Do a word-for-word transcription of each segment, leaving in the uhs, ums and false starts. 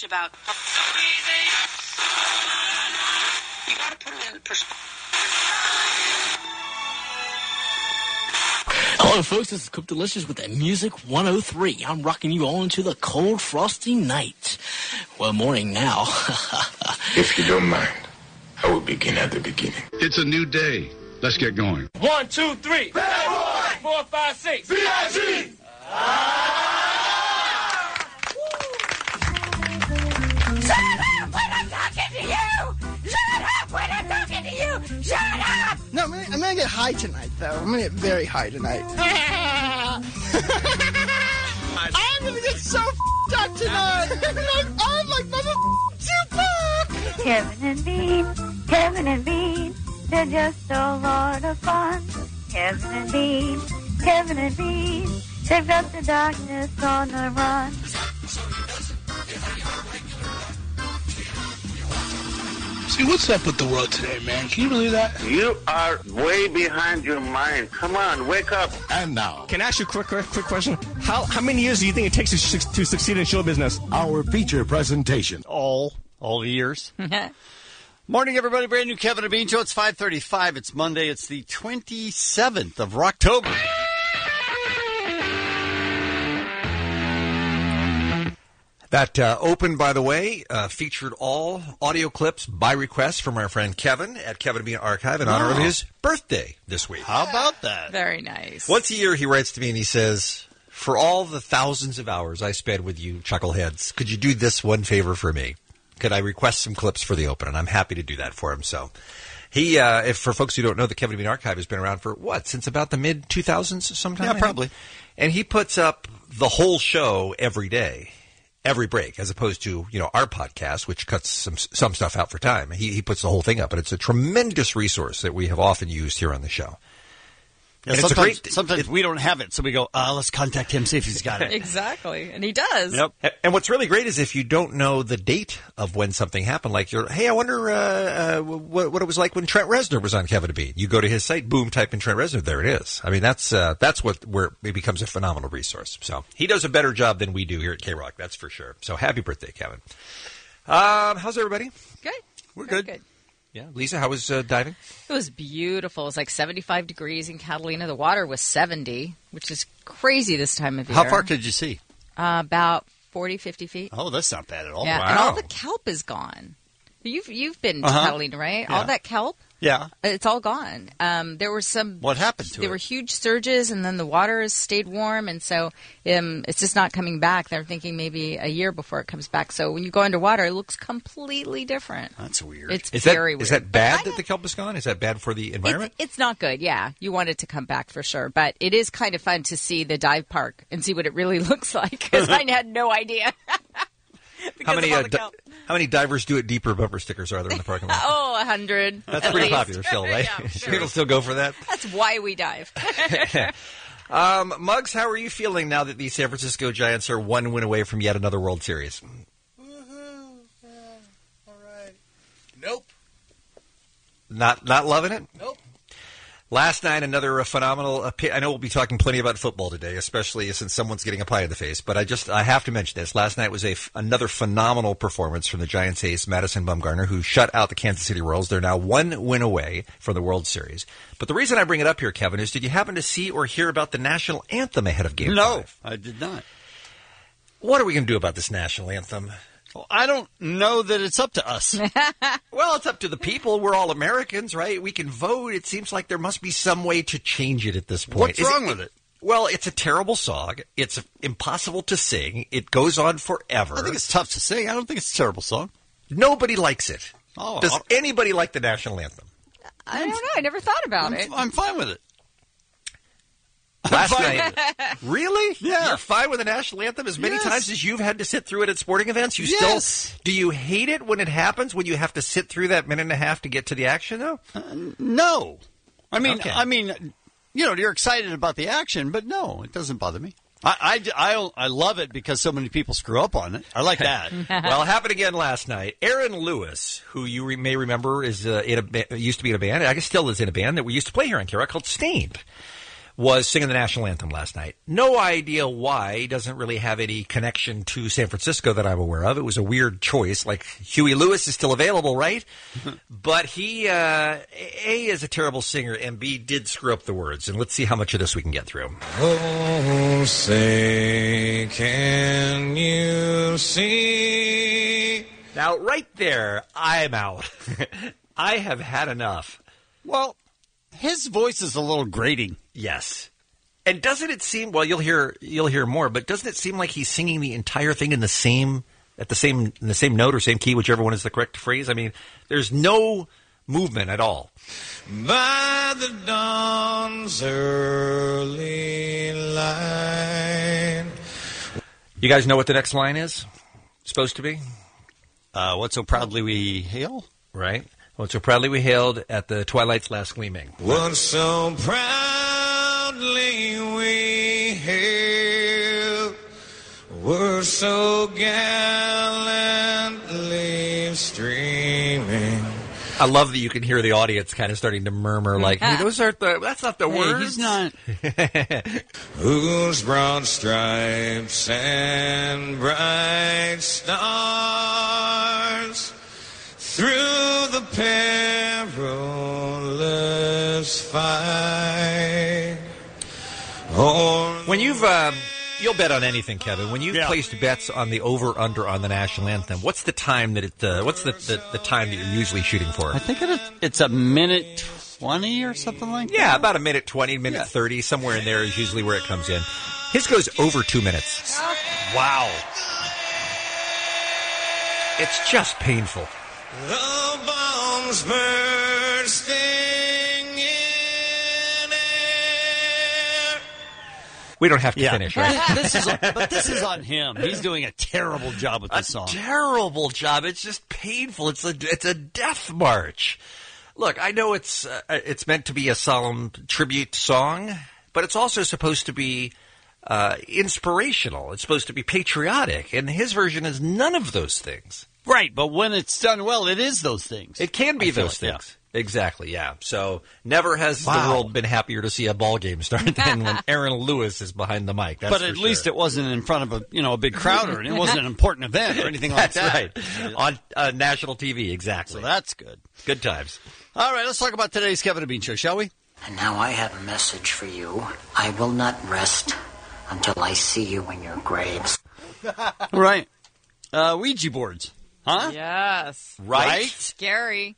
much about... You gotta put it in perspective. Hello, folks. This is Coop Delicious with the Music one oh three. I'm rocking you all into the cold, frosty night. Well, morning now. If you don't mind, I will begin at the beginning. It's a new day. Let's get going. One, two, three. Bad boy! Four, five, six. B I G! Ah! Shut up when I'm talking to you! Shut up when I'm talking to you! Shut up! No, I'm gonna, I'm gonna get high tonight, though. I'm gonna get very high tonight. I'm gonna get so f***ed up tonight! I'm like motherfucking Tupac! Kevin and Bean, Kevin and Bean, they're just a lot of fun. Kevin and Bean, Kevin and Bean, they've got the darkness on the run. See, what's up with the world today, man? Can you believe that? You are way behind your mind. Come on, wake up. And now. Can I ask you a quick, quick, quick question? How how many years do you think it takes to, to succeed in show business? Our feature presentation. All, all the years. Morning, everybody. Brand new Kevin and Bean Show. It's five thirty-five. It's Monday. It's the twenty-seventh of October. That uh, open, by the way, uh, featured all audio clips by request from our friend Kevin at Kevin and Bean Archive in honor oh. of his birthday this week. How about that? Very nice. Once a year, he writes to me and he says, for all the thousands of hours I spent with you chuckleheads, could you do this one favor for me? Could I request some clips for the open? And I'm happy to do that for him. So he, uh, if for folks who don't know, the Kevin and Bean Archive has been around for, what, since about the mid two thousands sometime? Yeah, probably. And he puts up the whole show every day. Every break, as opposed to, you know, our podcast, which cuts some some stuff out for time. He he puts the whole thing up, and it's a tremendous resource that we have often used here on the show. Yeah, and sometimes it's a great, sometimes it, we don't have it, so we go, uh, let's contact him, see if he's got it. Exactly, and he does. Yep. And what's really great is if you don't know the date of when something happened, like you're, hey, I wonder uh, uh, what, what it was like when Trent Reznor was on Kevin and Bean. You go to his site, boom, type in Trent Reznor, there it is. I mean, that's uh, that's what where it becomes a phenomenal resource. So he does a better job than we do here at K-Rock, that's for sure. So happy birthday, Kevin. Um, how's everybody? Good. We're Very good. good. Yeah, Lisa, how was uh, diving? It was beautiful. It was like seventy-five degrees in Catalina. The water was seventy, which is crazy this time of year. How far could you see? Uh, about forty, fifty feet. Oh, that's not bad at all. Yeah, wow. And all the kelp is gone. You've you've been to uh-huh. Catalina, right? Yeah. All that kelp? Yeah. It's all gone. Um, there were some... What happened to there it? There were huge surges, and then the water has stayed warm, and so um, it's just not coming back. They're thinking maybe a year before it comes back. So when you go underwater, it looks completely different. That's weird. It's is very that, weird. Is that bad that the kelp is gone? Is that bad for the environment? It's, it's not good, yeah. You want it to come back for sure. But it is kind of fun to see the dive park and see what it really looks like, because I had no idea. How many uh, di- how many divers do it deeper bumper stickers are there in the parking lot? Oh, a hundred. That's pretty least. popular still, right? Yeah, sure. People still go for that. That's why we dive. um, Muggs, how are you feeling now that the San Francisco Giants are one win away from yet another World Series? Woohoo! Yeah, all right. Nope. Not not loving it? Nope. Last night, another uh, phenomenal. Uh, I know we'll be talking plenty about football today, especially since someone's getting a pie in the face. But I just I have to mention this. Last night was a f- another phenomenal performance from the Giants ace Madison Bumgarner, who shut out the Kansas City Royals. They're now one win away from the World Series. But the reason I bring it up here, Kevin, is did you happen to see or hear about the national anthem ahead of Game no, Five? No, I did not. What are we going to do about this national anthem? Well, I don't know that it's up to us. Well, it's up to the people. We're all Americans, right? We can vote. It seems like there must be some way to change it at this point. What's Is wrong it, with it? Well, it's a terrible song. It's impossible to sing. It goes on forever. I think it's tough to sing. I don't think it's a terrible song. Nobody likes it. Oh, Does I'll... anybody like the national anthem? I don't know. I never thought about I'm, it. I'm fine with it. Last night, really? Yeah, you're fine with the national anthem as many yes. times as you've had to sit through it at sporting events. You yes. still do you hate it when it happens when you have to sit through that minute and a half to get to the action? Though, uh, no. I mean, okay. I mean, you know, you're excited about the action, but no, it doesn't bother me. I, I, I, I love it because so many people screw up on it. I like that. Well, it happened again last night. Aaron Lewis, who you re- may remember is uh, in a ba- used to be in a band, I guess still is in a band that we used to play here on K-Rock called Stained. was singing the national anthem last night. No idea why. He doesn't really have any connection to San Francisco that I'm aware of. It was a weird choice. Like, Huey Lewis is still available, right? But he, uh, A, is a terrible singer, and B, did screw up the words. And let's see how much of this we can get through. Oh, say, can you see? Now, right there, I'm out. I have had enough. Well, his voice is a little grating. Yes. And doesn't it seem, well, you'll hear you'll hear more, but doesn't it seem like he's singing the entire thing in the same at the same in the same note or same key, whichever one is the correct phrase? I mean, there's no movement at all. By the dawn's early light. You guys know what the next line is supposed to be? Uh, what so proudly we hail? Right. What so proudly we hailed at the twilight's last gleaming. What so proudly we hailed, were so gallantly streaming. I love that you can hear the audience kind of starting to murmur, like, hey, those aren't the, that's not the hey, words. He's not. Whose broad stripes and bright stars through the perilous fight. When you've, uh, you'll bet on anything, Kevin. When you've yeah. placed bets on the over/under on the national anthem, what's the time that it? Uh, what's the, the the time that you're usually shooting for? I think it, it's a minute twenty or something like that. Yeah, about a minute twenty, minute yeah. thirty, somewhere in there is usually where it comes in. His goes over two minutes. Wow, it's just painful. The bombs bursting in air. We don't have to yeah. finish, right? this is, but this is on him. He's doing a terrible job with this a song. Terrible job. It's just painful. It's a it's a death march. Look, I know it's uh, it's meant to be a solemn tribute song, but it's also supposed to be uh, inspirational. It's supposed to be patriotic, and his version is none of those things. Right, but when it's done well, it is those things. It can be I feel those like, things. Yeah. Exactly, yeah. So never has wow. the world been happier to see a ball game start than when Aaron Lewis is behind the mic. That's but at for least sure. it wasn't in front of a you know a big crowd or it wasn't an important event or anything like that's that. That's right. On uh, national T V, exactly. So that's good. Good times. All right, let's talk about today's Kevin and Bean Show, shall we? And now I have a message for you. I will not rest until I see you in your graves. Right. Uh, Ouija boards. Huh? Yes. Right? right? Scary.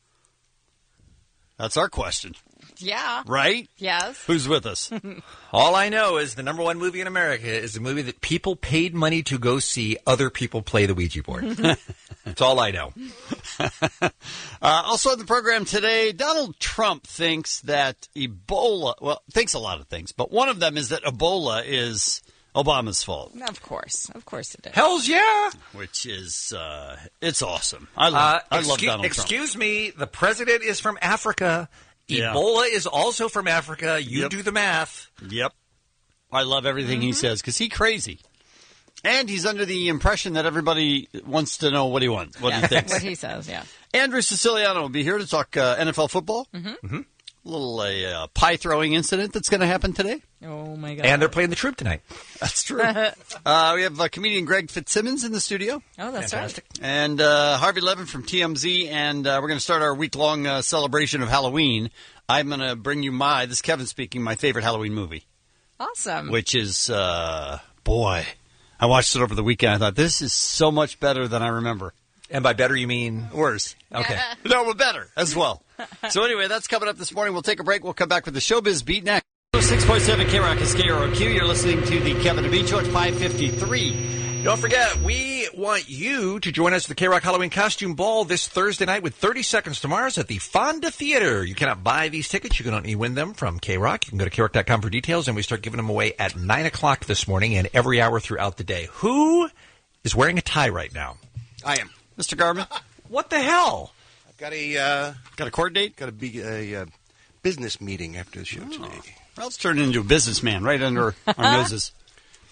That's our question. Yeah. Right? Yes. Who's with us? All I know is the number one movie in America is a movie that people paid money to go see other people play the Ouija board. That's all I know. uh, also on the program today, Donald Trump thinks that Ebola, well, thinks a lot of things, but one of them is that Ebola is Obama's fault. Of course. Of course it is. Hell's yeah. Which is, uh, it's awesome. I love, uh, I love excuse, Donald Trump. Excuse me, the president is from Africa. Yeah. Ebola is also from Africa. You Yep. do the math. Yep. I love everything Mm-hmm. he says because he's crazy. And he's under the impression that everybody wants to know what he wants, what yeah, he thinks. What he says, yeah. Andrew Siciliano will be here to talk uh, N F L football. Mm-hmm. Mm-hmm. A little uh, pie throwing incident that's going to happen today. Oh, my God. And they're playing the Troop tonight. That's true. uh, we have uh, comedian Greg Fitzsimmons in the studio. Oh, that's Fantastic. right. And uh, Harvey Levin from T M Z. And uh, we're going to start our week-long uh, celebration of Halloween. I'm going to bring you my, this is Kevin speaking, my favorite Halloween movie. Awesome. Which is, uh, boy, I watched it over the weekend. I thought, this is so much better than I remember. And by better, you mean? Worse. Okay. No, but better as well. So anyway, that's coming up this morning. We'll take a break. We'll come back with the Showbiz Beat next. six point seven K Rock is K R O Q. You're listening to the Kevin and Bean Show at five fifty-three. Don't forget, we want you to join us at the K-Rock Halloween Costume Ball this Thursday night with thirty seconds to Mars at the Fonda Theater. You cannot buy these tickets. You can only win them from K-Rock. You can go to K rock dot com for details, and we start giving them away at nine o'clock this morning and every hour throughout the day. Who is wearing a tie right now? I am. Mister Garman? What the hell? I've got a... Uh, got a court date? Got a, big, a uh, business meeting after the show oh. today. Well, let's turn into a businessman right under our noses.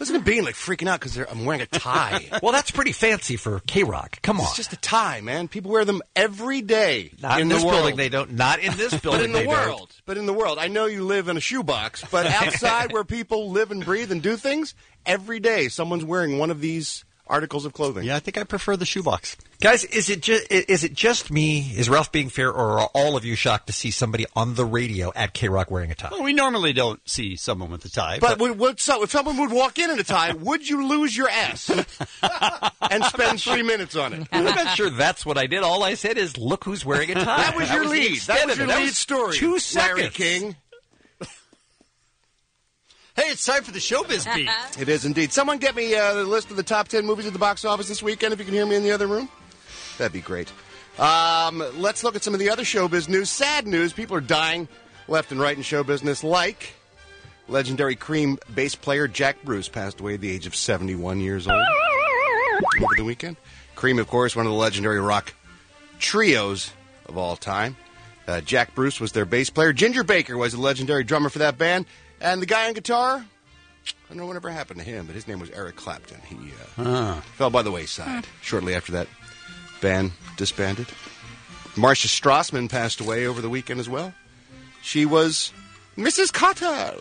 Listen to Bean like freaking out because I'm wearing a tie. Well, that's pretty fancy for K-Rock. Come on. It's just a tie, man. People wear them every day. Not in, in this the world. building, they don't. Not in this building, But in the they world. don't. But in the world. I know you live in a shoebox, but outside where people live and breathe and do things, every day someone's wearing one of these articles of clothing. Yeah, I think I prefer the shoebox. Guys, is it just is it just me? Is Ralph being fair, or are all of you shocked to see somebody on the radio at K-Rock wearing a tie? Well, we normally don't see someone with a tie. But, but would, so if someone would walk in in a tie, would you lose your ass and spend three minutes on it? I'm not sure that's what I did. All I said is, look who's wearing a tie. That was your the lead. extent That was of your it. That lead was story. Two Larry seconds. King. Hey, it's time for the Showbiz Beat. It is indeed. Someone get me uh, the list of the top ten movies at the box office this weekend, if you can hear me in the other room. That'd be great. Um, let's look at some of the other showbiz news. Sad news. People are dying left and right in show business, like legendary Cream bass player Jack Bruce passed away at the age of seventy-one years old over the weekend. Cream, of course, one of the legendary rock trios of all time. Uh, Jack Bruce was their bass player. Ginger Baker was the legendary drummer for that band. And the guy on guitar, I don't know whatever happened to him, but his name was Eric Clapton. He uh, Ah. fell by the wayside shortly after that band disbanded. Marcia Strassman passed away over the weekend as well. She was Missus Cotter.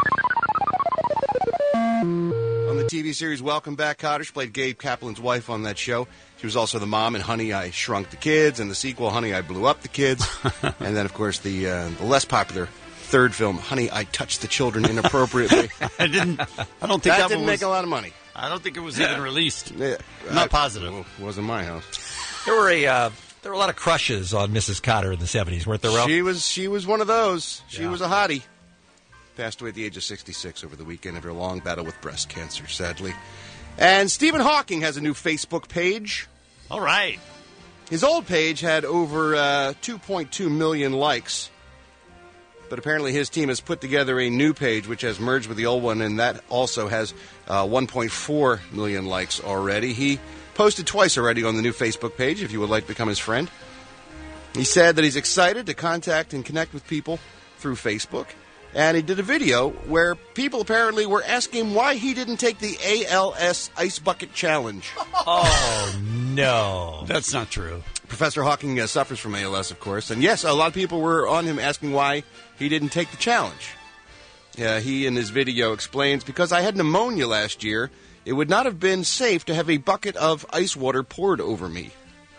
On the T V series Welcome Back, Cotter, she played Gabe Kaplan's wife on that show. She was also the mom in Honey, I Shrunk the Kids, and the sequel, Honey, I Blew Up the Kids. And then, of course, the, uh, the less popular third film, Honey, I Touched the Children Inappropriately. I didn't. I don't think that, that didn't one make was, a lot of money. I don't think it was even released. Yeah, I'm not I- positive. Well, it wasn't my house. There were a uh, there were a lot of crushes on Missus Cotter in the seventies, weren't there, Ralph? She was she was one of those. She Yeah. was a hottie. Passed away at the age of sixty-six over the weekend after a long battle with breast cancer, sadly. And Stephen Hawking has a new Facebook page. All right. His old page had over uh, two point two million likes. But apparently his team has put together a new page which has merged with the old one, and that also has uh, one point four million likes already. He posted twice already on the new Facebook page if you would like to become his friend. He said that he's excited to contact and connect with people through Facebook. And he did a video where people apparently were asking why he didn't take the A L S Ice Bucket Challenge. Oh, no. That's not true. Professor Hawking uh, suffers from A L S, of course. And yes, a lot of people were on him asking why he didn't take the challenge. Uh, he, in his video, explains, because I had pneumonia last year, it would not have been safe to have a bucket of ice water poured over me.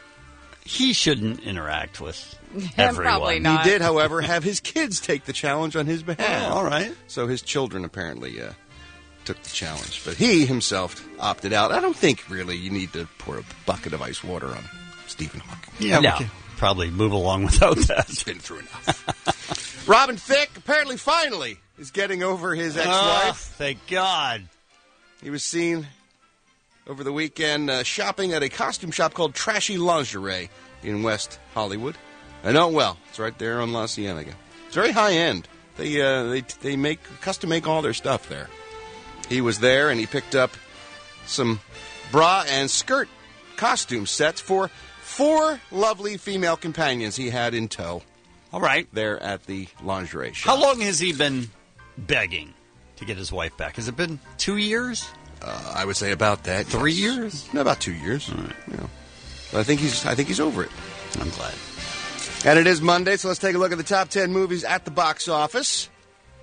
He shouldn't interact with Yeah, everyone. probably not. He did, however, have his kids take the challenge on his behalf. Oh, all right. So his children apparently uh, took the challenge. But he himself opted out. I don't think, really, you need to pour a bucket of ice water on Stephen Hawking. Yeah, No. we can probably move along without that. He's been through enough. Robin Thicke, apparently, finally, is getting over his Oh, ex-wife. thank God. He was seen over the weekend uh, shopping at a costume shop called Trashy Lingerie in West Hollywood. I know it well. It's right there on La Cienega. It's very high end. They uh, they they make custom make all their stuff there. He was there and he picked up some bra and skirt costume sets for four lovely female companions he had in tow. All right. There at the lingerie shop. How long has he been begging to get his wife back? Has it been two years? Uh, I would say about that. Three yes. years? No, about two years. All right. Yeah. But I think he's I think he's over it. I'm glad. And it is Monday, so let's take a look at the top ten movies at the box office.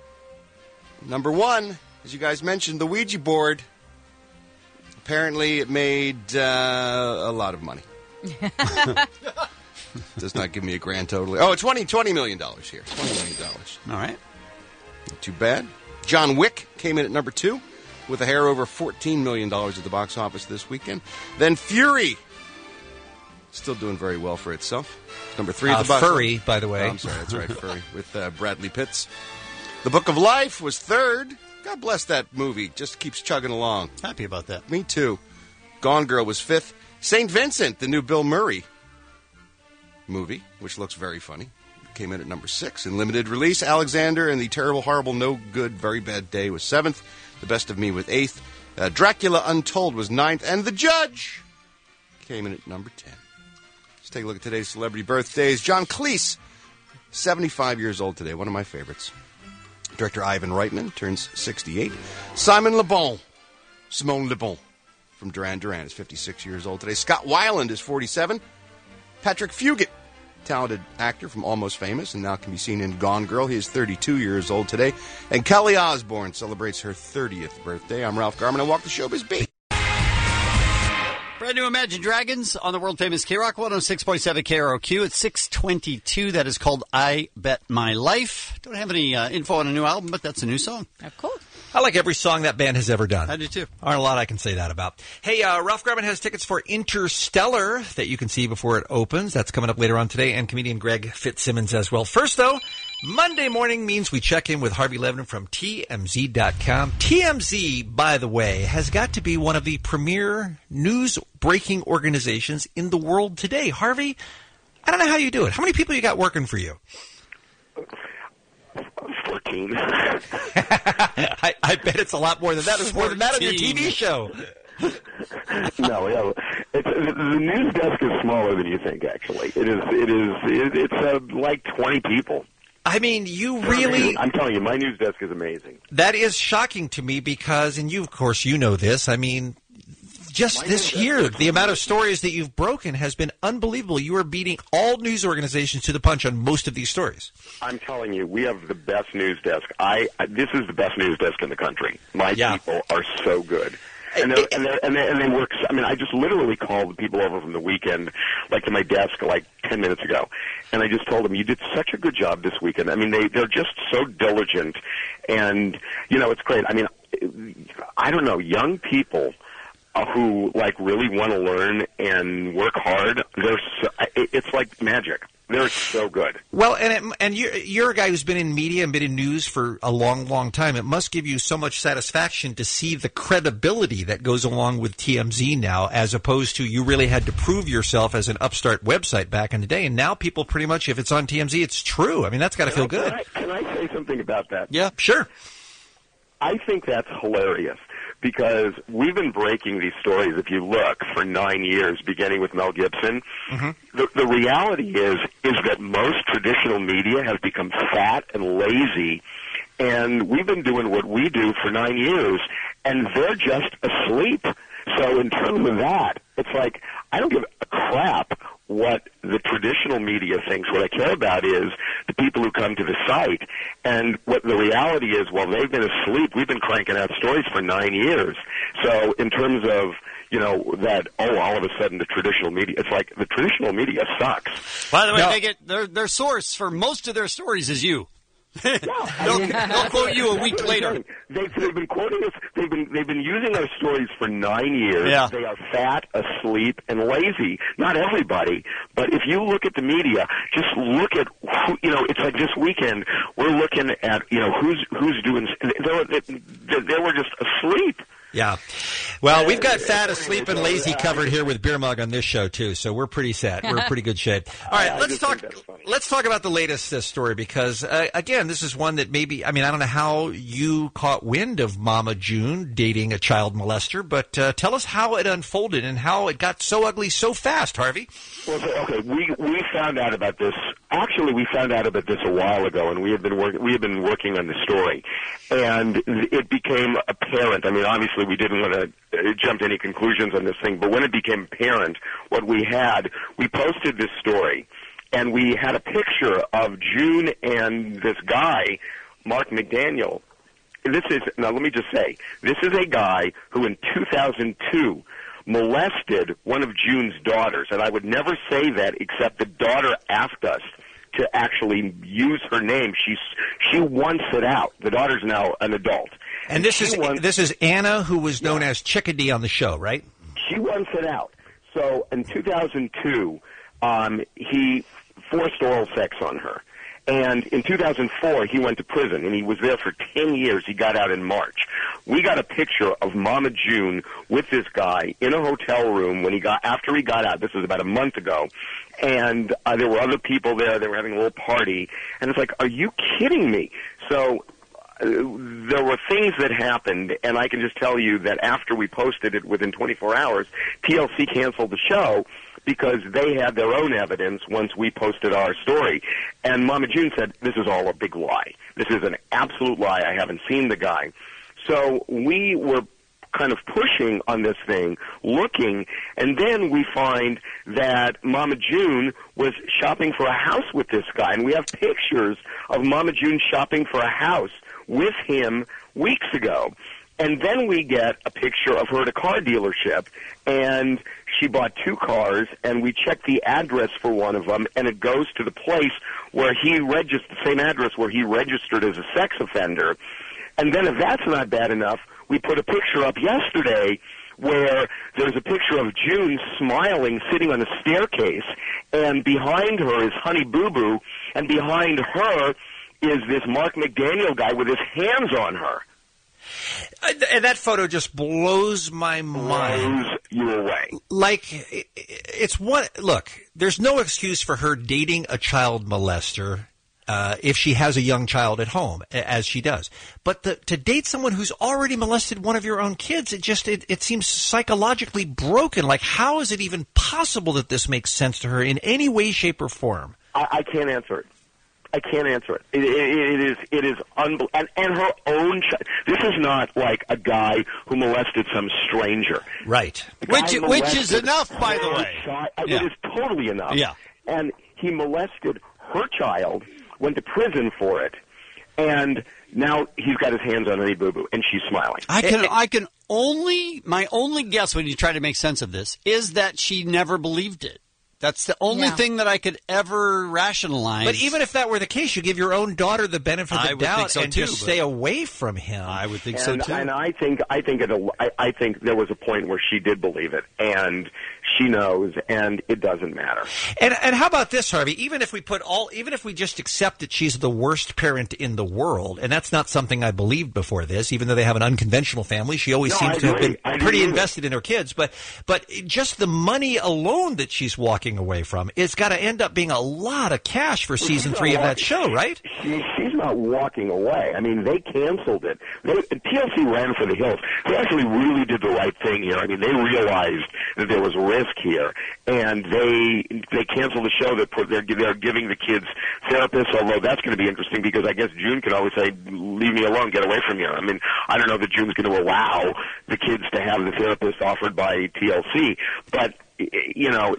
Number one, as you guys mentioned, the Ouija board. Apparently, it made uh, a lot of money. Does not give me a grand total. Oh, twenty, twenty million dollars here. twenty million dollars. All right. Not too bad. John Wick came in at number two with a hair over fourteen million dollars at the box office this weekend. Then Fury, still doing very well for itself. Number three at Uh, the box Furry, office. by the way. Oh, I'm sorry, that's right, Furry, with uh, Bradley Pitts. The Book of Life was third. God bless that movie. Just keeps chugging along. Happy about that. Me too. Gone Girl was fifth. Saint Vincent, the new Bill Murray movie, which looks very funny, came in at number six. In limited release, Alexander and the Terrible, Horrible, No Good, Very Bad Day was seventh. The Best of Me was eighth. Uh, Dracula Untold was ninth. And The Judge came in at number ten. Let's take a look at today's celebrity birthdays. John Cleese, seventy-five years old today, one of my favorites. Director Ivan Reitman turns sixty-eight. Simon Le Bon, Simone Le Bon from Duran Duran is fifty-six years old today. Scott Weiland is forty-seven. Patrick Fugit, talented actor from Almost Famous and now can be seen in Gone Girl. He is thirty-two years old today. And Kelly Osbourne celebrates her thirtieth birthday. I'm Ralph Garman. I walk the showbiz beat. Brand new Imagine Dragons on the world-famous K-Rock one oh six point seven K R O Q at six twenty-two. That is called I Bet My Life. Don't have any uh, info on a new album, but that's a new song. Oh, cool. I like every song that band has ever done. I do, too. Aren't a lot I can say that about. Hey, uh, Ralph Garman has tickets for Interstellar that you can see before it opens. That's coming up later on today, and comedian Greg Fitzsimmons as well. First, though, Monday morning means we check in with Harvey Levin from T M Z dot com. T M Z, by the way, has got to be one of the premier news-breaking organizations in the world today. Harvey, I don't know how you do it. How many people you got working for you? fourteen. I, I bet it's a lot more than that. There's more than that on your T V show. no, yeah, it's, the news desk is smaller than you think. Actually, it is. It is. It, it's uh, like twenty people. I mean, you really... I'm telling you, my news desk is amazing. That is shocking to me because, and you, of course, you know this. I mean, just my this year, the amount of stories that you've broken has been unbelievable. You are beating all news organizations to the punch on most of these stories. I'm telling you, we have the best news desk. I, I this is the best news desk in the country. My yeah. people are so good. And they're, and, they're, and, they, and they work. I mean, I just literally called the people over from the weekend, like to my desk, like ten minutes ago, and I just told them, "You did such a good job this weekend." I mean, they they're just so diligent, and you know, it's great. I mean, I don't know, young people uh, who like really want to learn and work hard. They're so, it, it's like magic. They're so good. Well, and it, and you're, you're a guy who's been in media and been in news for a long, long time. It must give you so much satisfaction to see the credibility that goes along with T M Z now, as opposed to you really had to prove yourself as an upstart website back in the day. And now people pretty much, if it's on T M Z, it's true. I mean, that's got to feel I, good. Can I, can I say something about that? Yeah, sure. I think that's hilarious. Because we've been breaking these stories, if you look, for nine years, beginning with Mel Gibson. Mm-hmm. The, the reality is is that most traditional media has become fat and lazy, and we've been doing what we do for nine years, and they're just asleep. So in terms of that, it's like, I don't give a crap what the traditional media thinks. What I care about is the people who come to the site. And what the reality is, while they've been asleep, we've been cranking out stories for nine years. So in terms of, you know, that, oh, all of a sudden the traditional media, it's like the traditional media sucks. By the way, now, they get their, their source for most of their stories is you. Yeah, they'll, they'll quote you a week later. They've, they've been quoting us. They've been they've been using our stories for nine years. Yeah. They are fat, asleep, and lazy. Not everybody, but if you look at the media, just look at who, you know. It's like this weekend we're looking at you know who's who's doing. They were, they, they were just asleep. Yeah. Well, we've got fat, asleep, and lazy covered here with Beer Mug on this show, too, so we're pretty set. We're in pretty good shape. All right, let's talk Let's talk about the latest uh, story because, uh, again, this is one that maybe, I mean, I don't know how you caught wind of Mama June dating a child molester, but uh, tell us how it unfolded and how it got so ugly so fast, Harvey. Well, so, okay, we we found out about this. Actually, we found out about this a while ago, and we have been working. We have been working on the story, and it became apparent. I mean, obviously, we didn't want to jump to any conclusions on this thing, but when it became apparent what we had, we posted this story, and we had a picture of June and this guy, Mark McDaniel. This is now. Let me just say, this is a guy who, in two thousand two. molested one of June's daughters, and I would never say that except the daughter asked us to actually use her name. She's she wants it out. The daughter's now an adult, and, and this is wants, this is Anna, who was known yeah. as Chickadee on the show, right? She wants it out. So in two thousand two, um, he forced oral sex on her. And in two thousand four, he went to prison, and he was there for ten years. He got out in March. We got a picture of Mama June with this guy in a hotel room when he got after he got out. This was about a month ago, and uh, there were other people there. They were having a little party, and it's like, are you kidding me? So uh, there were things that happened, and I can just tell you that after we posted it within twenty-four hours, T L C canceled the show, because they had their own evidence once we posted our story. And Mama June said, this is all a big lie. This is an absolute lie. I haven't seen the guy. So we were kind of pushing on this thing, looking, and then we find that Mama June was shopping for a house with this guy, and we have pictures of Mama June shopping for a house with him weeks ago. And then we get a picture of her at a car dealership, and she bought two cars, and we check the address for one of them, and it goes to the place where he registered, the same address where he registered as a sex offender. And then if that's not bad enough, we put a picture up yesterday where there's a picture of June smiling, sitting on a staircase, and behind her is Honey Boo Boo, and behind her is this Mark McDaniel guy with his hands on her. And that photo just blows my mind. Blows you away. Like, it's one. Look, there's no excuse for her dating a child molester uh, if she has a young child at home, as she does. But the, to date someone who's already molested one of your own kids, it just it, it seems psychologically broken. Like, how is it even possible that this makes sense to her in any way, shape, or form? I, I can't answer it. I can't answer it. It, it, it is it is unbelievable. And, and her own child. This is not like a guy who molested some stranger. Right. Which which is enough, by the way. Child. Yeah. It is totally enough. Yeah. And he molested her child, went to prison for it, and now he's got his hands on Honey Boo Boo, and she's smiling. I can I can only my only guess when you try to make sense of this is that she never believed it. That's the only Yeah. thing that I could ever rationalize. But even if that were the case, you give your own daughter the benefit of I the would think doubt so and too, just but- stay away from him. I would think and, so too. And I think I think it, I, I think there was a point where she did believe it, and she knows, and it doesn't matter. And and how about this, Harvey? Even if we put all, even if we just accept that she's the worst parent in the world, and that's not something I believed before this, even though they have an unconventional family, she always No, seems I to have agree. been I agree pretty with invested in her kids. But but just the money alone that she's walking away from, it's got to end up being a lot of cash for season she's three not of that walking- show, right? She, she's not walking away. I mean, they canceled it. They, T L C ran for the hills. They actually really did the right thing here. I mean, they realized that there was risk here, and they they canceled the show. That put, they're they're giving the kids therapists. Although that's going to be interesting because I guess June can always say, "Leave me alone, get away from here." I mean, I don't know that June's going to allow the kids to have the therapist offered by T L C, but. You know,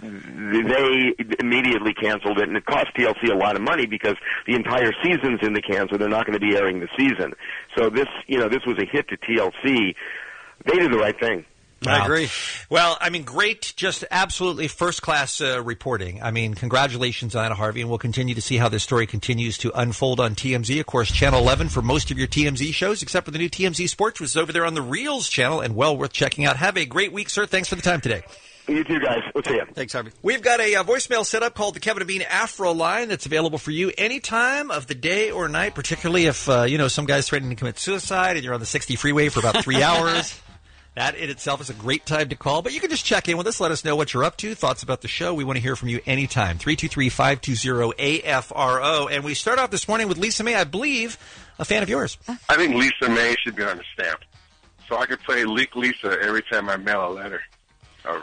they immediately canceled it, and it cost T L C a lot of money because the entire season's in the can, so they're not going to be airing the season. So this, you know, this was a hit to T L C. They did the right thing. Wow. I agree. Well, I mean, great, just absolutely first-class uh, reporting. I mean, congratulations on it, Harvey, and we'll continue to see how this story continues to unfold on T M Z. Of course, Channel eleven for most of your T M Z shows, except for the new T M Z Sports, which is over there on the Reels channel, and well worth checking out. Have a great week, sir. Thanks for the time today. You too, guys. We'll see you. Thanks, Harvey. We've got a uh, voicemail set up called the Kevin and Bean Afro line that's available for you any time of the day or night, particularly if, uh, you know, some guy's threatening to commit suicide and you're on the sixty freeway for about three hours. That in itself is a great time to call, but you can just check in with us. Let us know what you're up to, thoughts about the show. We want to hear from you anytime. three two three, five two zero, A F R O. And we start off this morning with Lisa May, I believe, a fan of yours. I think Lisa May should be on the stamp. So I could play Leak Lisa every time I mail a letter. All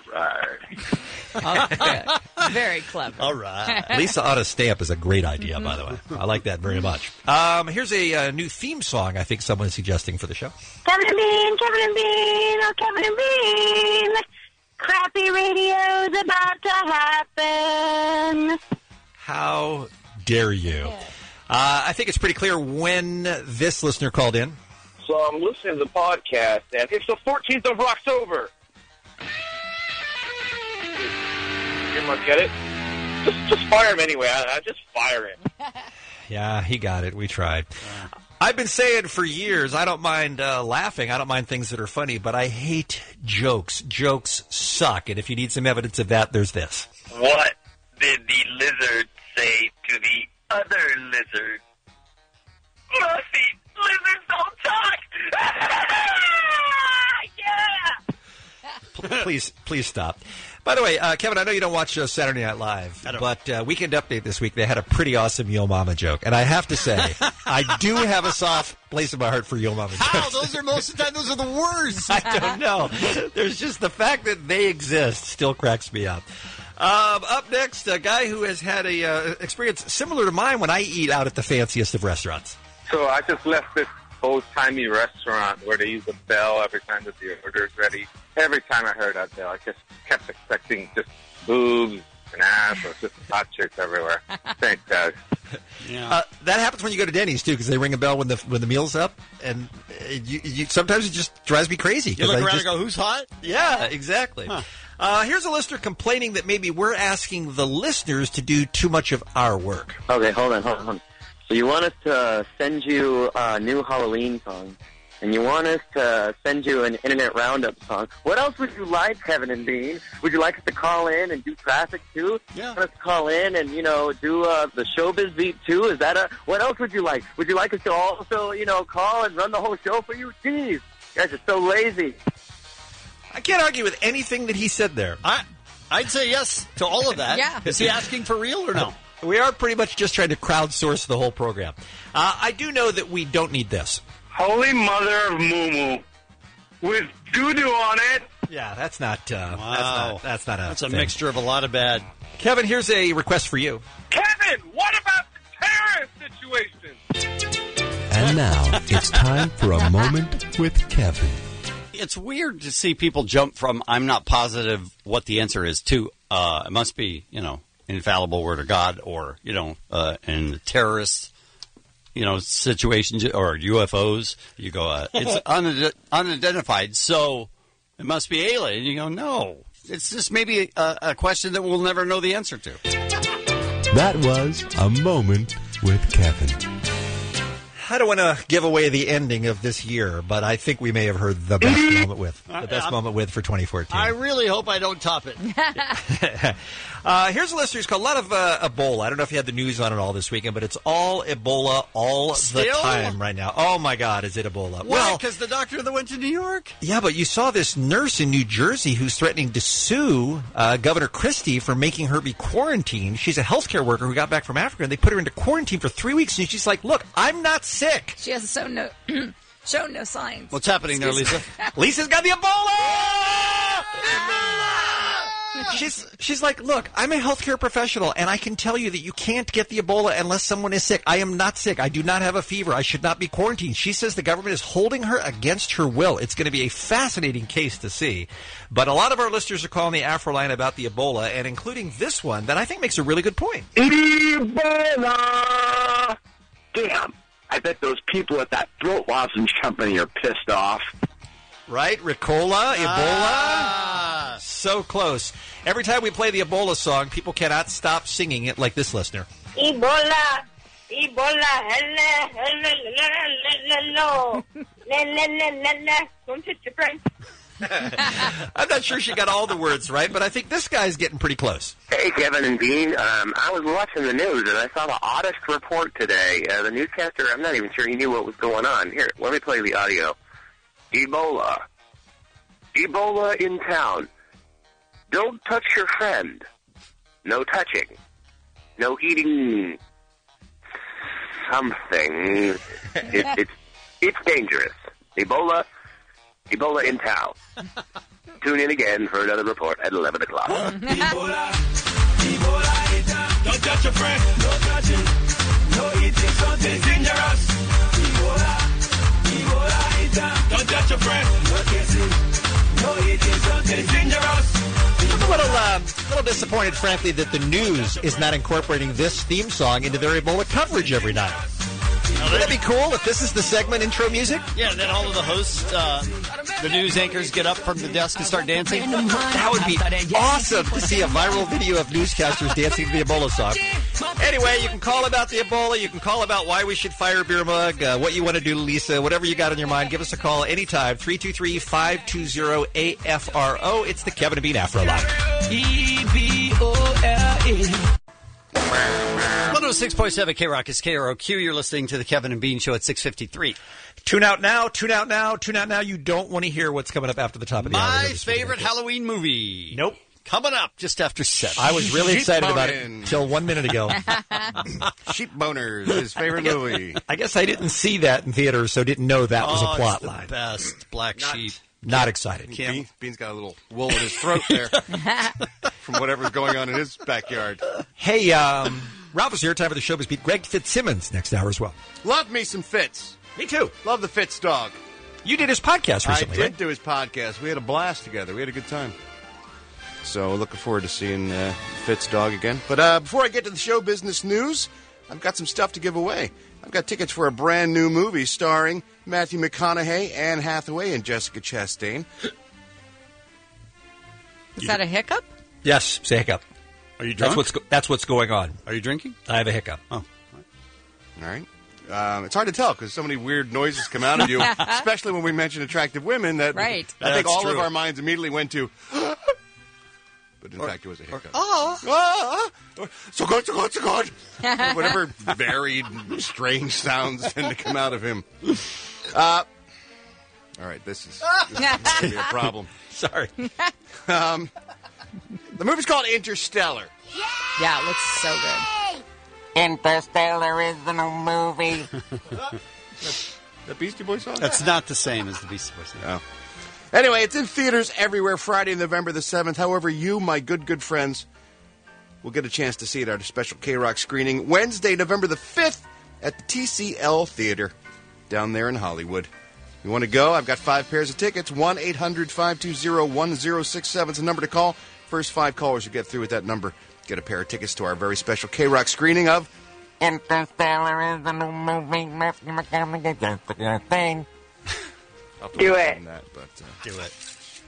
right. Very clever. All right. Lisa on a stamp is a great idea, by the way. I like that very much. Um, here's a uh, new theme song I think someone's suggesting for the show. Kevin and Bean, Kevin and Bean, oh Kevin and Bean. Crappy radio's about to happen. How dare you? Uh, I think it's pretty clear when this listener called in. So I'm listening to the podcast, and it's the fourteenth of October. You must get it. Just, just fire him anyway. I, I just fire him. Yeah, he got it. We tried. I've been saying for years, I don't mind uh, laughing. I don't mind things that are funny, but I hate jokes. Jokes suck. And if you need some evidence of that, there's this. What did the lizard say to the other lizard? Lucy, lizards don't talk! Yeah! Please, please stop. By the way, uh, Kevin, I know you don't watch uh, Saturday Night Live, but uh, Weekend Update this week, they had a pretty awesome Yo Mama joke. And I have to say, I do have a soft place in my heart for Yo Mama jokes. How? Those are most of the time, those are the worst. I don't know. There's just the fact that they exist still cracks me up. Um, up next, a guy who has had a uh, experience similar to mine when I eat out at the fanciest of restaurants. So I just left this old-timey restaurant where they use a bell every time that the order is ready. Every time I heard that bell, I just kept expecting just boobs and ass or just hot chicks everywhere. Thanks, guys. Yeah. Uh, that happens when you go to Denny's too, because they ring a bell when the when the meal's up, and you, you, sometimes it just drives me crazy. You look I around just, and go, "Who's hot?" Yeah, exactly. Huh. Uh, here's a listener complaining that maybe we're asking the listeners to do too much of our work. Okay, hold on, hold on. So you want us to send you a new Halloween song, and you want us to send you an Internet Roundup song. What else would you like, Kevin and Bean? Would you like us to call in and do traffic, too? Yeah. Want us to call in and, you know, do uh, the showbiz beat, too? Is that a... What else would you like? Would you like us to also, you know, call and run the whole show for you? Jeez, you guys are so lazy. I can't argue with anything that he said there. I, I'd say yes to all of that. Yeah. Is he asking for real or no? We are pretty much just trying to crowdsource the whole program. Uh, I do know that we don't need this. Holy Mother of Moo Moo with doo-doo on it. Yeah, that's not. Uh, Wow. That's not. That's not a. That's a thing. mixture of a lot of bad. Kevin, here's a request for you. Kevin, what about the terrorist situation? And now it's time for a moment with Kevin. It's weird to see people jump from "I'm not positive what the answer is" to uh, it must be, you know, infallible word of God, or you know, uh, in the terrorist, you know, situations or U F Os. You go, uh, it's unid- unidentified, so it must be alien. You go, no, it's just maybe a, a question that we'll never know the answer to. That was a moment with Kevin. I don't want to give away the ending of this year, but I think we may have heard the best moment with the best I'm, moment with for twenty fourteen. I really hope I don't top it. uh, here's a listener who's called a lot of uh, Ebola. I don't know if you had the news on it all this weekend, but it's all Ebola all Still? the time right now. Oh my God, is it Ebola? Why? Well, Because the doctor that went to New York? yeah, but you saw this nurse in New Jersey who's threatening to sue uh, Governor Christie for making her be quarantined. She's a healthcare worker who got back from Africa, and they put her into quarantine for three weeks. And she's like, "Look, I'm not sick." She has shown no, shown no signs. What's happening there, Lisa? Lisa's got the Ebola! She's she's like, "Look, I'm a healthcare professional, and I can tell you that you can't get the Ebola unless someone is sick. I am not sick. I do not have a fever. I should not be quarantined." She says the government is holding her against her will. It's going to be a fascinating case to see. But a lot of our listeners are calling the Afro line about the Ebola, and including this one that I think makes a really good point. Ebola! Damn. I bet those people at that throat lozenge company are pissed off. Right? Ricola, Ebola. Ah. So close. Every time we play the Ebola song, people cannot stop singing it like this listener. Ebola, Ebola, hello, hello, hello, hello, don't hit your friend. I'm not sure she got all the words right, but I think this guy's getting pretty close. Hey, Kevin and Bean. Um, I was watching the news, and I saw the oddest report today. Uh, the newscaster, I'm not even sure he knew what was going on. Here, let me play the audio. Ebola. Ebola in town. Don't touch your friend. No touching. No eating something. it, it's, it's dangerous. Ebola. Ebola in town. Tune in again for another report at eleven o'clock. Ebola, Ebola in town. Don't touch your friend. No touching. No eating something dangerous. Ebola, Ebola in town. Don't touch your friend. No kissing. No eating something dangerous. I'm a little, uh, little disappointed, frankly, that the news is not incorporating this theme song into their Ebola coverage every night. Wouldn't that be cool if this is the segment intro music? Yeah, then all of the hosts, uh, the news anchors get up from the desk and start dancing. That would be awesome to see a viral video of newscasters dancing to the Ebola song. Anyway, you can call about the Ebola. You can call about why we should fire Beer Mug, uh, what you want to do, Lisa, whatever you got on your mind. Give us a call anytime, three two three, five two zero, A F R O. It's the Kevin and Bean Afro Line. E B O L A. one oh six point seven K Rock is K R O Q. You're listening to the Kevin and Bean Show at six fifty-three. Tune out now, tune out now, tune out now. You don't want to hear what's coming up after the top of the hour. My favorite Halloween movie. Nope. Coming up just after seven. I was really Sheep excited about boning. it until one minute ago. Sheep Boners, his favorite movie. I guess I didn't see that in theaters, so didn't know that was Oh, a plot it's the line. best. Black Not- Sheep. Not excited. Bean, Bean's got a little wool in his throat there from whatever's going on in his backyard. Hey, um, Ralph is here. Time for the show. Beat Greg Fitzsimmons next hour as well. Love me some Fitz. Me too. Love the Fitz dog. You did his podcast recently, I did right? do his podcast. We had a blast together. We had a good time. So looking forward to seeing uh, Fitz dog again. But uh, before I get to the show business news, I've got some stuff to give away. I've got tickets for a brand new movie starring Matthew McConaughey, Anne Hathaway, and Jessica Chastain. Is that a hiccup? Yes, say hiccup. Are you That's drunk? what's go- that's what's going on. Are you drinking? I have a hiccup. Oh, all right. Um, it's hard to tell because so many weird noises come out of you, especially when we mention attractive women. That Right. I think That's all of true. our minds immediately went to. But in fact, it was a hiccup. Oh. Ah, ah, so good, so good, so good. Or whatever varied, strange sounds tend to come out of him. Uh, all right, this is, this is going to be a problem. Sorry. Um, the movie's called Interstellar. Yeah, it looks so good. Interstellar is the new movie. The Beastie Boys song? That's not the same as the Beastie Boys song. No. Anyway, it's in theaters everywhere Friday, November the seventh. However, you, my good, good friends, will get a chance to see it at our special K-Rock screening Wednesday, November the fifth at the T C L Theater down there in Hollywood. You want to go? I've got five pairs of tickets. one eight hundred five two zero one zero six seven is the number to call. First five callers who get through with that number get a pair of tickets to our very special K-Rock screening of Interstellar is the new movie. Matthew McConaughey, Jessica Chastain. Do it. That, but, uh, Do it.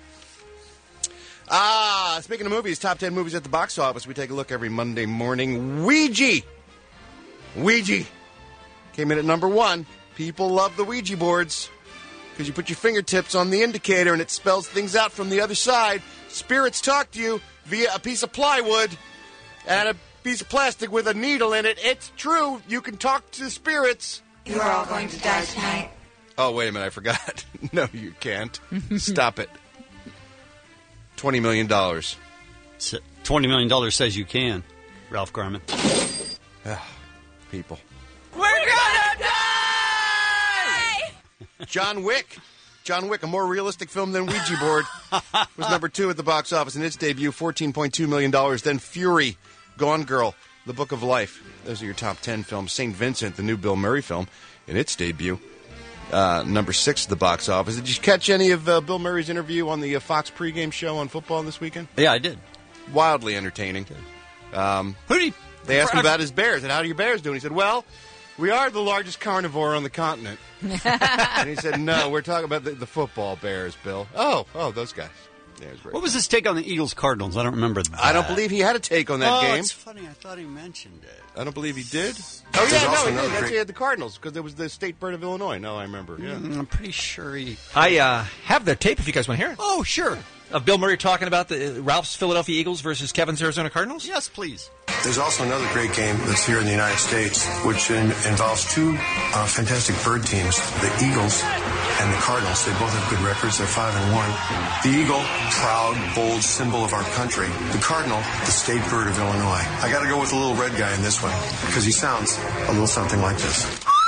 Ah, speaking of movies, top ten movies at the box office. We take a look every Monday morning. Ouija. Ouija came in at number one. People love the Ouija boards because you put your fingertips on the indicator and it spells things out from the other side. Spirits talk to you via a piece of plywood and a piece of plastic with a needle in it. It's true. You can talk to spirits. You are all going to die tonight. Oh, wait a minute. I forgot. No, you can't. Stop it. twenty million dollars. twenty million dollars says you can, Ralph Garman. People. We're gonna die! John Wick. John Wick, a more realistic film than Ouija board, was number two at the box office in its debut, fourteen point two million dollars. Then Fury, Gone Girl, The Book of Life. Those are your top ten films. Saint Vincent, the new Bill Murray film, in its debut, uh, number six at the box office. Did you catch any of uh, Bill Murray's interview on the uh, Fox pregame show on football this weekend? Yeah, I did. Wildly entertaining. Um, Who did he... They asked him about his bears, and how are your bears doing? He said, well, we are the largest carnivore on the continent. And he said, no, we're talking about the, the football bears, Bill. Oh, oh, those guys. Yeah, it was great. What was his take on the Eagles-Cardinals? I don't remember that. I don't believe he had a take on that oh, game. it's funny. I thought he mentioned it. I don't believe he did. Oh, yeah, no, he did. That's he had the Cardinals, because it was the state bird of Illinois. No, I remember. Yeah. Mm, I'm pretty sure he... I uh, have the tape if you guys want to hear it. Oh, sure. Of Bill Murray talking about the uh, Ralph's Philadelphia Eagles versus Kevin's Arizona Cardinals? Yes, please. There's also another great game that's here in the United States, which in, involves two uh, fantastic bird teams, the Eagles and the Cardinals. They both have good records. They're five and one. The eagle, proud, bold symbol of our country. The cardinal, the state bird of Illinois. I got to go with the little red guy in this one because he sounds a little something like this.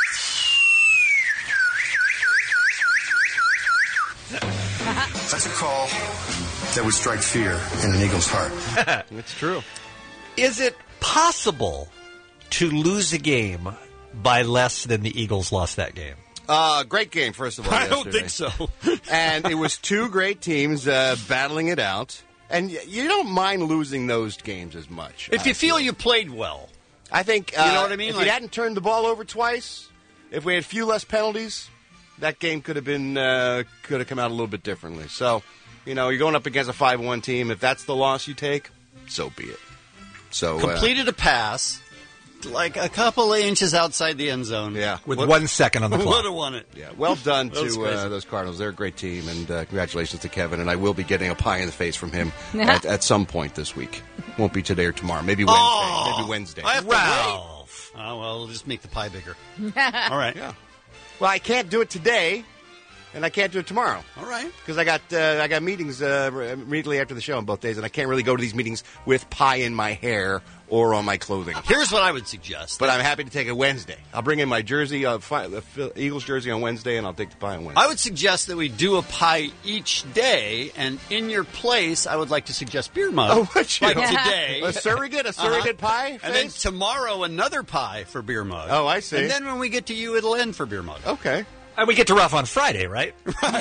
That's a call that would strike fear in an eagle's heart. It's true. Is it possible to lose a game by less than the Eagles lost that game? Uh, great game, first of all. I don't yesterday. think so. And it was two great teams uh, battling it out. And y- you don't mind losing those games as much. If you feel you played well. I think, uh, You know what I mean? if Like- we hadn't turned the ball over twice, if we had a few less penalties, that game could have been uh, could have come out a little bit differently. So, you know, you're going up against a five one team. If that's the loss you take, so be it. So uh, Completed a pass like a couple of inches outside the end zone. Yeah. With What- one second on the clock. Would have won it. Yeah, well done That was to crazy. uh, those Cardinals. They're a great team, and uh, congratulations to Kevin. And I will be getting a pie in the face from him at, at some point this week. Won't be today or tomorrow. Maybe Wednesday. Oh, Maybe Wednesday. I have to Ralph. wait. Oh, well, we'll just make the pie bigger. All right. Yeah. Well, I can't do it today and I can't do it tomorrow. All right. Because I got uh, I got meetings uh, immediately after the show on both days, and I can't really go to these meetings with pie in my hair or on my clothing. Here's what I would suggest. But I'm happy to take it Wednesday. I'll bring in my jersey, uh, fi- the Phil- Eagles jersey on Wednesday, and I'll take the pie on Wednesday. I would suggest that we do a pie each day, and in your place, I would like to suggest beer mug. Oh, would you? Like today. A surrogate? A surrogate Uh-huh. pie And then face? tomorrow, another pie for beer mug. Oh, I see. And then when we get to you, it'll end for beer mug. Okay. And we get to Ralph on Friday, right?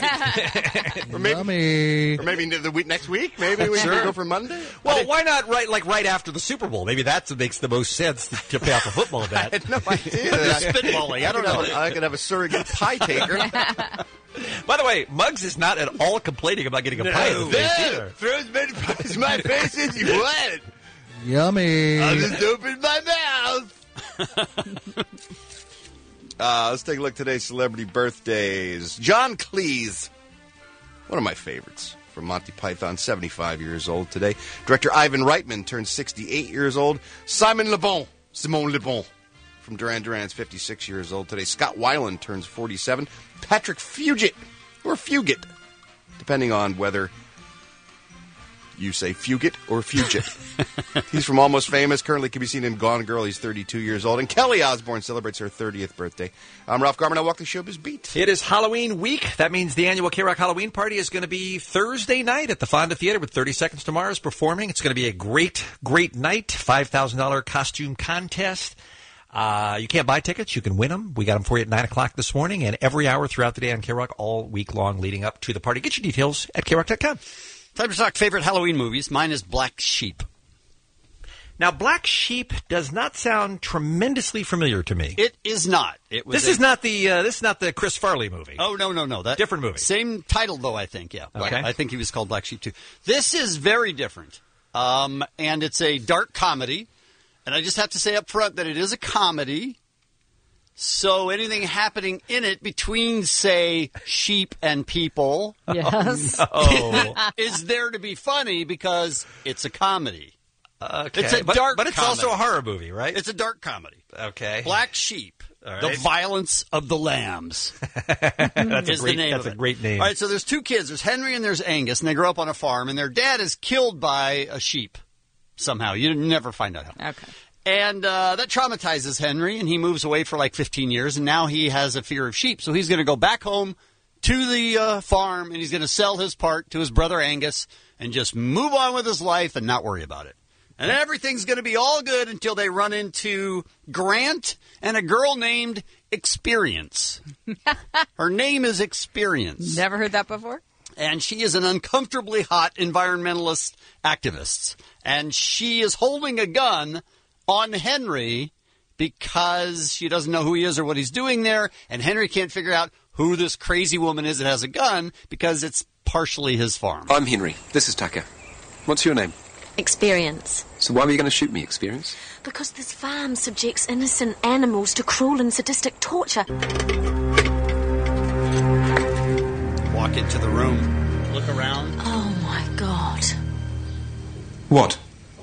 Or maybe, Yummy. or maybe the week, next week? Maybe we Sure. can go for Monday? Well, why not right like right after the Super Bowl? Maybe that makes the most sense to pay off a football I bet. had no idea. Just spitballing. I don't could know. have a- I could have a surrogate pie taker. By the way, Muggs is not at all complaining about getting a pie in the face either. Throw as many pies in my face as you want. Yummy. I'll just open my mouth. uh, let's take a look at today's celebrity birthdays. John Cleese, one of my favorites from Monty Python, seventy-five years old today. Director Ivan Reitman turns sixty-eight years old. Simon Le Bon, Simone Le Bon from Duran Duran is fifty-six years old today. Scott Weiland turns forty-seven. Patrick Fugit, or Fugit, depending on whether you say Fugit or Fugit. He's from Almost Famous, currently can be seen in Gone Girl. He's thirty-two years old. And Kelly Osbourne celebrates her thirtieth birthday. I'm Ralph Garman. I walk the showbiz beat. It is Halloween week. That means the annual K-Rock Halloween party is going to be Thursday night at the Fonda Theater with thirty Seconds to Mars performing. It's going to be a great, great night. five thousand dollars costume contest. Uh, you can't buy tickets. You can win them. We got them for you at nine o'clock this morning and every hour throughout the day on K-Rock all week long leading up to the party. Get your details at K rock dot com. Time to talk favorite Halloween movies. Mine is Black Sheep. Now, Black Sheep does not sound tremendously familiar to me. It is not. It was This a- is not the uh, this is not the Chris Farley movie. Oh, no, no, no. That Different movie. Same title, though, I think, yeah. Okay. I think he was called Black Sheep, too. This is very different. Um, and it's a dark comedy. And I just have to say up front that it is a comedy. So anything happening in it between, say, sheep and people Yes. Oh, is there to be funny because it's a comedy. okay. It's a but, dark but it's comedy. also a horror movie, right? It's a dark comedy. Okay. Black Sheep. All The right. Violence of the Lambs. That's is a great, the name that's of a it. great name. All right, so there's two kids. There's Henry and there's Angus, and they grow up on a farm, and their dad is killed by a sheep somehow. You never find out how. Okay. And uh, that traumatizes Henry, and he moves away for like fifteen years, and now he has a fear of sheep. So he's going to go back home to the uh, farm, and he's going to sell his part to his brother Angus and just move on with his life and not worry about it. And everything's going to be all good until they run into Grant and a girl named Experience. Her name is Experience. Never heard that before? And she is an uncomfortably hot environmentalist activist. And she is holding a gun on Henry because she doesn't know who he is or what he's doing there. And Henry can't figure out who this crazy woman is that has a gun because it's partially his farm. I'm Henry. This is Tucker. What's your name? Experience. So why were you going to shoot me, Experience? Because this farm subjects innocent animals to cruel and sadistic torture. Walk into the room, look around. Oh, my God. What?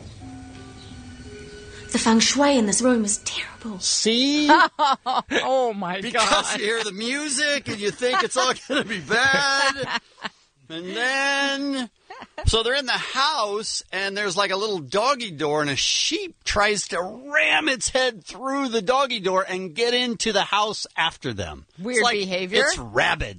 The feng shui in this room is terrible. See? Oh, my Because God. you hear the music and you think it's all going to be bad. And then, so they're in the house and there's like a little doggy door and a sheep tries to ram its head through the doggy door and get into the house after them. Weird It's like- behavior. It's rabid.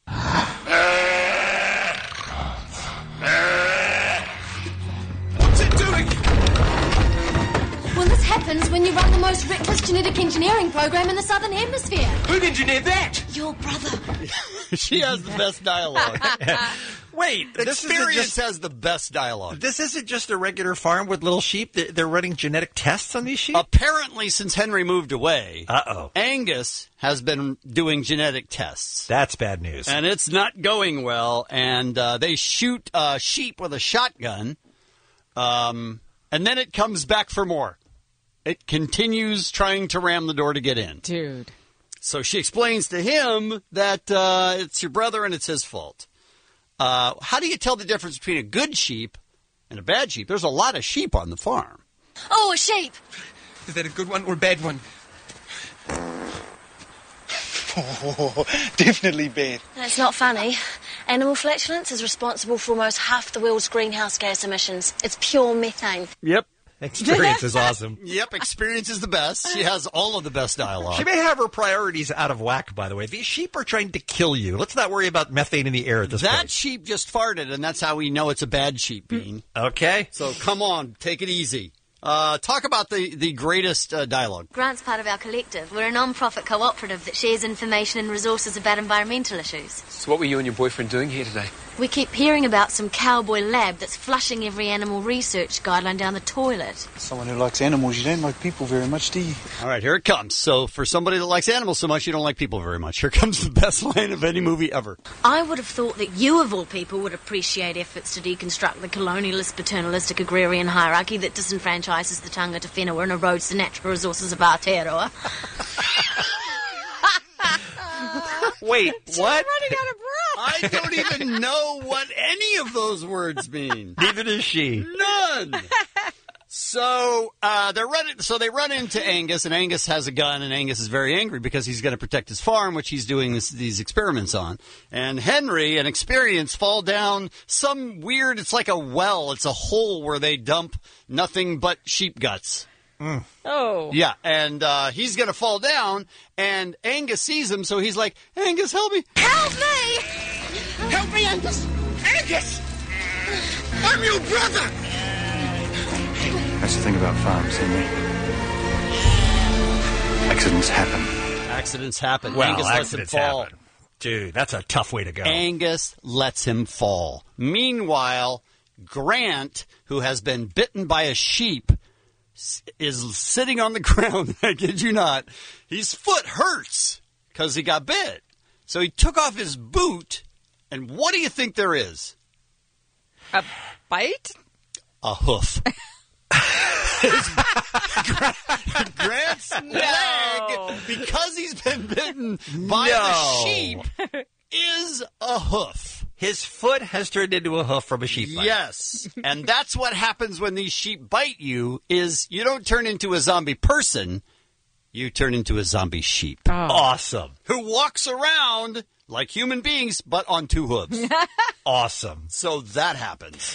What's it doing? Well, this happens when you run the most reckless genetic engineering program in the Southern Hemisphere. Who engineered that? Your brother. She has the best dialogue. Wait, this isn't Experience just has the best dialogue. this isn't just a regular farm with little sheep. They're, they're running genetic tests on these sheep. Apparently, since Henry moved away, Uh oh, Angus has been doing genetic tests. that's bad news. And it's not going well, and uh, they shoot a sheep with a shotgun, um, and then it comes back for more. It continues trying to ram the door to get in. Dude. So she explains to him that uh, it's your brother and it's his fault. Uh, how do you tell the difference between a good sheep and a bad sheep? There's a lot of sheep on the farm. Oh, a sheep. Is that a good one or a bad one? Definitely bad. It's not funny. Animal flatulence is responsible for almost half the world's greenhouse gas emissions. It's pure methane. Yep. Experience is awesome. Yep, Experience is the best. She has all of the best dialogue. She may have her priorities out of whack, by the way. These sheep are trying to kill you. Let's not worry about methane in the air at this that point. sheep just farted, and that's how we know it's a bad sheep, Bean. Okay. So come on, take it easy. Uh, talk about the, the greatest uh, dialogue. Grant's part of our collective. We're a non-profit cooperative that shares information and resources about environmental issues. So what were you and your boyfriend doing here today? We keep hearing about some cowboy lab that's flushing every animal research guideline down the toilet. Someone who likes animals, you don't like people very much, do you? All right, here it comes. So for somebody that likes animals so much, you don't like people very much. Here comes the best line of any movie ever. I would have thought that you, of all people, would appreciate efforts to deconstruct the colonialist, paternalistic, agrarian hierarchy that disenfranchises the tangata whenua and erodes the natural resources of Aotearoa. Wait, what? Running out of breath. I don't even know what any of those words mean. Neither does she. None. So uh, they're running. So they run into Angus, and Angus has a gun, and Angus is very angry because he's going to protect his farm, which he's doing this, these experiments on. And Henry and Experience fall down some weird. It's like a well. It's a hole where they dump nothing but sheep guts. Mm. Oh. Yeah, and uh, he's going to fall down, and Angus sees him, so he's like, Angus, help me. Help me! Help me, Angus! Angus! I'm your brother! That's the thing about farms, Henry. Accidents happen. Accidents happen. Well, Angus accidents lets him fall. happen. Dude, that's a tough way to go. Angus lets him fall. Meanwhile, Grant, who has been bitten by a sheep, is sitting on the ground. I kid you not. His foot hurts because he got bit. So he took off his boot, and what do you think there is? A bite? A hoof. Grant's leg, because he's been bitten by No. the sheep, is a hoof. His foot has turned into a hoof from a sheep bite. Yes, and that's what happens when these sheep bite you, is you don't turn into a zombie person, you turn into a zombie sheep. Oh. Awesome. Who walks around like human beings, but on two hooves. Awesome. So that happens.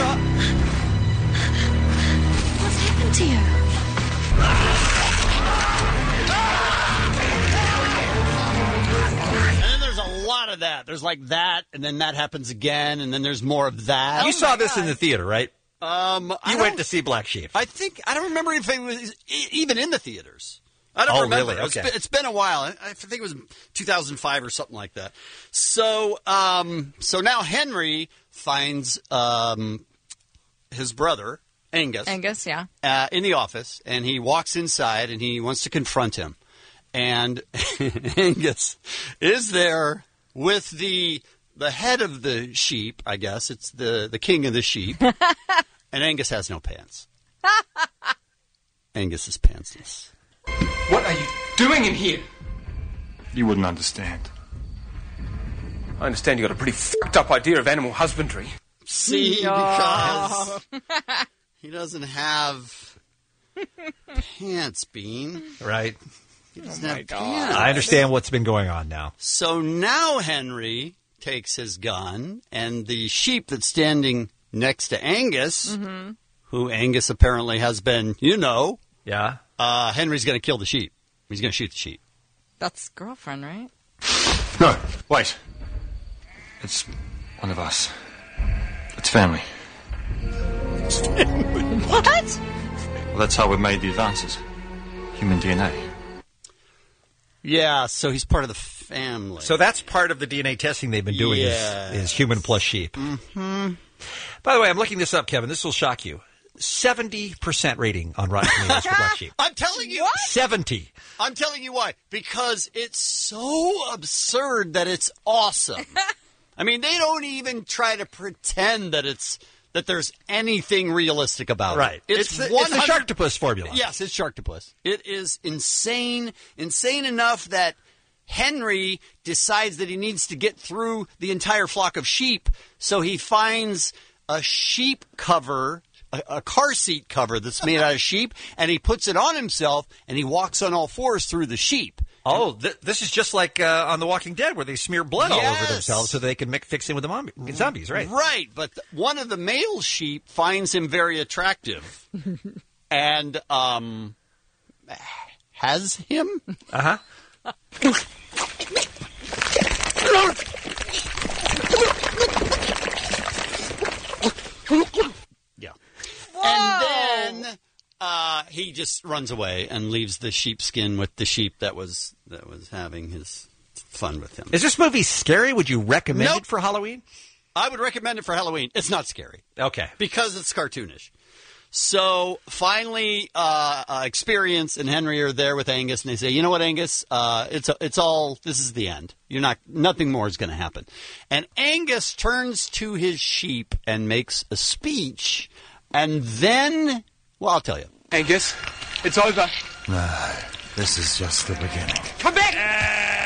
What's happened to you? And then there's a lot of that. There's like that, and then that happens again, and then there's more of that. You saw this in the theater, right? Um, I You don't- went to see Black Sheep. I think I don't remember if it was e- even in the theaters. I don't Oh, remember. really? It's Okay. been- it's been a while. I I think it was two thousand five or something like that. So, um, so now Henry finds um, his brother Angus, Angus, yeah. uh, in the office, and he walks inside and he wants to confront him. And Angus is there with the the head of the sheep. I guess it's the the king of the sheep. And Angus has no pants. Angus is pantsless. What are you doing in here? You wouldn't understand. I understand you got a pretty fucked up idea of animal husbandry. See, No. because he doesn't have pants, Bean. Right. He doesn't have pants. I understand what's been going on now. So now Henry takes his gun, and the sheep that's standing next to Angus, Mm-hmm. who Angus apparently has been, you know, Yeah. uh, Henry's going to kill the sheep. He's going to shoot the sheep. That's girlfriend, right? No, wait. It's one of us. It's family. What? Well, that's how we made the advances. Human D N A. Yeah, so he's part of the family. So that's part of the D N A testing they've been doing Yes. is, is human plus sheep. Mm-hmm. By the way, I'm looking this up, Kevin. This will shock you. seventy percent rating on Rotten Tomatoes for Black Sheep. I'm telling you. seventy. I'm telling you why. Because it's so absurd that it's awesome. I mean, they don't even try to pretend that it's that there's anything realistic about Right. it. It's the- it's the Sharktopus formula. Yes, it's Sharktopus. It is insane, insane enough that Henry decides that he needs to get through the entire flock of sheep, so he finds a sheep cover, a, a car seat cover that's made out of sheep, and he puts it on himself, and he walks on all fours through the sheep. Oh, th- this is just like uh, on The Walking Dead, where they smear blood all over Yes. themselves so they can mix, fix in with the mom- zombies, right? Right, but th- one of the male sheep finds him very attractive, and um, has him. Uh huh. Yeah. And then uh, he just runs away and leaves the sheepskin with the sheep that was that was having his fun with him. Is this movie scary? Would you recommend Nope. it for Halloween? I would recommend it for Halloween. It's not scary. Okay. Because it's cartoonish. So finally, uh, uh, Experience and Henry are there with Angus, and they say, "You know what, Angus? Uh, it's a, it's all. This is the end. You're not. Nothing more is going to happen." And Angus turns to his sheep and makes a speech, and then, well, I'll tell you, Angus, it's over. Ah, this is just the beginning. Come back!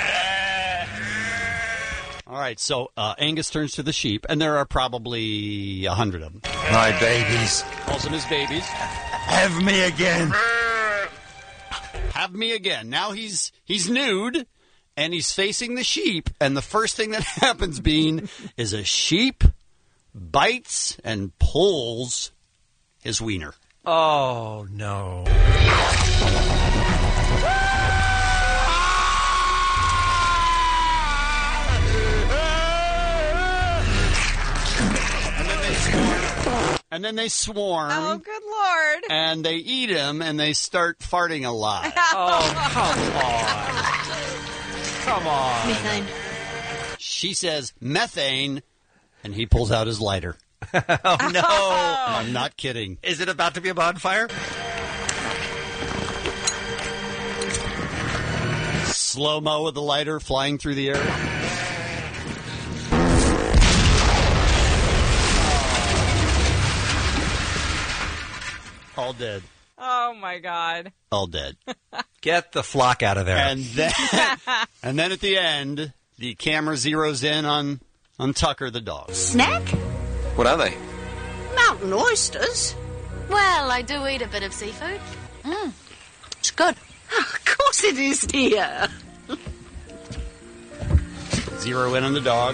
All right, so uh, Angus turns to the sheep, and there are probably a hundred of them. My babies. Calls them his babies. Have me again. Have me again. Now he's he's nude, and he's facing the sheep, and the first thing that happens, Bean, is a sheep bites and pulls his wiener. Oh, no. And then they swarm. Oh, good Lord. And they eat him, and they start farting a lot. Oh, come on. Come on. Methane. She says methane, and he pulls out his lighter. Oh, no. I'm not kidding. Is it about to be a bonfire? Slow-mo with the lighter flying through the air. All dead. Oh, my God. All dead. Get the flock out of there. And then, and then at the end, the camera zeroes in on, on Tucker the dog. Snack? What are they? Mountain oysters. Well, I do eat a bit of seafood. Mm. It's good. Of course it is, dear. Zero in on the dog.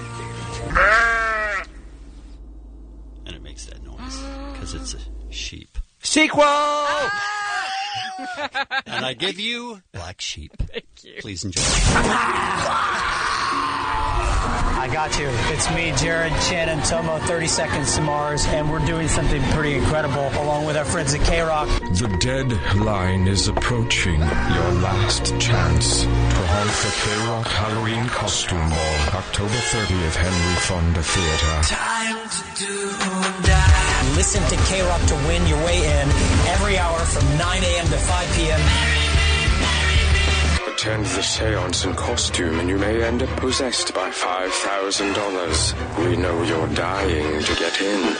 And it makes that noise because it's a sheep. Sequel! And I give you Black Sheep. Thank you. Please enjoy. I got you. It's me, Jared, Shannon, Tomo, thirty Seconds to Mars, and we're doing something pretty incredible along with our friends at K-Rock. The deadline is approaching. Your last chance to haunt the K-Rock Halloween Costume Ball, October thirtieth, Henry Fonda Theater. Time to do or die. Listen to K-Rock to win your way in every hour from nine a.m. to five p.m. Attend the seance in costume and you may end up possessed by five thousand dollars. We know you're dying to get in.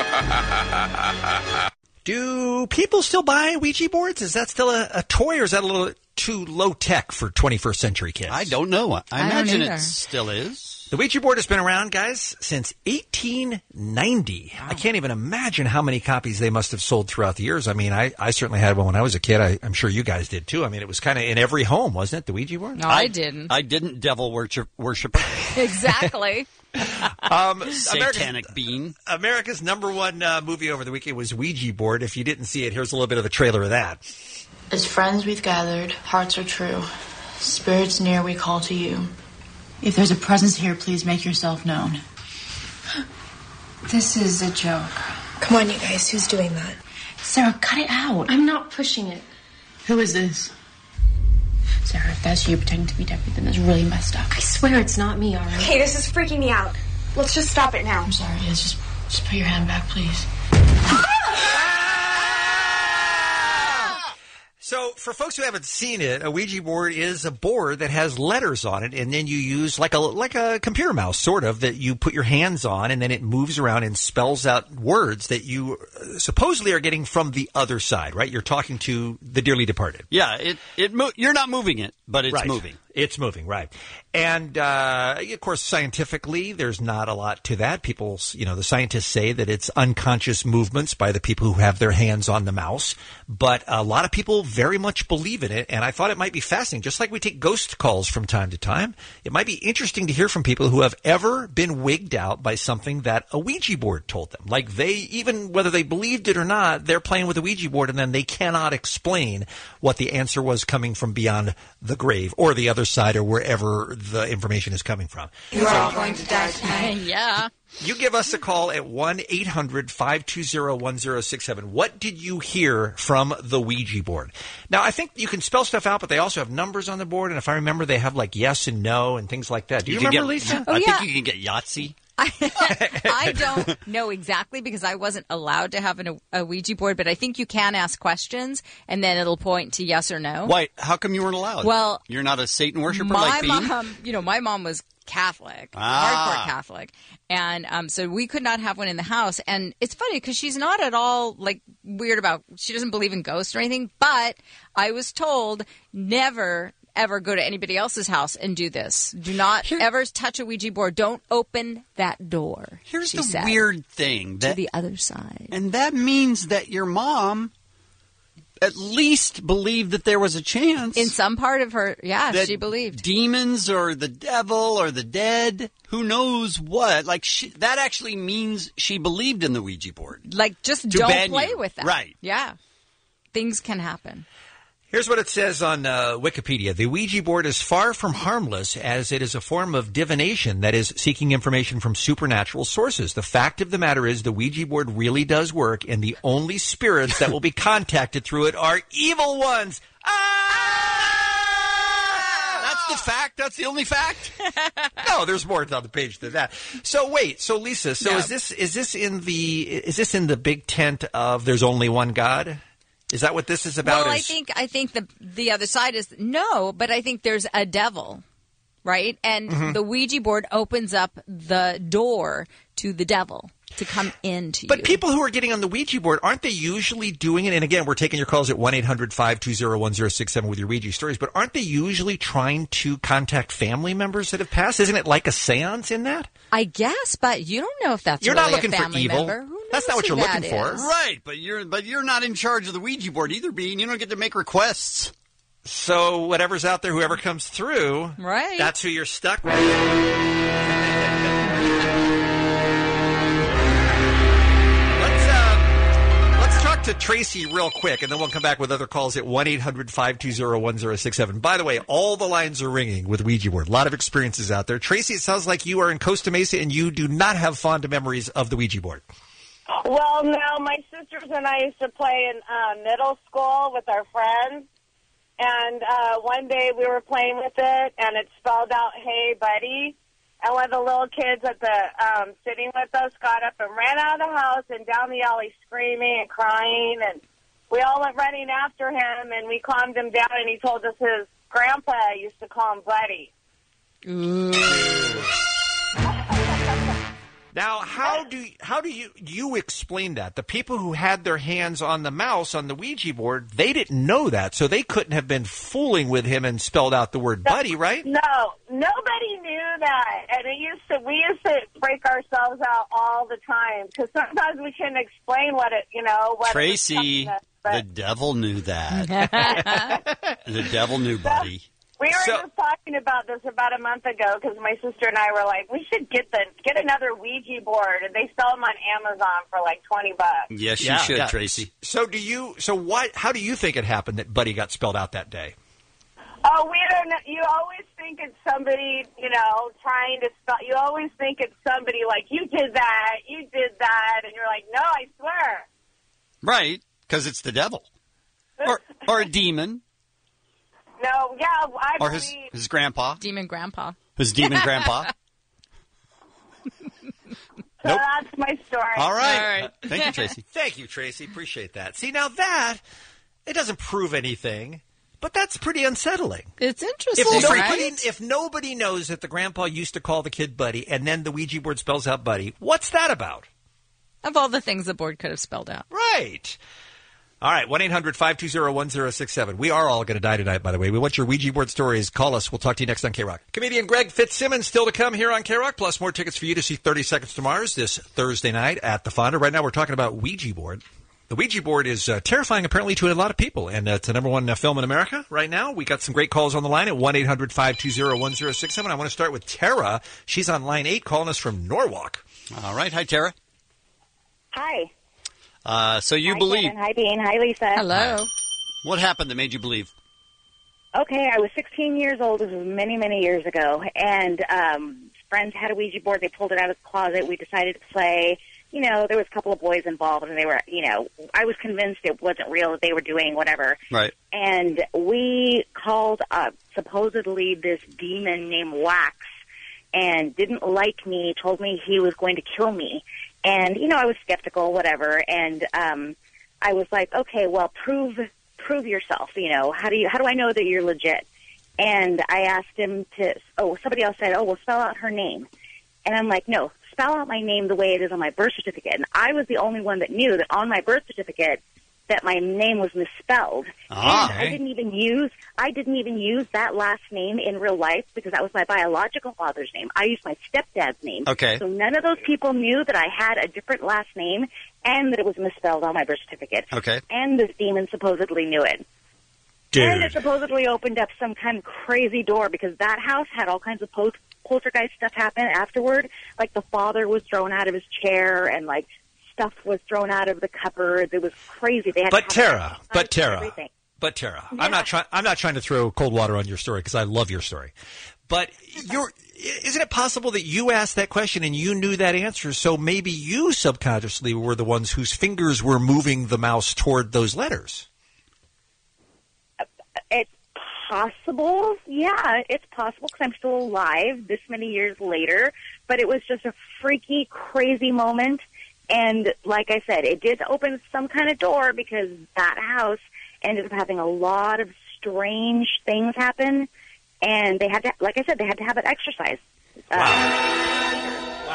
Do people still buy Ouija boards? Is that still a, a toy, or is that a little too low tech for twenty-first century kids? I don't know. I, I don't imagine either. it still is. The Ouija board has been around, guys, since eighteen ninety. I can't even imagine how many copies they must have sold throughout the years. I mean, I, I certainly had one when I was a kid. I, I'm sure you guys did, too. I mean, it was kind of in every home, wasn't it, the Ouija board? No, I, didn't. I didn't devil worship worshiper. Exactly. Um, Satanic America's, bean. America's number one uh, movie over the weekend was Ouija board. If you didn't see it, here's a little bit of a trailer of that. As friends we've gathered, hearts are true. Spirits near we call to you. If there's a presence here, please make yourself known. This is a joke. Come on, you guys. Who's doing that? Sarah, cut it out. I'm not pushing it. Who is this? Sarah, if that's you pretending to be Debbie, then that's really messed up. I swear it's not me, all right? Okay, this is freaking me out. Let's just stop it now. I'm sorry. It's just, just put your hand back, please. So, for folks who haven't seen it, a Ouija board is a board that has letters on it, and then you use like a like a computer mouse, sort of, that you put your hands on, and then it moves around and spells out words that you supposedly are getting from the other side, right? You're talking to the dearly departed. Yeah, it it mo- you're not moving it, but it's Right. moving. It's moving, right. And, uh, of course, scientifically, there's not a lot to that. People, you know, the scientists say that it's unconscious movements by the people who have their hands on the mouse. But a lot of people very much believe in it, and I thought it might be fascinating. Just like we take ghost calls from time to time, it might be interesting to hear from people who have ever been wigged out by something that a Ouija board told them. Like they, even whether they believed it or not, they're playing with a Ouija board, and then they cannot explain what the answer was coming from beyond the grave or the other side or wherever the information is coming from. You're all going to die tonight. Yeah. You give us a call at one eight hundred five two zero one zero six seven. What did you hear from the Ouija board? Now, I think you can spell stuff out, but they also have numbers on the board, and if I remember, they have like yes and no and things like that. Do you, you remember, get, Lisa? I Oh, yeah. think you can get Yahtzee. I don't know exactly because I wasn't allowed to have an, a Ouija board, but I think you can ask questions, and then it'll point to yes or no. Why? How come you weren't allowed? Well, you're not a Satan worshiper my like Bean? mom, you know, my mom was Catholic, Ah. hardcore Catholic, and um, so we could not have one in the house. And it's funny because she's not at all like weird about. She doesn't believe in ghosts or anything. But I was told never ever go to anybody else's house and do this. Do not Here, ever touch a Ouija board. Don't open that door. Here's she the said, weird thing. That, to the other side. And that means that your mom at least believed that there was a chance. In some part of her, yeah, that she believed. Demons or the devil or the dead, who knows what. Like she, that actually means she believed in the Ouija board. Like just To don't ban play you. with that. Right. Yeah. Things can happen. Here's what it says on uh, Wikipedia. The Ouija board is far from harmless as it is a form of divination that is seeking information from supernatural sources. The fact of the matter is the Ouija board really does work, and the only spirits that will be contacted through it are evil ones. That's the fact? That's the only fact? No, there's more on the page than that. So wait, so Lisa, so Yeah. is this is this in the is this in the big tent of there's only one God? Is that what this is about? Well, I is- think I think the the other side is no, but I think there's a devil, right? And Mhm. the Ouija board opens up the door to the devil to come into But you. people who are getting on the Ouija board, aren't they usually doing it? And again, we're taking your calls at one eight hundred five two zero one zero six seven with your Ouija stories, but aren't they usually trying to contact family members that have passed? Isn't it like a seance in that? I guess, but you don't know if that's You're really not looking a for family evil. member. Who That's knows not what who you're that looking for. is? Right, but you're but you're not in charge of the Ouija board either, Bean. You don't get to make requests. So whatever's out there, whoever comes through, right? That's who you're stuck with. Let's uh, let's talk to Tracy real quick, and then we'll come back with other calls at one eight hundred five two zero one zero six seven. By the way, all the lines are ringing with Ouija board. A lot of experiences out there. Tracy, it sounds like you are in Costa Mesa, and you do not have fond memories of the Ouija board. Well, no, my sisters and I used to play in uh, middle school with our friends, and uh, one day we were playing with it, and it spelled out, "Hey, buddy," and one of the little kids at the um, sitting with us got up and ran out of the house and down the alley screaming and crying, and we all went running after him, and we calmed him down, and he told us his grandpa used to call him Buddy. Now, how do how do you you explain that? The people who had their hands on the mouse on the Ouija board, they didn't know that, so they couldn't have been fooling with him and spelled out the word buddy, right? No, nobody knew that, and it used to. We used to freak ourselves out all the time because sometimes we couldn't explain what it, you know, what Tracy, it was telling us, the devil knew that. The devil knew, buddy. We were just talking about this about a month ago because my sister and I were like, we should get the get another Ouija board, and they sell them on Amazon for like twenty bucks. Yes, you Yeah, should, yeah. Tracy. So do you? So what? How do you think it happened that Buddy got spelled out that day? Oh, we don't know. You always think it's somebody, you know, trying to spell. You always think it's somebody like, you did that, you did that, and you're like, no, I swear. Right, because it's the devil. Or, or a demon. No, yeah, I Or believe. his, his grandpa. Demon grandpa. His demon grandpa. So that's my story. All right. All right. Thank you, Tracy. Thank you, Tracy. Appreciate that. See, now that, it doesn't prove anything, but that's pretty unsettling. It's interesting, If nobody, right? if nobody knows that the grandpa used to call the kid Buddy, and then the Ouija board spells out Buddy, what's that about? Of all the things the board could have spelled out. Right. All right, one eight hundred five two zero one zero six seven. We are all going to die tonight, by the way. We want your Ouija board stories. Call us. We'll talk to you next on K-Rock. Comedian Greg Fitzsimmons still to come here on K-Rock, plus more tickets for you to see thirty Seconds to Mars this Thursday night at the Fonda. Right now we're talking about Ouija board. The Ouija board is uh, terrifying, apparently, to a lot of people, and uh, it's the number one uh, film in America right now. We got some great calls on the line at one eight hundred five two zero one zero six seven. I want to start with Tara. She's on line eight, calling us from Norwalk. All right. Hi, Tara. Hi. Uh, so you Hi, believe... Kevin. Hi, Dean. Hi, Lisa. Hello. What happened that made you believe? Okay, I was sixteen years old. This was many, many years ago. And um, friends had a Ouija board. They pulled it out of the closet. We decided to play. You know, there was a couple of boys involved, and they were, you know, I was convinced it wasn't real, that they were doing whatever. Right. And we called up supposedly this demon named Wax, and didn't like me, told me he was going to kill me. And, you know, I was skeptical, whatever. And um, I was like, okay, well, prove prove yourself. You know, how do you how do I know that you're legit? And I asked him to, oh, somebody else said, oh, well, spell out her name. And I'm like, no, spell out my name the way it is on my birth certificate. And I was the only one that knew that on my birth certificate that my name was misspelled. Ah, and okay. I didn't even use I didn't even use that last name in real life because that was my biological father's name. I used my stepdad's name. Okay. So none of those people knew that I had a different last name and that it was misspelled on my birth certificate. Okay. And this demon supposedly knew it. Dude. And it supposedly opened up some kind of crazy door because that house had all kinds of post poltergeist stuff happen afterward. Like the father was thrown out of his chair and like stuff was thrown out of the cupboard. It was crazy. They had But to have Tara, but Tara, everything. but Tara, Yeah. I'm not trying. I'm not trying to throw cold water on your story because I love your story. But you're, isn't it possible that you asked that question and you knew that answer? So maybe you subconsciously were the ones whose fingers were moving the mouse toward those letters. It's possible. Yeah, it's possible because I'm still alive this many years later. But it was just a freaky, crazy moment. And like I said, it did open some kind of door because that house ended up having a lot of strange things happen. And they had to, like I said, they had to have it exercised. Wow. Uh,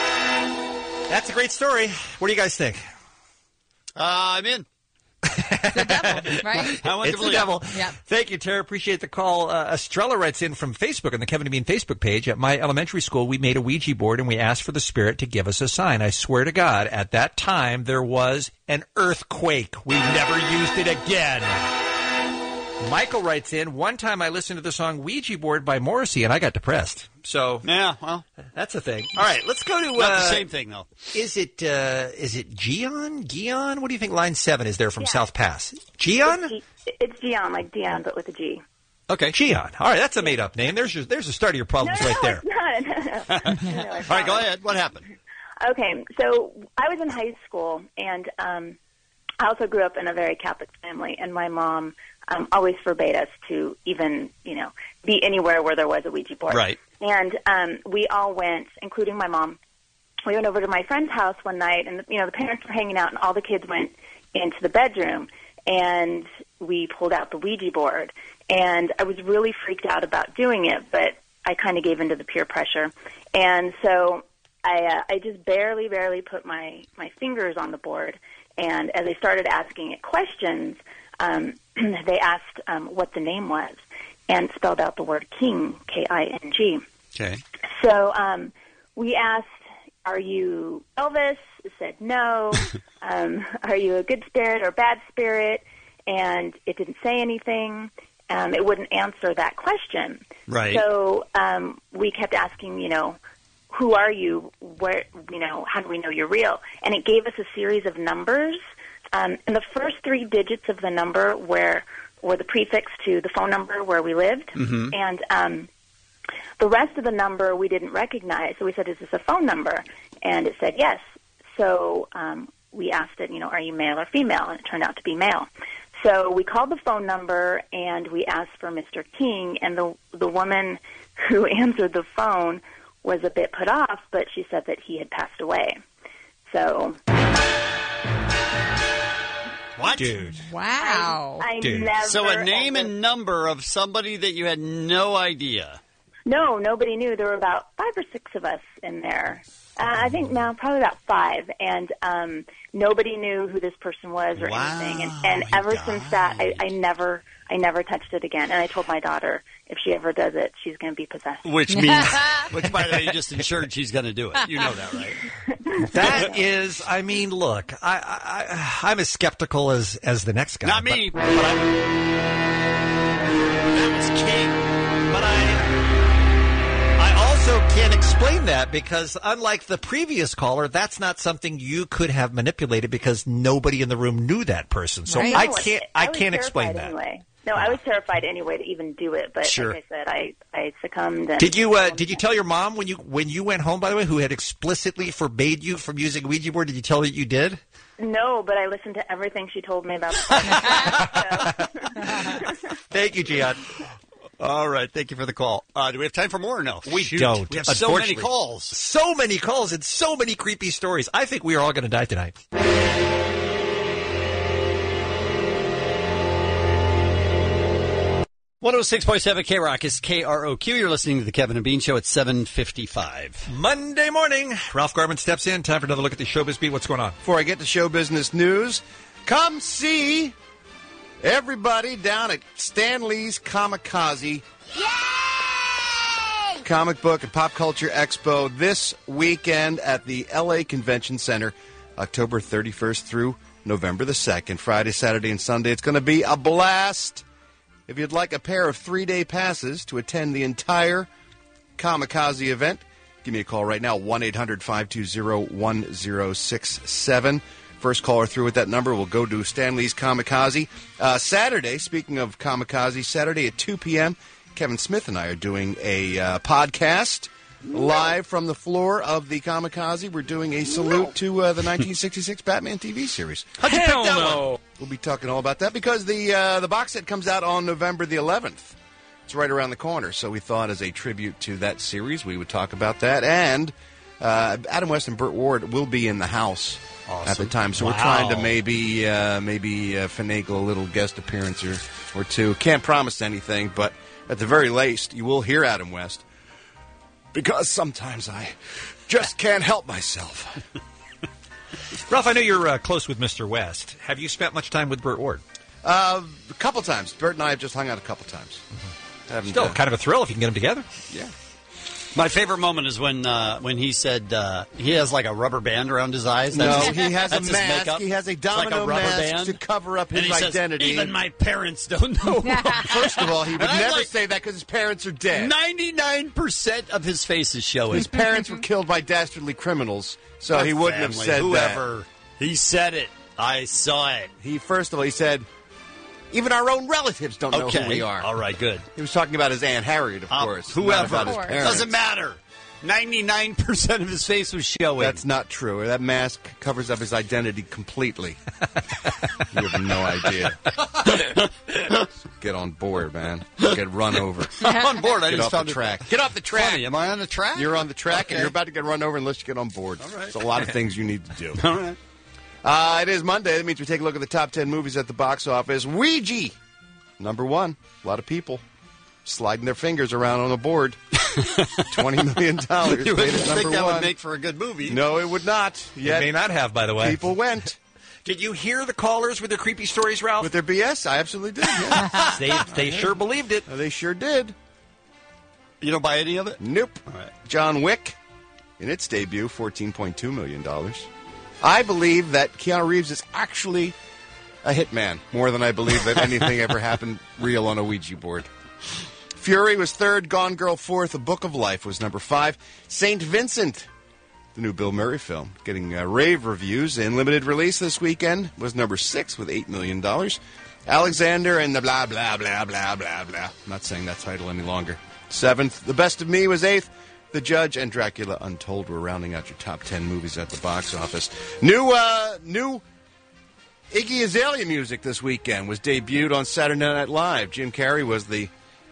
wow. That's a great story. What do you guys think? Uh, I'm in. The devil, right? I want It's to the believe. devil. Yep. Thank you, Tara. Appreciate the call. Uh, Estrella writes in from Facebook on the Kevin and Bean Facebook page. At my elementary school, we made a Ouija board and we asked for the spirit to give us a sign. I swear to God, at that time, there was an earthquake. We never used it again. Michael writes in, one time I listened to the song Ouija Board by Morrissey and I got depressed. So Yeah, well, that's a thing. All right, let's go to... not uh, the same thing, though. Is it uh, is it Gian? Gian? What do you think line seven is there from Yeah. South Pass? Gian? It's, G- it's Gian, like Dion, but with a G. Okay, Gian. All right, that's a made-up name. There's your, there's the start of your problems no, right no, there. it's not. No, it's All right, not. go ahead. What happened? Okay, so I was in high school, and um, I also grew up in a very Catholic family, and my mom um, always forbade us to even, you know, be anywhere where there was a Ouija board. Right. And um, we all went, including my mom. We went over to my friend's house one night, and, you know, the parents were hanging out, and all the kids went into the bedroom, and we pulled out the Ouija board. And I was really freaked out about doing it, but I kind of gave into the peer pressure. And so I, uh, I just barely, barely put my, my fingers on the board. And as I started asking it questions, um, they asked um, what the name was and spelled out the word King, K I N G. Okay. So um, we asked, are you Elvis? It said no. um, are you a good spirit or bad spirit? And it didn't say anything. Um, it wouldn't answer that question. Right. So um, we kept asking, you know, who are you? Where, you know, how do we know you're real? And it gave us a series of numbers. Um, and the first three digits of the number were, were the prefix to the phone number where we lived. Mhm. And um, the rest of the number we didn't recognize. So we said, is this a phone number? And it said yes. So um, we asked it, you know, are you male or female? And it turned out to be male. So we called the phone number and we asked for Mister King. And the the woman who answered the phone was a bit put off, but she said that he had passed away. So... What? Dude. Wow. I, I Dude. never... So a name ever- and number of somebody that you had no idea. No, nobody knew. There were about five or six of us in there. Uh, I think now probably about five, and um, nobody knew who this person was or Wow, anything. And, and ever died. since that, I, I never, I never touched it again. And I told my daughter if she ever does it, she's going to be possessed. Which means, which by the way, you just ensured she's going to do it. You know that, right? That is, I mean, look, I, I, I'm as skeptical as, as the next guy. Not me. But, But I, that was king. but I, I also can't explain that because unlike the previous caller, that's not something you could have manipulated because nobody in the room knew that person. So Right. I No, can't, I I was can't explain terrified that. Anyway. No, I was terrified anyway to even do it. But Sure. like I said, I, I succumbed. And Did you uh, did you tell your mom when you when you went home, by the way, who had explicitly forbade you from using a Ouija board? Did you tell her that you did? No, but I listened to everything she told me about. Thank you, Gian. All right. Thank you for the call. Uh, do we have time for more or no? We Shoot. don't. We have so many unfortunately. calls. So many calls and so many creepy stories. I think we are all going to die tonight. one oh six point seven K Rock is K R O Q. You're listening to the Kevin and Bean Show at seven fifty-five. Monday morning, Ralph Garman steps in. Time for another look at the showbiz beat. What's going on? Before I get to show business news, come see everybody down at Stan Lee's Kamikaze Comic Book and Pop Culture Expo this weekend at the L A Convention Center, October thirty-first through November the second. Friday, Saturday, and Sunday. It's going to be a blast. If you'd like a pair of three-day passes to attend the entire Kamikaze event, give me a call right now, one eight hundred five two zero one zero six seven. First caller through with that number will go to Stan Lee's Kamikaze. Uh, Saturday, speaking of Kamikaze, Saturday at two p.m., Kevin Smith and I are doing a uh, podcast live from the floor of the Kamikaze. We're doing a salute to uh, the nineteen sixty-six Batman T V series. How'd you Hell pick that no. one? We'll be talking all about that because the uh, the box set comes out on November the eleventh. It's right around the corner, so we thought as a tribute to that series, we would talk about that. And uh, Adam West and Burt Ward will be in the house Awesome. at the time, so we're Wow. trying to maybe uh, maybe uh, finagle a little guest appearance or, or two. Can't promise anything, but at the very least, you will hear Adam West because sometimes I just can't help myself. Ralph, I know you're uh, close with Mister West. Have you spent much time with Burt Ward? Uh, a couple times. Bert and I have just hung out a couple times. Haven't, Still uh, kind of a thrill if you can get them together. Yeah. My favorite moment is when uh, when he said uh, he has like a rubber band around his eyes. No, That's his- he has a that's his mask. makeup. He has a It's like domino rubber mask band. to cover up And his he says, identity. even my parents don't know. First of all, he would And I'm never like, say that because his parents are dead. ninety-nine percent of his face is showing. His parents were killed by dastardly criminals, so Good he wouldn't have family, said whoever. that. He said it. I saw it. He first of all, he said, even our own relatives don't know Okay. who we are. All right, good. He was talking about his Aunt Harriet, of Uh, course. whoever. Not about his It parents. doesn't matter. ninety-nine percent of his face was showing. That's not true. That mask covers up his identity completely. You have no idea. Get on board, man. Get run over. I'm on board. I Get just off found the it track. Get off the track. Funny. Am I on the track? You're on the track, Okay. and you're about to get run over unless you get on board. All right. There's a lot of things you need to do. All right. Uh, it is Monday. That means we take a look at the top ten movies at the box office. Ouija, number one. A lot of people sliding their fingers around on a board. twenty million dollars. You would made it think number that one. would make for a good movie. No, it would not. Yet It may not have, by the way. people went. Did you hear the callers with their creepy stories, Ralph? With their B S, I absolutely did. Yeah. they they sure believed it. They sure did. You don't buy any of it? Nope. All right. John Wick, in its debut, fourteen point two million dollars. I believe that Keanu Reeves is actually a hitman, more than I believe that anything ever happened real on a Ouija board. Fury was third, Gone Girl fourth, A Book of Life was number five. Saint Vincent, the new Bill Murray film, getting uh, rave reviews in limited release this weekend, was number six with eight million dollars. Alexander and the blah, blah, blah, blah, blah, blah. I'm not saying that title any longer. Seventh, The Best of Me was eighth. The Judge and Dracula Untold were rounding out your top ten movies at the box office. New, uh, new Iggy Azalea music this weekend was debuted on Saturday Night Live. Jim Carrey was the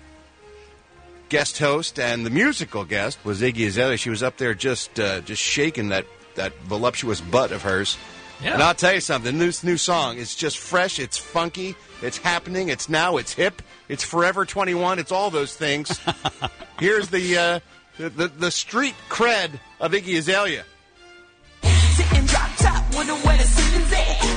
guest host, and the musical guest was Iggy Azalea. She was up there just uh, just shaking that, that voluptuous butt of hers. Yeah. And I'll tell you something, this new song is just fresh, it's funky, it's happening, it's now, it's hip, it's Forever twenty-one, it's all those things. Here's the, uh, the, the the street cred of Iggy Azalea.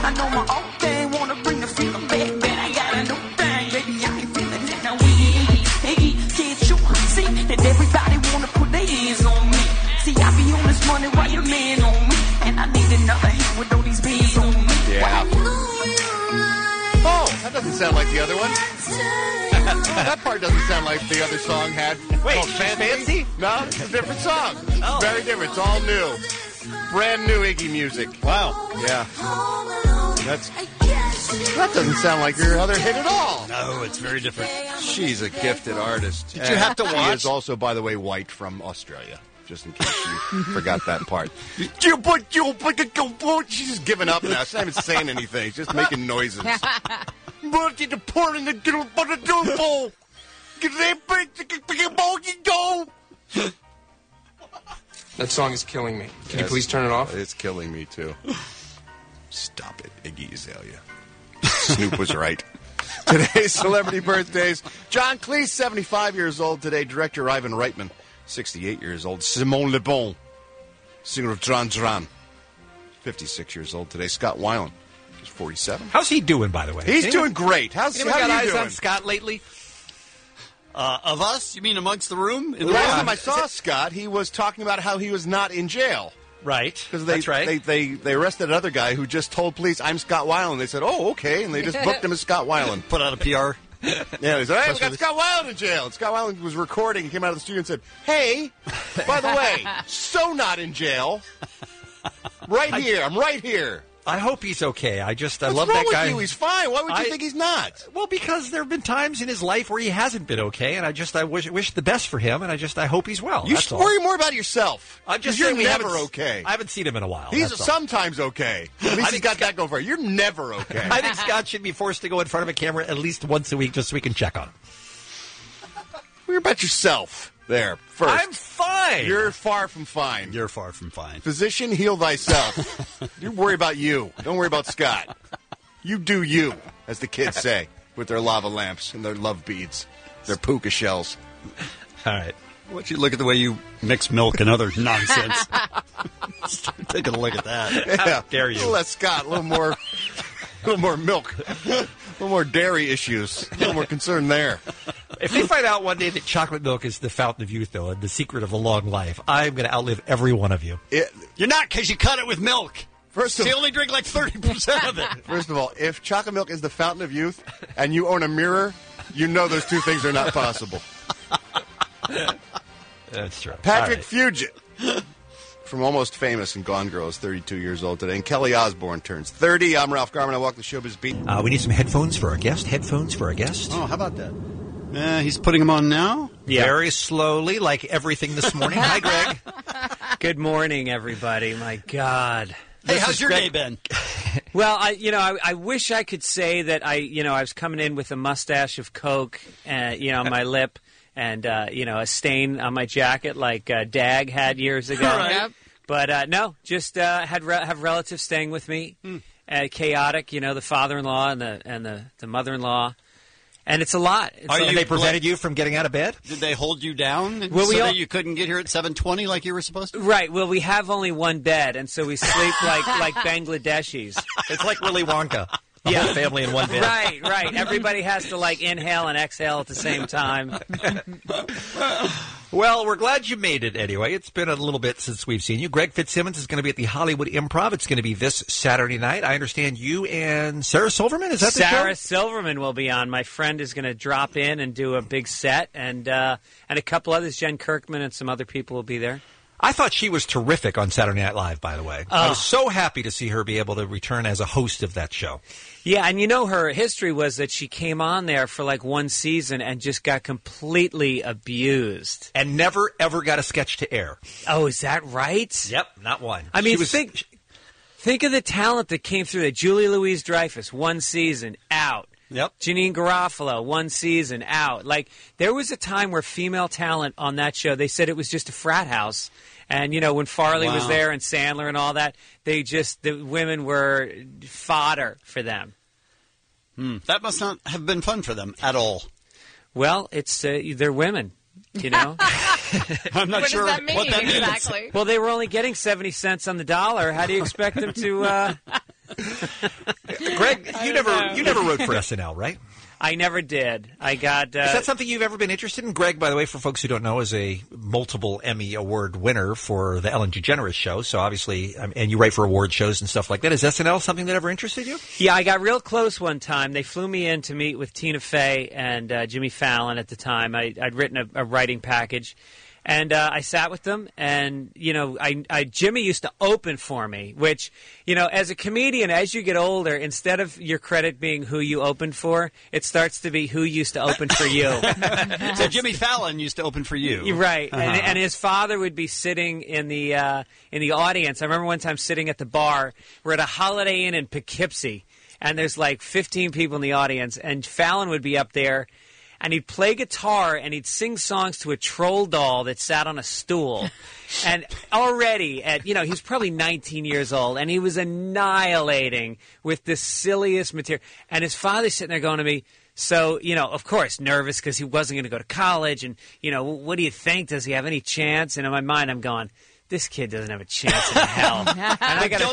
I know my old thing, wanna bring the feeling back, but I got a new thing, baby, I ain't feeling it. Now we hey, can't you see that everybody wanna put their hands on me? See, I be on this money while you're laying on me, and I need another hand with all these beans on me. Yeah. Oh, that doesn't sound like the other one. That part doesn't sound like the other song had. Wait, called she's Fancy? No, it's a different song. Oh. Very different. It's all new. Brand new Iggy music. Wow. Yeah. That's that doesn't sound like your other hit at all. No, it's very different. She's a gifted artist. Did you have to She watch? is also, by the way, white from Australia. Just in case you forgot that part. She's just giving up now. She's not even saying anything. She's just making noises. That song is killing me. Can Yes, you please turn it off? It's killing me, too. Stop it, Iggy Azalea. Snoop was right. Today's celebrity birthdays. John Cleese, seventy-five years old today. Director Ivan Reitman, sixty-eight years old. Simone Le Bon, singer of Duran Duran, fifty-six years old today. Scott Weiland, he's forty-seven. How's he doing, by the way? He's Anyone- doing great. How's anyone how got are you eyes doing? on Scott lately? Uh, of us? You mean amongst the room? In The the last room? time I saw Scott, he was talking about how he was not in jail. Right. Because they, That's right. they, they, they arrested another guy who just told police, I'm Scott Weiland. They said, oh, okay. And they just booked him as Scott Weiland. Put out a P R. Yeah, they said, hey, we got release. Scott Weiland in jail. And Scott Weiland was recording. He came out of the studio and said, hey, by the way, so not in jail. Right here. I'm right here. I hope he's okay. I just, I What's love wrong that with guy. you? He's fine. Why would you I- think he's not? Well, because there have been times in his life where he hasn't been okay, and I just, I wish, wish the best for him, and I just, I hope he's well. You That's should all. worry more about yourself. I'm just 'Cause you're saying we never haven't- okay. I haven't seen him in a while. He's that's all. sometimes okay. At least he's think got that going for him. You're never okay. I think Scott should be forced to go in front of a camera at least once a week just so we can check on him. Worry about yourself there first. I'm fine. You're far from fine. You're far from fine. Physician, heal thyself. You worry about you. Don't worry about Scott. You do you, as the kids say, with their lava lamps and their love beads, their puka shells. All right. Why don't you look at the way you mix milk and other nonsense? Start taking a look at that. Yeah. dare you. A little less Scott, a little more, a little more milk, a little more dairy issues, a little more concern there. If they find out one day that chocolate milk is the fountain of youth, though, and the secret of a long life, I'm going to outlive every one of you. It, You're not, because you cut it with milk. First of They only drink like thirty percent of it. First of all, if chocolate milk is the fountain of youth and you own a mirror, you know those two things are not possible. That's true. Patrick All Fugit, from Almost Famous and Gone Girl, is thirty-two years old today. And Kelly Osbourne turns thirty. I'm Ralph Garman. I walk the showbiz beat. right. Uh, we need some headphones for our guest. Headphones for our guest. Oh, how about that? Uh, he's putting them on now? Very slowly, like everything this morning. Hi, Greg. Good morning, everybody. My God. Hey, This how's is your Greg- day been? Well, I, you know, I, I wish I could say that I, you know, I was coming in with a mustache of Coke, uh, you know, on my lip, and uh, you know, a stain on my jacket like uh, Dag had years ago. Right. Yep. But uh, no, just uh, had re- have relatives staying with me. Hmm. Uh, chaotic, you know, the father-in-law and the and the, the mother-in-law, and it's a lot. It's Are a- you They prevented you from getting out of bed? Did they hold you down Well, so we all- that you couldn't get here at seven twenty like you were supposed to? Right. Well, we have only one bed, and so we sleep like like Bangladeshis. It's like Willy Wonka. The Yeah. whole family in one bed. Right, right. Everybody has to like inhale and exhale at the same time. Well, we're glad you made it anyway. It's been a little bit since we've seen you. Greg Fitzsimmons is going to be at the Hollywood Improv. It's going to be this Saturday night. I understand you and Sarah Silverman, is that the Sarah show? Silverman will be on. My friend is going to drop in and do a big set, and uh, and a couple others. Jen Kirkman and some other people will be there. I thought she was terrific on Saturday Night Live, by the way. I Oh. was so happy to see her be able to return as a host of that show. Yeah, and you know her history was that she came on there for like one season and just got completely abused. And never, ever got a sketch to air. Oh, is that right? Yep, not one. I mean, She was- think think of the talent that came through there. Julie Louis-Dreyfus, one season, out. Yep. Janine Garofalo, one season, out. Like, there was a time where female talent on that show, they said it was just a frat house. And, you know, when Farley was Wow. there and Sandler and all that, they just, the women were fodder for them. Hmm. That must not have been fun for them at all. Well, it's, uh, they're women, you know? I'm not What sure does that mean what that means. exactly? Well, they were only getting seventy cents on the dollar. How do you expect them to, uh, Greg, you never know. you never wrote for S N L, right? I never did. I got. Uh, Is that something you've ever been interested in? Greg, by the way, for folks who don't know, is a multiple Emmy Award winner for the Ellen DeGeneres Show. So obviously, um, and you write for award shows and stuff like that. Is S N L something that ever interested you? Yeah, I got real close one time. They flew me in to meet with Tina Fey and uh, Jimmy Fallon at the time. I, I'd written a, a writing package. And uh, I sat with them, and, you know, I, I Jimmy used to open for me, which, you know, as a comedian, as you get older, instead of your credit being who you opened for, it starts to be who used to open for you. So Jimmy Fallon used to open for you. You're right. Uh-huh. And, and his father would be sitting in the uh, in the audience. I remember one time sitting at the bar. We're at a Holiday Inn in Poughkeepsie, and there's like fifteen people in the audience, and Fallon would be up there. And he'd play guitar, and he'd sing songs to a troll doll that sat on a stool. And already, at you know, he was probably nineteen years old, and he was annihilating with the silliest material. And his father's sitting there going to me, so, you know, of course, nervous because he wasn't going to go to college. And, you know, what do you think? Does he have any chance? And in my mind, I'm going, this kid doesn't have a chance in hell. And I got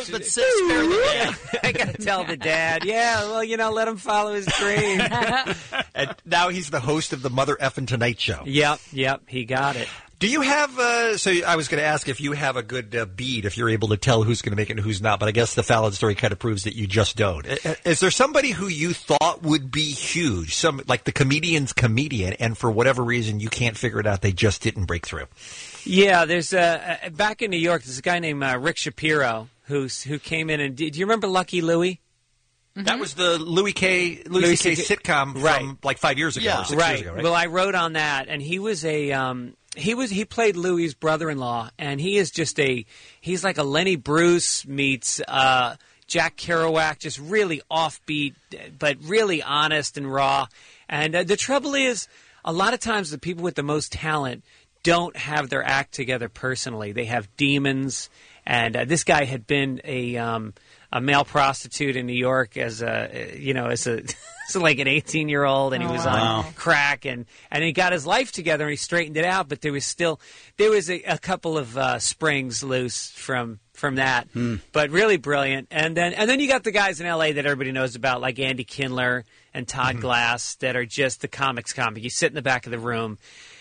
to I got to tell the dad, yeah, well, you know, let him follow his dream. And now he's the host of the Mother Effin' Tonight Show. Yep, yep, he got it. Do you have, uh, so I was going to ask if you have a good uh, beat, if you're able to tell who's going to make it and who's not, but I guess the Fallon story kind of proves that you just don't. Is there somebody who you thought would be huge, some like the comedian's comedian, and for whatever reason you can't figure it out, they just didn't break through? Yeah, there's a, uh, back in New York, there's a guy named uh, Rick Shapiro who's, who came in and, do you remember Lucky Louie? Mm-hmm. That was the Louis K. Louis, Louis C K sitcom from right. like five years ago, Yeah, or six right. years ago, right? Well, I wrote on that, and he was a um, he was he played Louis's brother-in-law, and he is just a he's like a Lenny Bruce meets uh, Jack Kerouac, just really offbeat, but really honest and raw. And uh, the trouble is, a lot of times the people with the most talent don't have their act together personally. They have demons, and uh, this guy had been a um, a male prostitute in New York as a you know as a so like an eighteen year old, and he Oh, was wow. on crack, and and he got his life together and he straightened it out. But there was still there was a, a couple of uh, springs loose from from that, Hmm. but really brilliant. And then and then you got the guys in L A that everybody knows about, like Andy Kindler and Todd Glass, that are just the comics comic. You sit in the back of the room.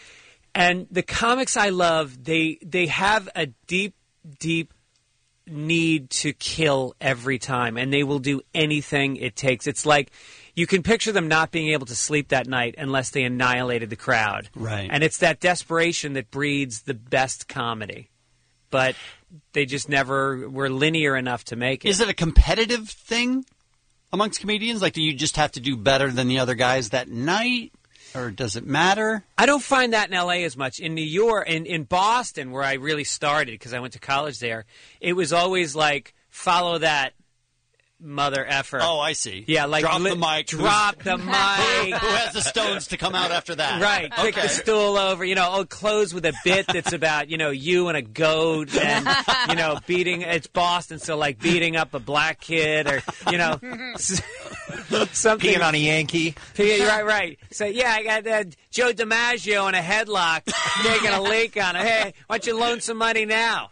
And the comics I love, they they have a deep, deep need to kill every time, and they will do anything it takes. It's like you can picture them not being able to sleep that night unless they annihilated the crowd. Right. And it's that desperation that breeds the best comedy. But they just never were linear enough to make it. Is it a competitive thing amongst comedians? Like, do you just have to do better than the other guys that night? Or does it matter? I don't find that in L A as much. In New York, in, in Boston, where I really started, because I went to college there, it was always like, follow that mother effer. Oh, I see. Yeah, like drop li- the mic. Drop the mic. Who has the stones to come out after that? Right. Kick Okay. the stool over. You know, oh, close with a bit that's about, you know, you and a goat and, you know, beating, it's Boston, so like beating up a black kid or, you know, something. Peeing on a Yankee. Pee- right, right. So, yeah, I got uh, Joe DiMaggio in a headlock taking a leak on it. Hey, why don't you loan some money now?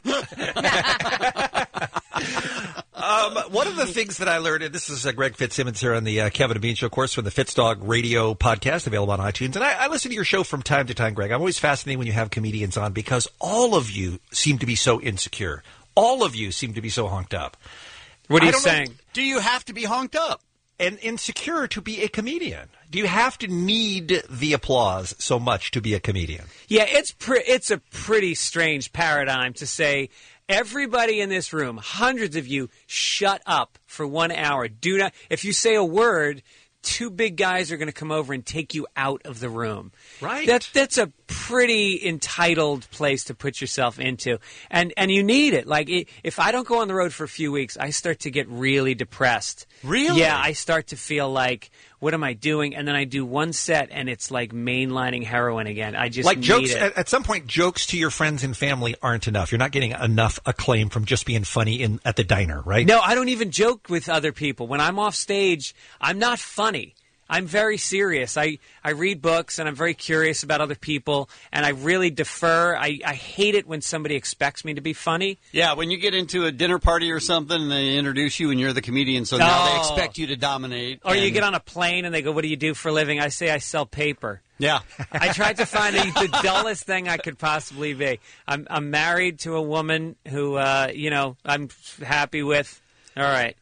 Um, one of the things that I learned, and this is uh, Greg Fitzsimmons here on the uh, Kevin and Bean Show, of course, from the Fitzdog Radio podcast, available on iTunes. And I, I listen to your show from time to time, Greg. I'm always fascinated when you have comedians on because all of you seem to be so insecure. All of you seem to be so honked up. What are I you don't know- saying? Do you have to be honked up? And insecure to be a comedian? Do you have to need the applause so much to be a comedian? Yeah, it's pre- it's a pretty strange paradigm to say everybody in this room, hundreds of you, shut up for one hour. Do not. If you say a word, two big guys are going to come over and take you out of the room. Right. That that's a pretty entitled place to put yourself into, and and you need it. Like i if I don't go on the road for a few weeks, I start to get really depressed. Really? Yeah, I start to feel like, what am I doing? And then I do one set, and it's like mainlining heroin again. I just like need jokes it. at, at some point, jokes to your friends and family aren't enough. You're not getting enough acclaim from just being funny in at the diner, right? No, I don't even joke with other people. When I'm off stage, I'm not funny. I'm very serious. I, I read books, and I'm very curious about other people, and I really defer. I, I hate it when somebody expects me to be funny. Yeah, when you get into a dinner party or something, and they introduce you, and you're the comedian, so now they Oh. expect you to dominate. Or you and- get on a plane, and they go, what do you do for a living? I say I sell paper. Yeah. I tried to find the, the dullest thing I could possibly be. I'm, I'm married to a woman who, uh, you know, I'm happy with. All right.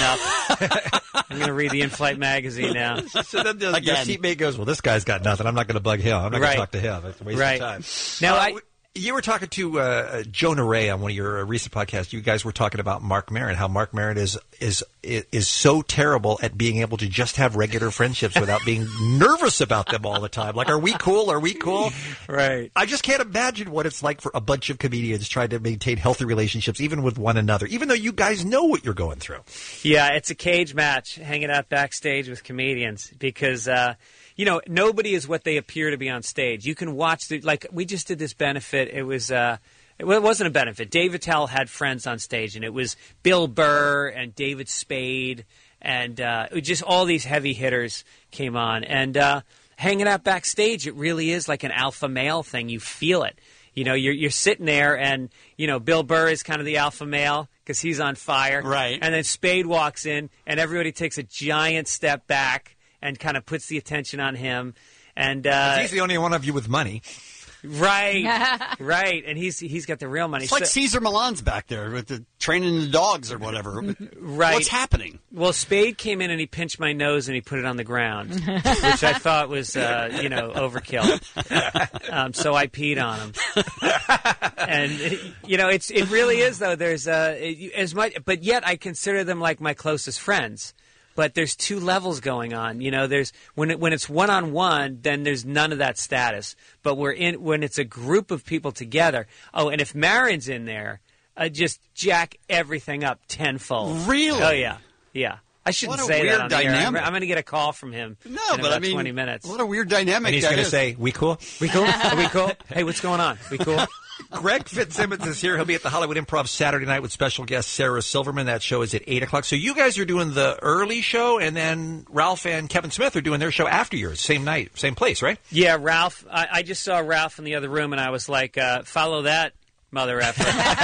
Enough. I'm going to read the in-flight magazine now. So then the, your seatmate goes, well, this guy's got nothing. I'm not going to bug him. I'm not going Right. to talk to him. It's a waste Right. of time. Now, Uh, I- w- you were talking to uh, Jonah Ray on one of your uh, recent podcasts. You guys were talking about Mark Maron, how Mark Maron is is is so terrible at being able to just have regular friendships without being nervous about them all the time. Like, are we cool? Are we cool? Right. I just can't imagine what it's like for a bunch of comedians trying to maintain healthy relationships, even with one another, even though you guys know what you're going through. Yeah, it's a cage match hanging out backstage with comedians because, uh, you know, nobody is what they appear to be on stage. You can watch the, like, we just did this benefit. It was, uh, it wasn't a benefit. Dave Attell had friends on stage, and it was Bill Burr and David Spade, and uh, it was just all these heavy hitters came on. And uh, hanging out backstage, it really is like an alpha male thing. You feel it. You know, you're you're sitting there, and you know Bill Burr is kind of the alpha male because he's on fire, right? And then Spade walks in, and everybody takes a giant step back and kind of puts the attention on him. And uh, He's the only one of you with money. right, right, and he's he's got the real money. It's like So- Caesar Milan's back there with the training the dogs or whatever. Right. What's happening? Well, Spade came in and he pinched my nose and he put it on the ground, which I thought was, uh, you know, overkill. Um, so I peed on him. And you know, it's it really is though. There's uh, it- as much, but yet I consider them like my closest friends. But there's two levels going on. You know, there's when it, when it's one on one, then there's none of that status. But we're in when it's a group of people together. Oh, and if Maron's in there, uh, just jack everything up tenfold. Really? Oh yeah, yeah. I shouldn't What a say weird that on the air. I'm, dynamic. I'm going to get a call from him. No, in but about I mean, twenty minutes. what a weird dynamic. And he's that going to is. say, we cool? We cool? Are we cool? Hey, what's going on? We cool? Greg Fitzsimmons is here. He'll be at the Hollywood Improv Saturday night with special guest Sarah Silverman. That show is at eight o'clock. So you guys are doing the early show, and then Ralph and Kevin Smith are doing their show after yours. Same night, same place, right? Yeah, Ralph. I, I just saw Ralph in the other room, and I was like, uh, follow that, mother effer.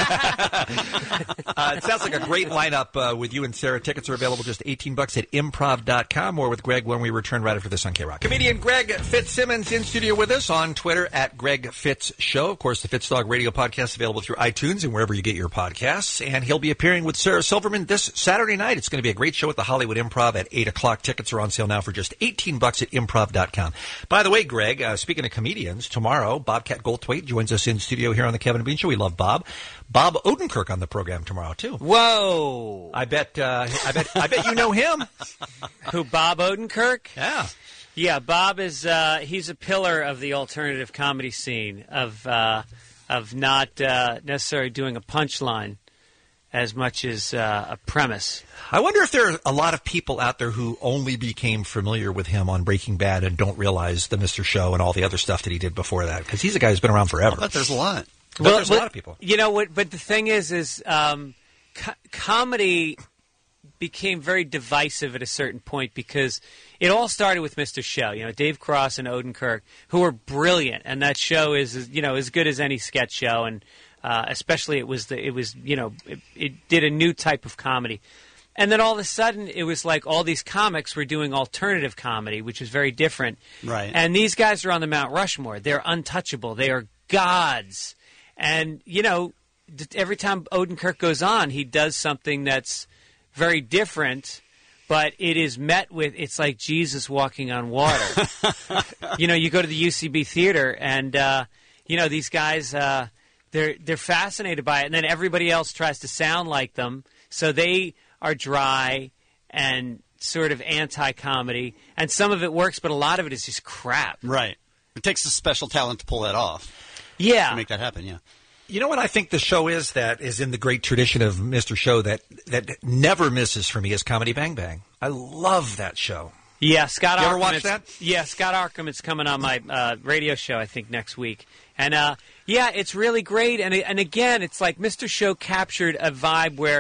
Uh, it sounds like a great lineup uh, with you and Sarah. Tickets are available just eighteen bucks at improv dot com. More with Greg when we return right after this on K-Rock. Comedian Greg Fitzsimmons in studio with us on Twitter at Greg Fitz Show. Of course, the Fitz Dog Radio podcast available through iTunes and wherever you get your podcasts. And he'll be appearing with Sarah Silverman this Saturday night. It's going to be a great show at the Hollywood Improv at eight o'clock. Tickets are on sale now for just eighteen bucks at improv dot com. By the way, Greg, uh, speaking of comedians, tomorrow Bobcat Goldthwait joins us in studio here on the Kevin and Bean Show. We love Bob. Bob Odenkirk on the program tomorrow too. Whoa! I bet. Uh, I bet. I bet you know him. Who? Bob Odenkirk? Yeah. Yeah, Bob is. Uh, he's a pillar of the alternative comedy scene of uh, of not uh, necessarily doing a punchline as much as uh, a premise. I wonder if there are a lot of people out there who only became familiar with him on Breaking Bad and don't realize the Mister Show and all the other stuff that he did before that, because he's a guy who's been around forever. I bet there's a lot. But there's a lot of people. You know what? But the thing is, is um, co- comedy became very divisive at a certain point because it all started with Mister Show. You know, Dave Cross and Odenkirk, who were brilliant, and that show is, is you know, as good as any sketch show, and uh, especially it was the it was you know it, it did a new type of comedy. And then all of a sudden, it was like all these comics were doing alternative comedy, which is very different. Right. And these guys are on the Mount Rushmore. They're untouchable. They are gods. And, you know, d- every time Odenkirk goes on, he does something that's very different, but it is met with, it's like Jesus walking on water. You know, you go to the U C B theater, and, uh, you know, these guys, uh, they're, they're fascinated by it, and then everybody else tries to sound like them, so they are dry and sort of anti-comedy, and some of it works, but a lot of it is just crap. Right. It takes a special talent to pull that off. Yeah. To make that happen, yeah. You know what I think the show is that is in the great tradition of Mister Show that, that never misses for me is Comedy Bang Bang. I love that show. Yeah, Scott You Arkham. ever watch is- that? Yeah, Scott Arkham is coming on my uh, radio show, I think, next week. And, uh, yeah, it's really great. And, and again, it's like Mister Show captured a vibe where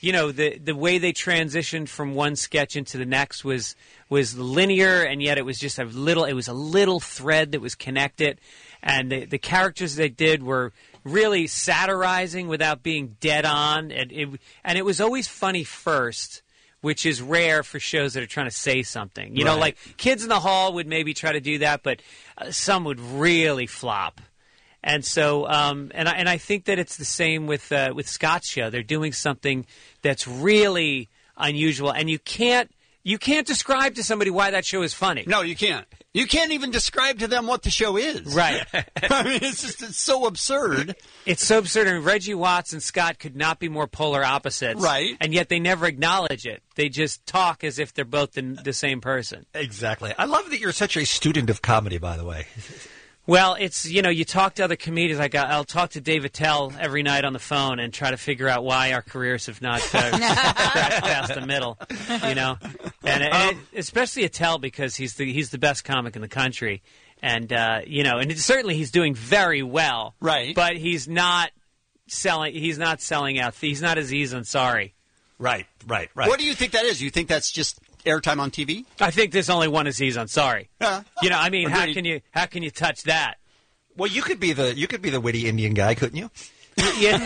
you know, the the way they transitioned from one sketch into the next was was linear, and yet it was just a little. It was a little thread that was connected, and the the characters they did were really satirizing without being dead on, and it and it was always funny first, which is rare for shows that are trying to say something. You know, Right. like Kids in the Hall would maybe try to do that, but uh, some would really flop. And so, um, and I and I think that it's the same with uh, with Scott's show. They're doing something that's really unusual, and you can't you can't describe to somebody why that show is funny. No, you can't. You can't even describe to them what the show is. Right. I mean, it's just it's so absurd. It's so absurd. I mean, Reggie Watts and Scott could not be more polar opposites. Right. And yet they never acknowledge it. They just talk as if they're both the, the same person. Exactly. I love that you're such a student of comedy, by the way. Well, it's, you know, you talk to other comedians. Like I'll talk to Dave Attell every night on the phone and try to figure out why our careers have not uh, scratched past the middle, you know. And, and it, especially Attell, because he's the he's the best comic in the country. And, uh, you know, and it, certainly he's doing very well. Right. But he's not selling, he's not selling out. He's not Aziz Ansari. Right, right, right. What do you think that is? You think that's just airtime on T V? I think there's only one Aziz Ansari. Yeah. You know, I mean, how Agreed. can you how can you touch that? Well, you could be the you could be the witty Indian guy, couldn't you? Yeah.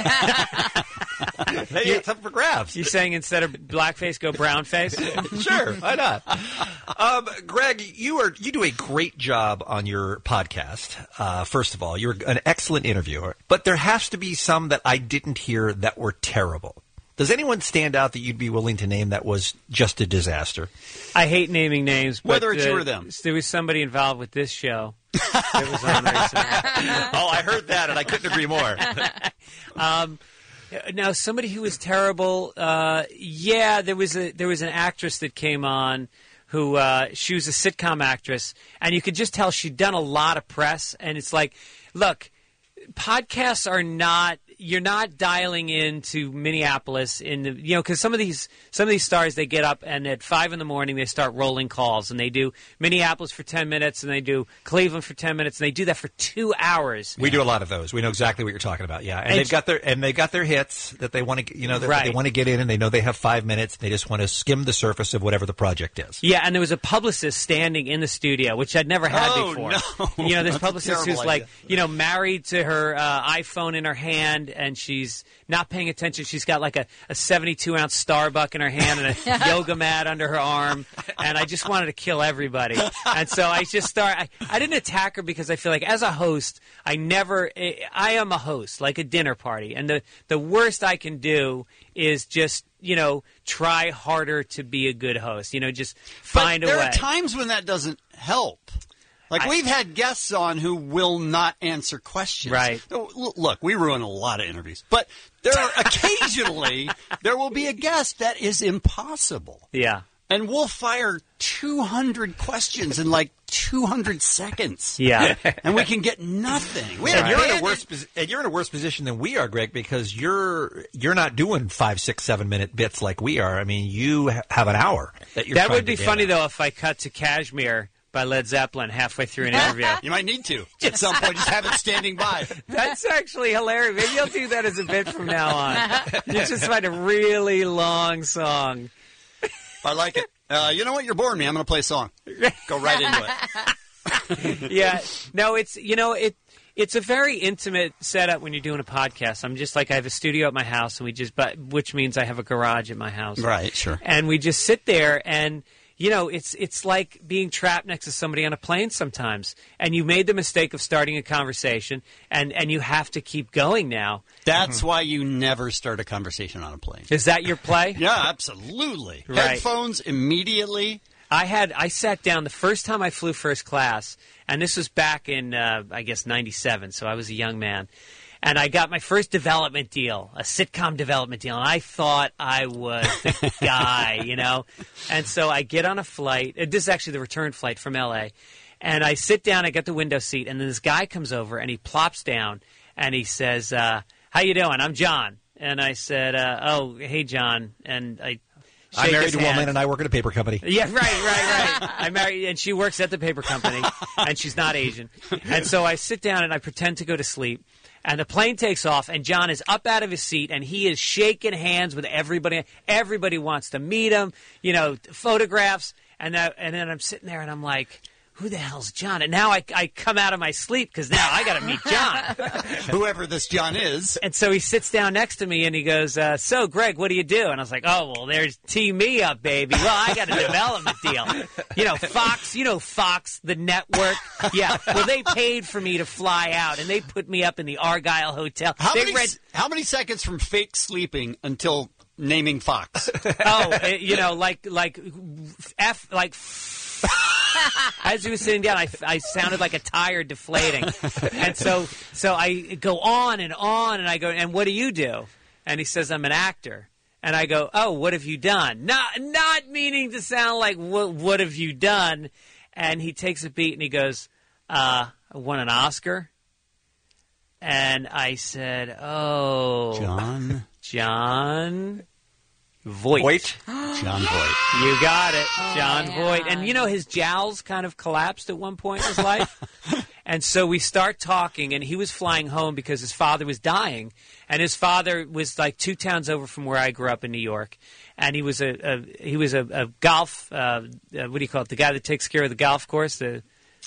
Hey, it's up for grabs. You saying instead of blackface, go brownface? Sure, why not? Um, Greg, you are you do a great job on your podcast. Uh, first of all, you're an excellent interviewer, but there has to be some that I didn't hear that were terrible. Does anyone stand out that you'd be willing to name that was just a disaster? I hate naming names, but Whether it's uh, you or them. there was somebody involved with this show that was on recently. Oh, I heard that, and I couldn't agree more. Um, now, somebody who was terrible. Uh, yeah, there was a there was an actress that came on who uh, she was a sitcom actress, and you could just tell she'd done a lot of press. And it's like, look, podcasts are not. You're not dialing into Minneapolis in the you know because some of these some of these stars, they get up and at five in the morning they start rolling calls, and they do Minneapolis for ten minutes and they do Cleveland for ten minutes, and they do that for two hours. We do a lot of those. We know exactly what you're talking about. Yeah, and, And they've got their and they got their hits that they want to you know that Right. they want to get in, and they know they have five minutes. And they just want to skim the surface of whatever the project is. Yeah, and there was a publicist standing in the studio, which I'd never had Oh, before. no. You know, this That's a publicist who's terrible like, idea. you know, married to her uh, iPhone in her hand, and she's not paying attention. She's got like a, a seventy-two ounce Starbucks in her hand and a yoga mat under her arm, and I just wanted to kill everybody. And so I just start. I, I didn't attack her because I feel like as a host, I never. I am a host, like a dinner party, and the the worst I can do is just, you know, try harder to be a good host. You know, just find but a there way. are times when that doesn't help. Like, I- we've had guests on who will not answer questions. Right. Oh, l- Look, we ruin a lot of interviews. But there are occasionally, there will be a guest that is impossible. Yeah. And we'll fire two hundred questions in like two hundred seconds. Yeah. And we can get nothing. We And have you're in a abandoned- worse posi- and you're in a worse position than we are, Greg, because you're you're not doing five, six, seven minute bits like we are. I mean, you ha- have an hour that you're. That trying would be to funny, get though, if I cut to Kashmir by Led Zeppelin halfway through an interview. You might need to at some point. Just have it standing by. That's actually hilarious. Maybe I'll do that as a bit from now on. You just find a really long song. I like it. Uh, you know what? You're boring me. I'm going to play a song. Go right into it. Yeah. No, it's, you know, it. It's a very intimate setup when you're doing a podcast. I'm just like, I have a studio at my house, and we just, but which means I have a garage at my house. Right, sure. And we just sit there, and you know, it's it's like being trapped next to somebody on a plane sometimes. And you made the mistake of starting a conversation, and, and you have to keep going now. That's why you never start a conversation on a plane. Is that your play? Yeah, absolutely. Right. Headphones immediately. I had I sat down the first time I flew first class, and this was back in uh, I guess ninety-seven, so I was a young man. And I got my first development deal, a sitcom development deal, and I thought I was the guy, you know. And so I get on a flight. uh, This is actually the return flight from L A. And I sit down, I get the window seat, and then this guy comes over, and he plops down, and he says, uh, how you doing? I'm John. And I said, uh, oh, hey, John. And I I'm shake married his to a woman, hand. and I work at a paper company. Yeah, right, right, right. I'm married, and she works at the paper company, and she's not Asian. And so I sit down and I pretend to go to sleep. And the plane takes off, and John is up out of his seat, and he is shaking hands with everybody. Everybody wants to meet him, you know, photographs. And, that, and then I'm sitting there, and I'm like, who the hell's John? And now I, I come out of my sleep because now I got to meet John. Whoever this John is. And so he sits down next to me, and he goes, uh, so, Greg, what do you do? And I was like, oh, well, there's Tee Me Up, baby. Well, I got a development deal. You know, Fox, you know Fox, the network. Yeah, well, they paid for me to fly out, and they put me up in the Argyle Hotel. How they many, read, how many seconds from fake sleeping until naming Fox? oh, uh, you know, like, like, F, like, as he was sitting down, I, I sounded like a tire deflating. And so so I go on and on, and I go, and what do you do? And he says, I'm an actor. And I go, oh, what have you done? Not not meaning to sound like, what, what have you done? And he takes a beat, and he goes, uh, I won an Oscar. And I said, oh. John? John Voight. Voight? John Voight. You got it, Oh, John man. Voight. And you know, his jowls kind of collapsed at one point in his life. And so we start talking, and he was flying home because his father was dying. And his father was like two towns over from where I grew up in New York. And he was a, a he was a, a golf, uh, uh, what do you call it, the guy that takes care of the golf course, the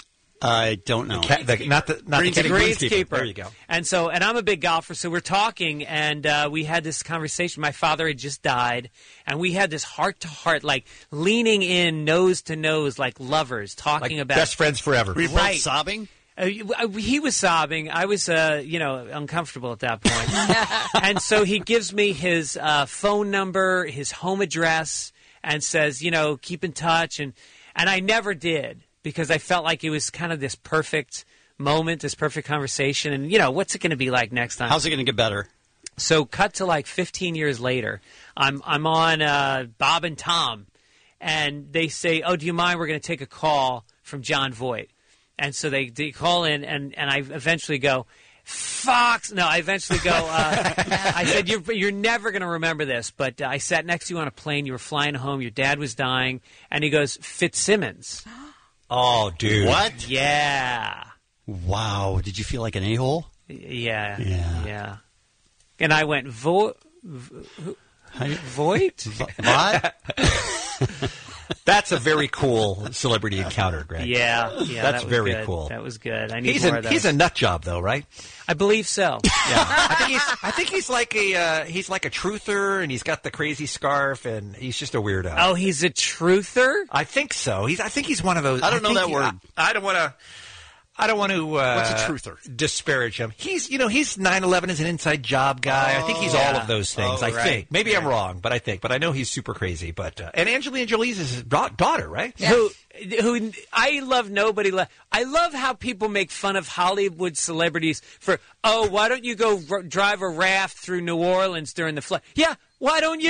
I don't know. The ca- the, not the not Greens- the greenskeeper. There you go. And so, and I'm a big golfer, so we're talking, and uh, we had this conversation. My father had just died, and we had this heart to heart, like leaning in, nose to nose, like lovers, talking Like about best friends forever. Were you Right. both sobbing? Uh, he was sobbing. I was, uh, you know, uncomfortable at that point. And so he gives me his uh, phone number, his home address, and says, you know, keep in touch. And, and I never did because I felt like it was kind of this perfect moment, this perfect conversation. And, you know, what's it going to be like next time? How's it going to get better? So cut to like fifteen years later. I'm, I'm on uh, Bob and Tom, and they say, oh, do you mind? We're going to take a call from John Voight. And so they, they call in, and, and I eventually go, Fox. No, I eventually go, uh, I said, you're, you're never going to remember this, but uh, I sat next to you on a plane. You were flying home. Your dad was dying. And he goes, Fitzsimmons. Oh, dude. What? Yeah. Wow. Did you feel like an a-hole? Yeah. Yeah. Yeah. And I went, Vo- Vo- Voight? What? That's a very cool celebrity encounter, Greg. Yeah, yeah, That's that was very good. cool. That was good. I need He's more a of those. he's a nut job, though, right? I believe so. Yeah, I think he's I think he's like a uh, he's like a truther, and he's got the crazy scarf, and he's just a weirdo. Oh, he's a truther? I think so. He's I think he's one of those. I don't know think that he- word. I, I don't want to. I don't want to. Uh, What's a truther? Disparage him. He's you know he's nine eleven is an inside job guy. I think he's all yeah. of those things. Oh, I right. think maybe I'm wrong, but I think. But I know he's super crazy. But uh, and Angelina Jolie's his da- daughter, right? Who, who I love nobody. Le- I love how people make fun of Hollywood celebrities for, oh, why don't you go r- drive a raft through New Orleans during the flood? Yeah, why don't you?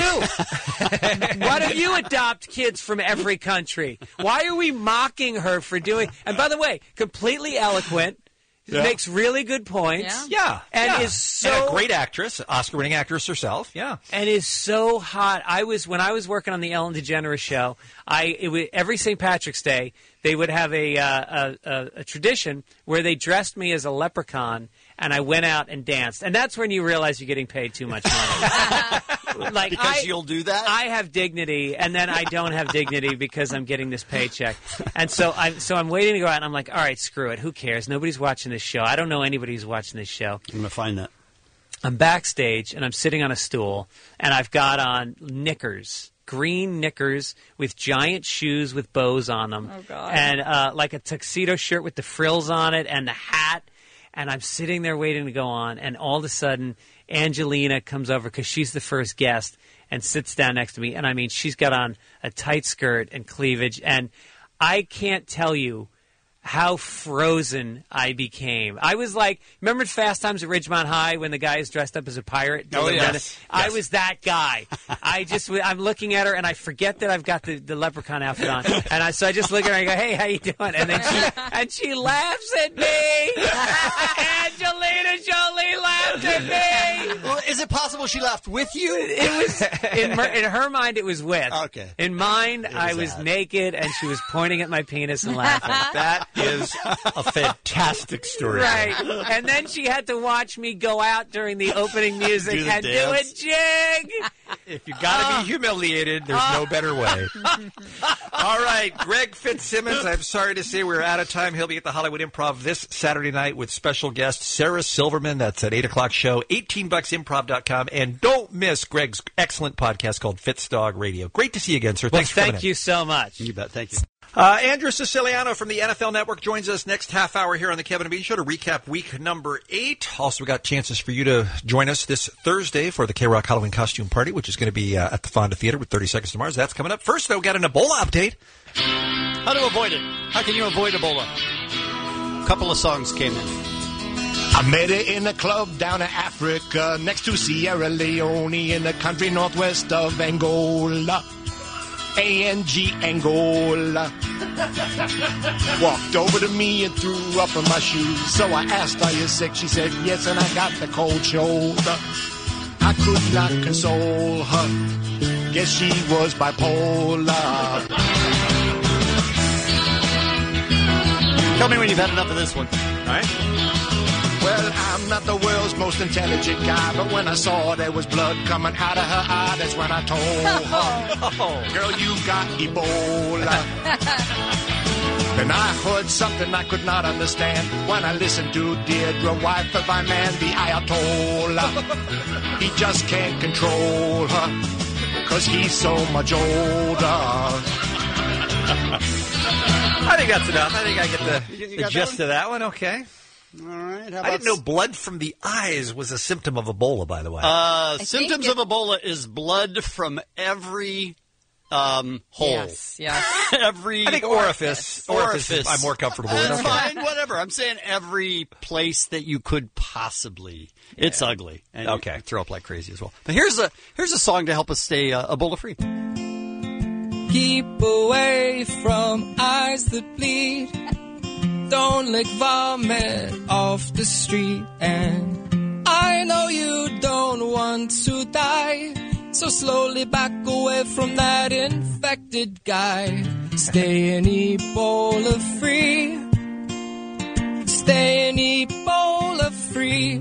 Why don't you adopt kids from every country? Why are we mocking her for doing? And by the way, completely eloquent. Yeah. Makes really good points. Yeah, And yeah. is so And a great actress, Oscar-winning actress herself. Yeah. and is so hot. I was when I was working on the Ellen DeGeneres show. I it was, every Saint Patrick's Day they would have a, uh, a, a a tradition where they dressed me as a leprechaun, and I went out and danced. And that's when you realize you're getting paid too much money. like Because I, you'll do that? I have dignity, and then I don't have dignity because I'm getting this paycheck. And so I'm so I'm waiting to go out, and I'm like, all right, screw it. Who cares? Nobody's watching this show. I don't know anybody who's watching this show. I'm going to find that. I'm backstage, and I'm sitting on a stool, and I've got on knickers, green knickers with giant shoes with bows on them. Oh, God. And uh, like a tuxedo shirt with the frills on it and the hat. And I'm sitting there waiting to go on, and all of a sudden, Angelina comes over because she's the first guest and sits down next to me. And, I mean, she's got on a tight skirt and cleavage, and I can't tell you how frozen I became. I was like, remember Fast Times at Ridgemont High when the guy is dressed up as a pirate? Oh, yes. I Yes. was that guy. I just, I'm looking at her, and I forget that I've got the, the leprechaun outfit on. And I, so I just look at her and I go, hey, how you doing? And then she, and she laughs at me. Angelina Jolie laughed at me. Well, is it possible she laughed with you? It was in, her, in her mind. It was with. Okay. In mine, was I was at. naked and she was pointing at my penis and laughing. That is a fantastic story. Right. And then she had to watch me go out during the opening music Do the and dance. do a jig. If you got to Oh. be humiliated, there's no better way. All right, Greg Fitzsimmons, I'm sorry to say we're out of time. He'll be at the Hollywood Improv this Saturday night with special guest Sarah Silverman. That's at eight o'clock show, eighteen bucks improv dot com. And don't miss Greg's excellent podcast called Fitzdog Radio. Great to see you again, sir. Well, Thanks for coming thank in. you so much. You bet. Thank you. Uh, Andrew Siciliano from the N F L Network joins us next half hour here on the Kevin and Bean Show to recap week number eight. Also, we got chances for you to join us this Thursday for the K-Rock Halloween Costume Party, which is going to be uh, at the Fonda Theater with thirty Seconds to Mars. That's coming up. First, though, we got an Ebola update. How to avoid it? How can you avoid Ebola? A couple of songs came in. I met her in a club down in Africa, next to Sierra Leone, in the country northwest of Angola. A N G Angola. Walked over to me and threw up in my shoes. So I asked, are you sick? She said, yes, and I got the cold shoulder. I could not console her. Guess she was bipolar. Tell me when you've had enough of this one. All right. Well, I'm not the world's most intelligent guy, but when I saw there was blood coming out of her eye, that's when I told her, girl, you got Ebola. Then I heard something I could not understand when I listened to Deirdre, wife of my man, the Ayatollah. He just can't control her, cause he's so much older. I think that's enough. I think I get the, You- you the got gist that of that one. Okay. All right. How I about didn't know blood from the eyes was a symptom of Ebola, by the way. Uh, think symptoms it- of Ebola is blood from every um, hole. Yes, yes. every I think orifice. Orifice. is- I'm more comfortable with. That's Okay. fine, whatever. I'm saying every place that you could possibly. It's ugly. And Okay. you throw up like crazy as well. But here's a here's a song to help us stay uh, Ebola free. Keep away from eyes that bleed. Don't lick vomit off the street. And I know you don't want to die, so slowly back away from that infected guy. Stay in Ebola free. Stay in Ebola free.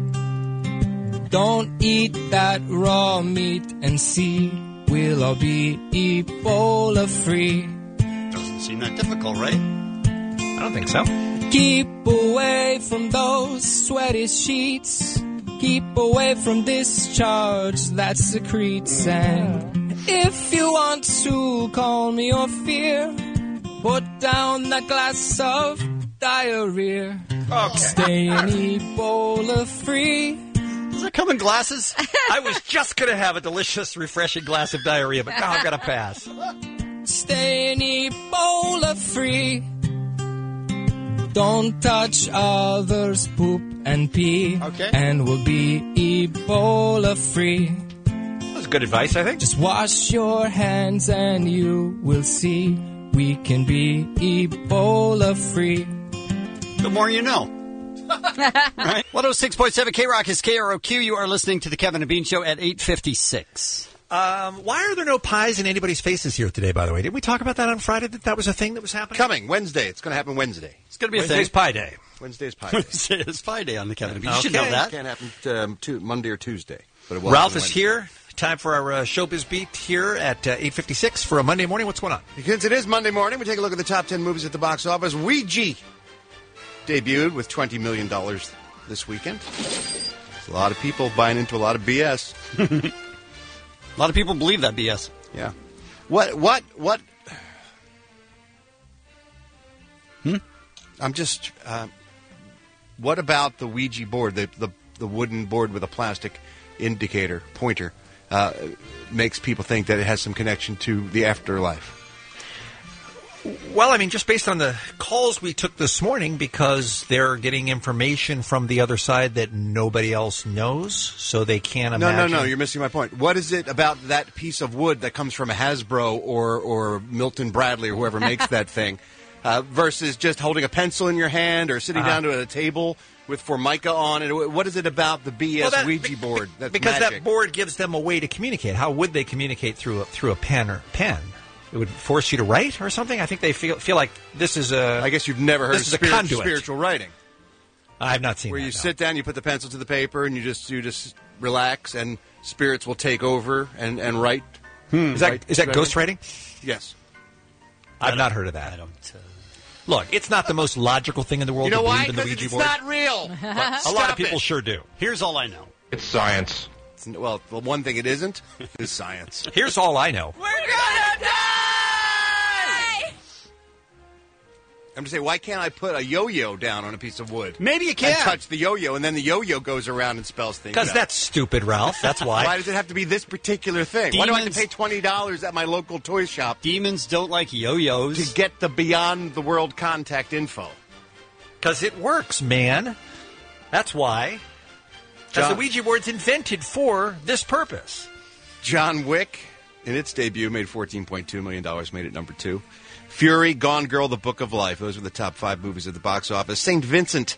Don't eat that raw meat and see we'll all be Ebola free. Doesn't seem that difficult, right? I don't think so. Keep away from those sweaty sheets. Keep away from discharge that secretes. And if you want to calm your fear, put down that glass of diarrhea. Okay. Stay in Ebola free. Does it come in glasses? I was just going to have a delicious, refreshing glass of diarrhea, but now I've got to pass. Stay in Ebola free. Don't touch others' poop and pee. Okay. And we'll be Ebola free. That was good advice, I think. Just wash your hands and you will see we can be Ebola free. The more you know. Right? one oh six point seven K-Rock is K R O Q. You are listening to the Kevin and Bean Show at eight fifty-six. Um, why are there no pies in anybody's faces here today, by the way? Didn't we talk about that on Friday, that that was a thing that was happening? Coming Wednesday. It's going to happen Wednesday. It's going to be a Wednesday's thing. Pie Day. Wednesday's Pie Day. Wednesday is Pie Day on the Kevin and Bean. You should Okay. know that. It can't happen um, to Monday or Tuesday. But it will Ralph happen is Wednesday. here. Time for our uh, Showbiz Beat here at uh, eight fifty-six for a Monday morning. What's going on? Because it is Monday morning, we take a look at the top ten movies at the box office. Ouija debuted with twenty million dollars this weekend. There's a lot of people buying into a lot of B S. A lot of people believe that B S. Yeah. What, what, what? Hmm? I'm just, uh, what about the Ouija board, the, the, the wooden board with a plastic indicator, pointer, uh, makes people think that it has some connection to the afterlife? Well, I mean, just based on the calls we took this morning, because they're getting information from the other side that nobody else knows, so they can't No, imagine. no, no, you're missing my point. What is it about that piece of wood that comes from a Hasbro or, or Milton Bradley or whoever makes that thing uh, versus just holding a pencil in your hand or sitting Uh-huh. down to a table with Formica on it? What is it about the B S Well, that- Ouija board that's because magic? that board gives them a way to communicate. How would they communicate through a, through a pen or pen? It would force you to write or something. I think they feel feel like this is a. I guess you've never heard of this is a spirit- conduit. spiritual writing. I've not seen Where that, you no. sit down, you put the pencil to the paper, and you just you just relax, and spirits will take over and, and write. Is that write is that writing. ghostwriting? Yes. I've not heard of that. I don't. Uh... Look, it's not the most logical thing in the world You know to why? believe in the 'Cause Ouija it's board. not real. But a lot Stop of people it. sure do. Here's all I know. It's science. It's, well, the one thing it isn't is science. Here's all I know. We're gonna die! I'm just saying, why can't I put a yo-yo down on a piece of wood? Maybe you can. And touch the yo-yo, and then the yo-yo goes around and spells things Because out. that's stupid, Ralph. That's why. Why does it have to be this particular thing? Why do I have to Demons- pay twenty dollars at my local toy shop? Demons don't like yo-yos. To get the Beyond the World contact info. Because it works, man. That's why. Because John- the Ouija board's invented for this purpose. John Wick, in its debut, made fourteen point two million dollars, made it number two. Fury, Gone Girl, The Book of Life. Those were the top five movies at the box office. Saint Vincent,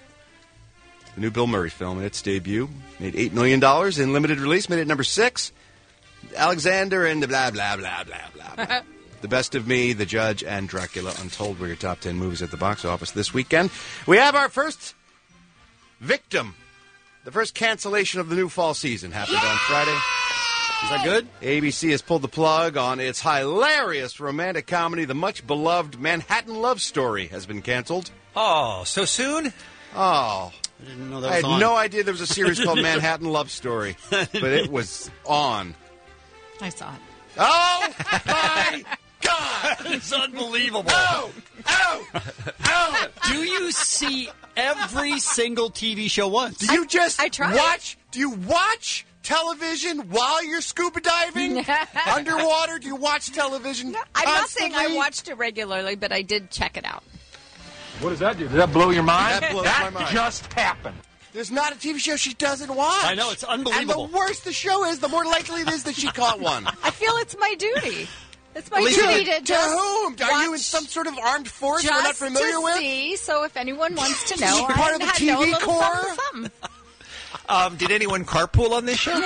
the new Bill Murray film, in its debut, made eight million dollars. In limited release, made it number six. Alexander and the blah, blah, blah, blah, blah, blah. The Best of Me, The Judge, and Dracula Untold were your top ten movies at the box office this weekend. We have our first victim. The first cancellation of the new fall season happened on Friday. Is that good? A B C has pulled the plug on its hilarious romantic comedy. The much-beloved Manhattan Love Story has been canceled. Oh, so soon? Oh. I didn't know that I was had on. no idea there was a series called Manhattan Love Story, but it was on. I saw it. Oh, my God! It's unbelievable. Oh! Oh! Oh! Do you see every single T V show once? Do you just I tried. watch? Do you watch television while you're scuba diving underwater? Do you watch television? I'm not saying I constantly? watched it regularly, but I did check it out. What does that do? Does that blow your mind? That blows my mind. just happened. There's not a T V show she doesn't watch. I know, it's unbelievable. And the worse the show is, the more likely it is that she caught one. I feel it's my duty. It's my Lisa, duty to to just whom? Are you in watch some sort of armed force just we're not familiar to with? see. So if anyone wants to know, You're part I of the had T V know a little corps? something, something. Um, did anyone carpool on this show?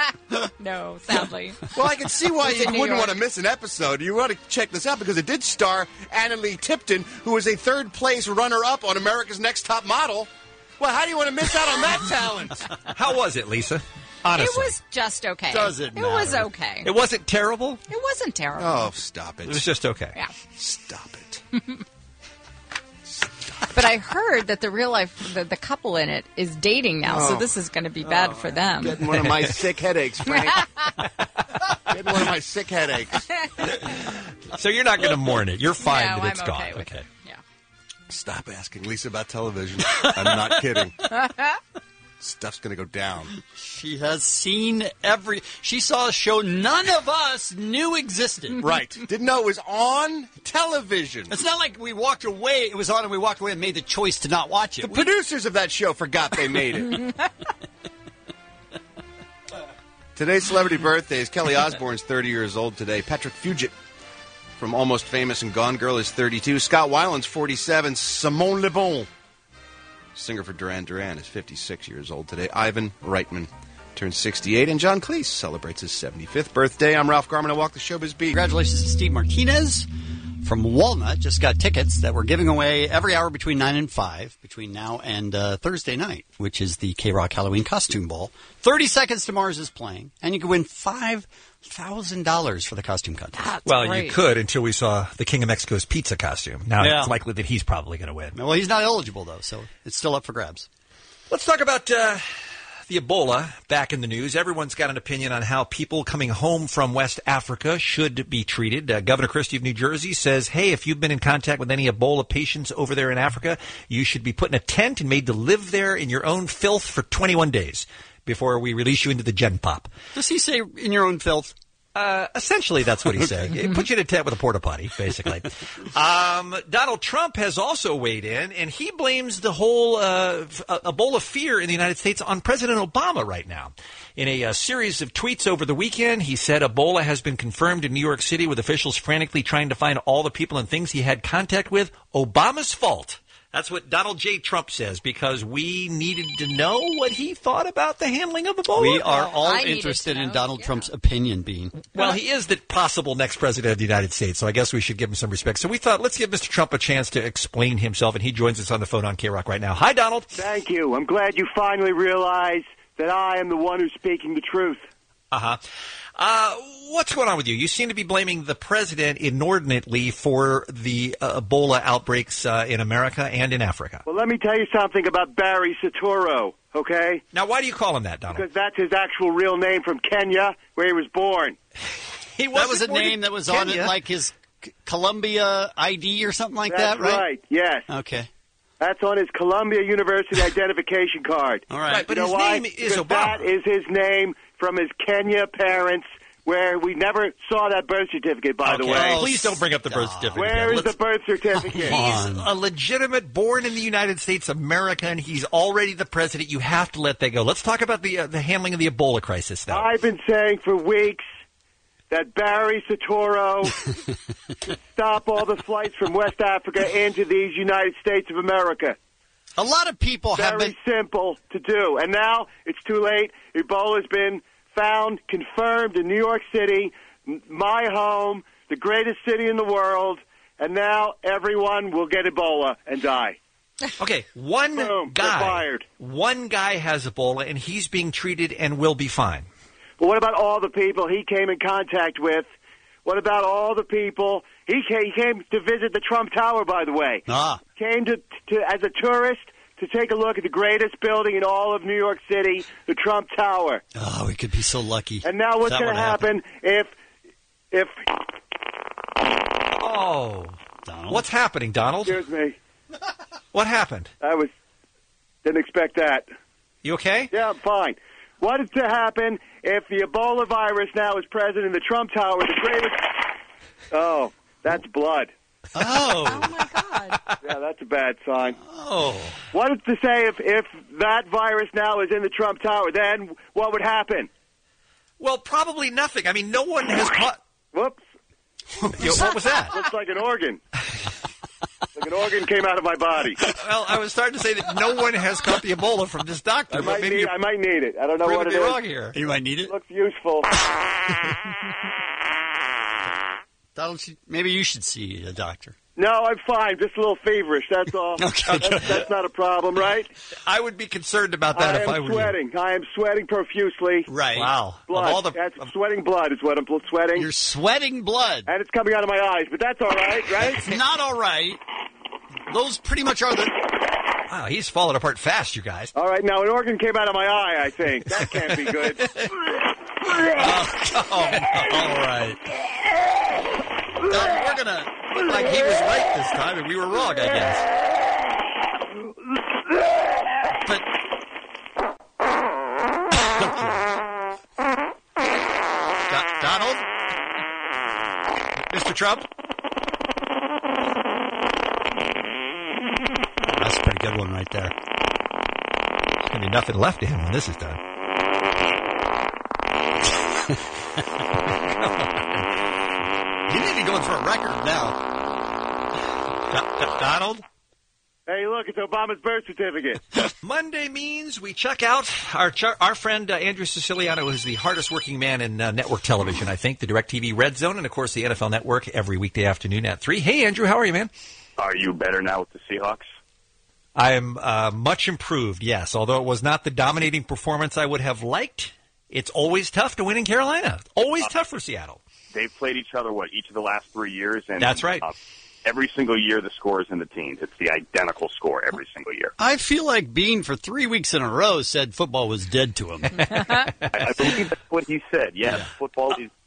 No, sadly. Well, I can see why It's you in New wouldn't York. want to miss an episode. You want to check this out because it did star Anna Lee Tipton, who was a third place runner-up on America's Next Top Model. Well, how do you want to miss out on that talent? How was it, Lisa? Honestly. It was just okay. Does it It was matter? okay. It wasn't terrible? It wasn't terrible. Oh, stop It it. was just okay. Yeah. Stop it. But I heard that the real life, the, the couple in it is dating now, so Oh. this is going to be bad for them. Getting one of my sick headaches, Frank. Getting one of my sick headaches. So you're not going to mourn it. You're fine No, that it's I'm gone. okay with Okay. Stop asking Lisa about television. I'm not kidding. Stuff's going to go down. She has seen every. She saw a show none of us knew existed. Right. Didn't know it was on television. It's not like we walked away. It was on, and we walked away and made the choice to not watch it. The We- producers of that show forgot they made it. Today's celebrity birthdays. Kelly Osbourne's thirty years old today. Patrick Fugit from Almost Famous and Gone Girl is thirty-two. Scott Weiland's forty-seven. Simone Le Bon, singer for Duran Duran, is fifty-six years old today. Ivan Reitman turns sixty-eight. And John Cleese celebrates his seventy-fifth birthday. I'm Ralph Garman. I walk the showbiz beat. Congratulations to Steve Martinez from Walnut. Just got tickets that we're giving away every hour between nine and five, between now and uh, Thursday night, which is the K-Rock Halloween Costume Ball. thirty Seconds to Mars is playing, and you can win five thousand dollars for the costume contest. Well, you could until we saw the King of Mexico's pizza costume. Now Yeah. it's likely that he's probably going to win. Well, he's not eligible, though, so it's still up for grabs. Let's talk about uh, the Ebola back in the news. Everyone's got an opinion on how people coming home from West Africa should be treated. Uh, Governor Christie of New Jersey says, hey, if you've been in contact with any Ebola patients over there in Africa, you should be put in a tent and made to live there in your own filth for twenty-one days before we release you into the Gen Pop. Does he say in your own filth? Uh, essentially, that's what he's saying. It puts you to tent with a porta potty, basically. Um, Donald Trump has also weighed in, and he blames the whole uh, f- Ebola fear in the United States on President Obama right now. In a, uh series of tweets over the weekend, he said Ebola has been confirmed in New York City, with officials frantically trying to find all the people and things he had contact with. Obama's fault. That's what Donald J. Trump says, because we needed to know what he thought about the handling of Ebola. We are all interested in Donald yeah. Trump's opinion, Bean. Well, he is the possible next president of the United States, so I guess we should give him some respect. So we thought, let's give Mister Trump a chance to explain himself, and he joins us on the phone on K-Rock right now. Hi, Donald. Thank you. I'm glad you finally realize that I am the one who's speaking the truth. Uh-huh. Uh, what's going on with you? You seem to be blaming the president inordinately for the uh, Ebola outbreaks uh, in America and in Africa. Well, let me tell you something about Barry Soetoro, okay? Now, why do you call him that, Donald? Because that's his actual real name from Kenya, where he was born. he that was a name that was Kenya. on it, like his C- Columbia I D or something like that's that, right? right, yes. Okay. That's on his Columbia University identification card. All right. right but you his know name why? is because Obama. That is his name from his Kenya parents, where we never saw that birth certificate, by okay. the way. Oh, please don't bring up the birth certificate. Where is Let's... the birth certificate? He's a legitimate, born in the United States, America, and he's already the president. You have to let that go. Let's talk about the uh, the handling of the Ebola crisis now. I've been saying for weeks that Barry Soetoro should stop all the flights from West Africa into these United States of America. A lot of people Very have been... simple to do. And now it's too late. Ebola's been found, confirmed in New York City, my home, the greatest city in the world, and now everyone will get Ebola and die. Okay, one Boom, guy, fired. one guy has Ebola, and he's being treated and will be fine. But what about all the people he came in contact with? What about all the people? He came, he came to visit the Trump Tower, by the way. Ah. Came to, to as a tourist to take a look at the greatest building in all of New York City, the Trump Tower. Oh, we could be so lucky. And now what's going to happen if if? Oh, Donald. What's happening, Donald? Excuse me. What happened? I was didn't expect that. You okay? Yeah, I'm fine. What is to happen if the Ebola virus now is present in the Trump Tower, the greatest? Oh, that's blood. Oh. Oh, my God. Yeah, that's a bad sign. Oh. What is to say if, if that virus now is in the Trump Tower, then what would happen? Well, probably nothing. I mean, no one has caught... Whoops. Yo, what was that? Looks like an organ. Like an organ came out of my body. Well, I was starting to say that no one has caught the Ebola from this doctor. I might, maybe need, I might need it. I don't know what it me is. wrong here. You might need it. It looks useful. Donald, maybe you should see a doctor. No, I'm fine. Just a little feverish, that's all. Okay. That's, that's not a problem, right? I would be concerned about that I if am I were sweating. you. I am sweating profusely. Right. Wow. Blood. Of all the, that's of, sweating blood is what I'm sweating. You're sweating blood. And it's coming out of my eyes, but that's all right, right? It's not all right. Those pretty much are the... Wow, he's falling apart fast, you guys. All right, now an organ came out of my eye, I think. That can't be good. oh, oh, no. All right. Donald, we're going to look like he was right this time, and we were wrong, I guess. But... Do- Donald? Mister Trump? That's a pretty good one right there. There's going to be nothing left of him when this is done. You need to be going for a record now. Do- Do- Donald? Hey, look, it's Obama's birth certificate. Monday means we check out our ch- our friend uh, Andrew Siciliano, who's the hardest working man in uh, network television, I think, the DirecTV Red Zone, and, of course, the N F L Network every weekday afternoon at three. Hey, Andrew, how are you, man? Are you better now with the Seahawks? I am uh, much improved, yes. Although it was not the dominating performance I would have liked, it's always tough to win in Carolina. Always uh, tough for Seattle. They've played each other, what, each of the last three years? And That's right. Uh, every single year the score is in the teens. It's the identical score every single year. I feel like Bean, for three weeks in a row, said football was dead to him. I, I believe that's what he said. Yes, yeah. football is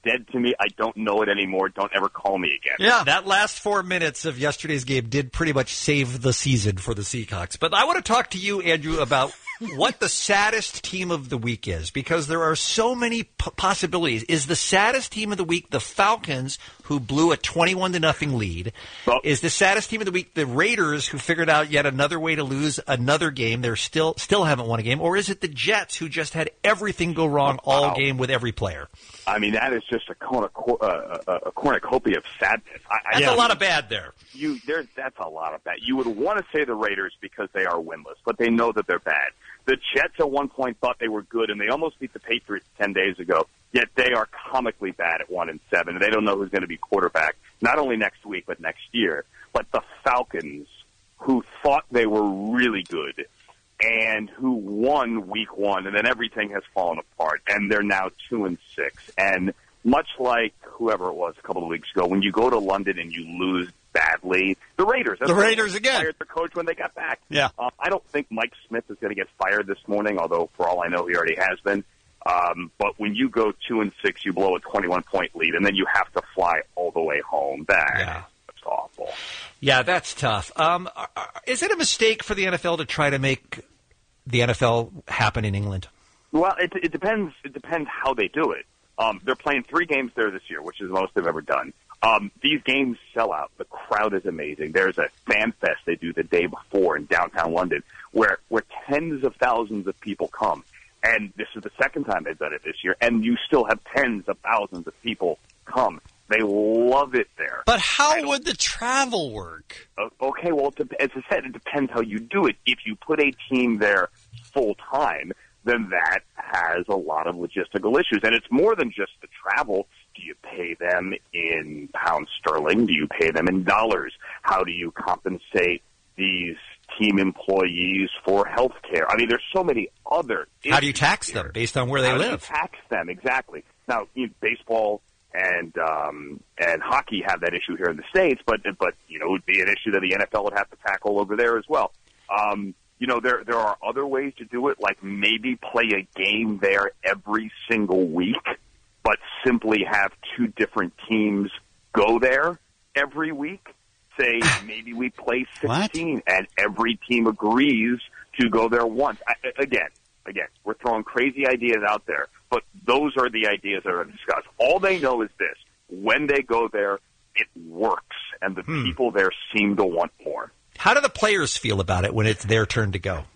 dead to me. I don't know it anymore. Don't ever call me again. Yeah, that last four minutes of yesterday's game did pretty much save the season for the Seahawks. But I want to talk to you, Andrew, about what the saddest team of the week is, because there are so many p- possibilities. Is the saddest team of the week the Falcons, who blew a twenty-one to nothing lead? Well, is the saddest team of the week the Raiders, who figured out yet another way to lose another game? They're still still haven't won a game. Or is it the Jets, who just had everything go wrong all wow. game with every player? I mean, that is just a, cornuco- uh, a cornucopia of sadness. I, That's I, a lot of bad there. You, there, that's a lot of bad. You would want to say the Raiders because they are winless, but they know that they're bad. The Jets at one point thought they were good, and they almost beat the Patriots ten days ago. Yet they are comically bad at one and seven, and they don't know who's going to be quarterback not only next week but next year. But the Falcons, who thought they were really good, and who won week one, and then everything has fallen apart, and they're now two and six. And much like whoever it was a couple of weeks ago, when you go to London and you lose badly, the Raiders. The Raiders again. Fired their coach when they got back. Yeah. Um, I don't think Mike Smith is going to get fired this morning, although for all I know he already has been. Um, but when you go two and six, you blow a twenty-one point lead, and then you have to fly all the way home. That yeah. That's awful. Yeah, that's tough. Um, is it a mistake for the N F L to try to make the N F L happen in England? Well, it, it depends. It depends how they do it. Um, they're playing three games there this year, which is the most they've ever done. Um, these games sell out. The crowd is amazing. There's a fan fest they do the day before in downtown London where, where tens of thousands of people come. And this is the second time they've done it this year. And you still have tens of thousands of people come. They love it there. But how would the travel work? Uh, okay, well, as I said, it depends how you do it. If you put a team there full time, then that has a lot of logistical issues. And it's more than just the travel. Do you pay them in pounds sterling? Do you pay them in dollars? How do you compensate these team employees for health care? I mean, there's so many other issues. How do you tax them based on where they How live? do you tax them, exactly. Now, you know, baseball and um, and hockey have that issue here in the States, but, but you know, it would be an issue that the N F L would have to tackle over there as well. Um, you know, there there are other ways to do it, like maybe play a game there every single week, but simply have two different teams go there every week. Say maybe we play sixteen, what? And every team agrees to go there once. I, again, again, we're throwing crazy ideas out there, but those are the ideas that are discussed. All they know is this: when they go there, it works, and the hmm. people there seem to want more. How do the players feel about it when it's their turn to go?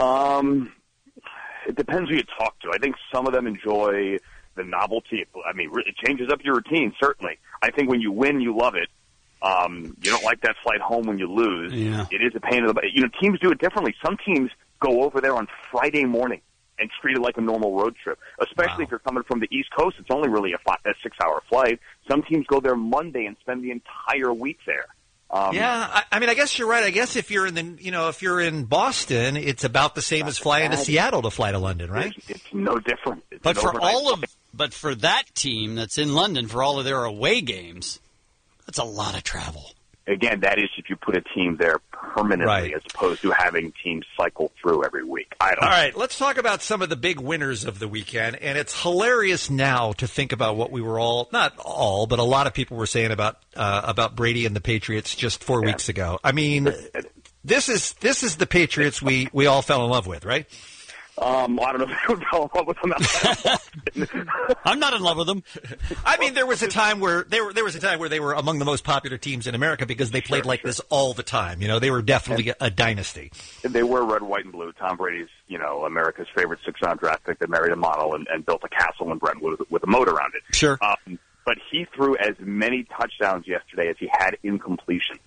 Um, it depends who you talk to. I think some of them enjoy the novelty. I mean, it changes up your routine, certainly. I think when you win, you love it. Um, you don't like that flight home when you lose. Yeah. It is a pain in the butt. You know, teams do it differently. Some teams go over there on Friday morning and treat it like a normal road trip, especially wow. if you're coming from the East Coast. It's only really a, five, a six-hour flight. Some teams go there Monday and spend the entire week there. Um, yeah, I, I mean, I guess you're right. I guess if you're in the, you know, if you're in Boston, it's about the same as flying to Seattle to fly to London, right? It's, it's no different. It's but for all of, flight. but for that team that's in London for all of their away games, that's a lot of travel. Again, that is if you put a team there permanently, right. as opposed to having teams cycle through every week. I don't. All right, let's talk about some of the big winners of the weekend. And it's hilarious now to think about what we were all, not all, but a lot of people were saying about uh, about Brady and the Patriots just four yeah. weeks ago. I mean, this is this is the Patriots we, we all fell in love with, right? Um, I don't know if I would fall in love with them. I'm not in love with them. I mean, there was a time where they were. There was a time where they were among the most popular teams in America because they played sure, like sure. this all the time. You know, they were definitely a, a dynasty. They were red, white, and blue. Tom Brady's, you know, America's favorite six-round draft pick that married a model and, and built a castle in Brentwood with, with a moat around it. Sure. Um, but he threw as many touchdowns yesterday as he had incompletions.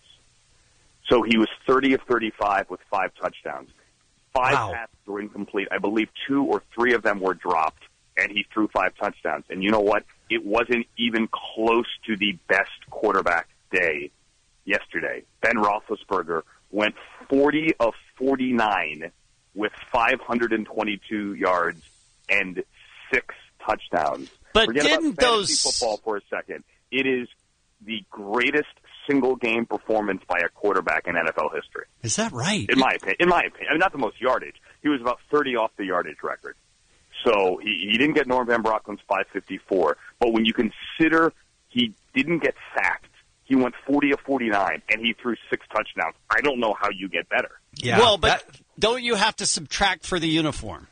So he was thirty of thirty-five with five touchdowns. Five wow. passes were incomplete. I believe two or three of them were dropped, and he threw five touchdowns. And you know what? It wasn't even close to the best quarterback day yesterday. Ben Roethlisberger went forty of forty-nine with five hundred twenty-two yards and six touchdowns. But Forget didn't about fantasy those football for a second. It is the greatest single game performance by a quarterback in N F L history. Is that right? In my opinion, in my opinion, I mean, not the most yardage. He was about thirty off the yardage record. So he, he didn't get Norm Van Brocken's five fifty-four. But when you consider he didn't get sacked, he went forty of forty-nine, and he threw six touchdowns. I don't know how you get better. Yeah. Well, but don't you have to subtract for the uniform?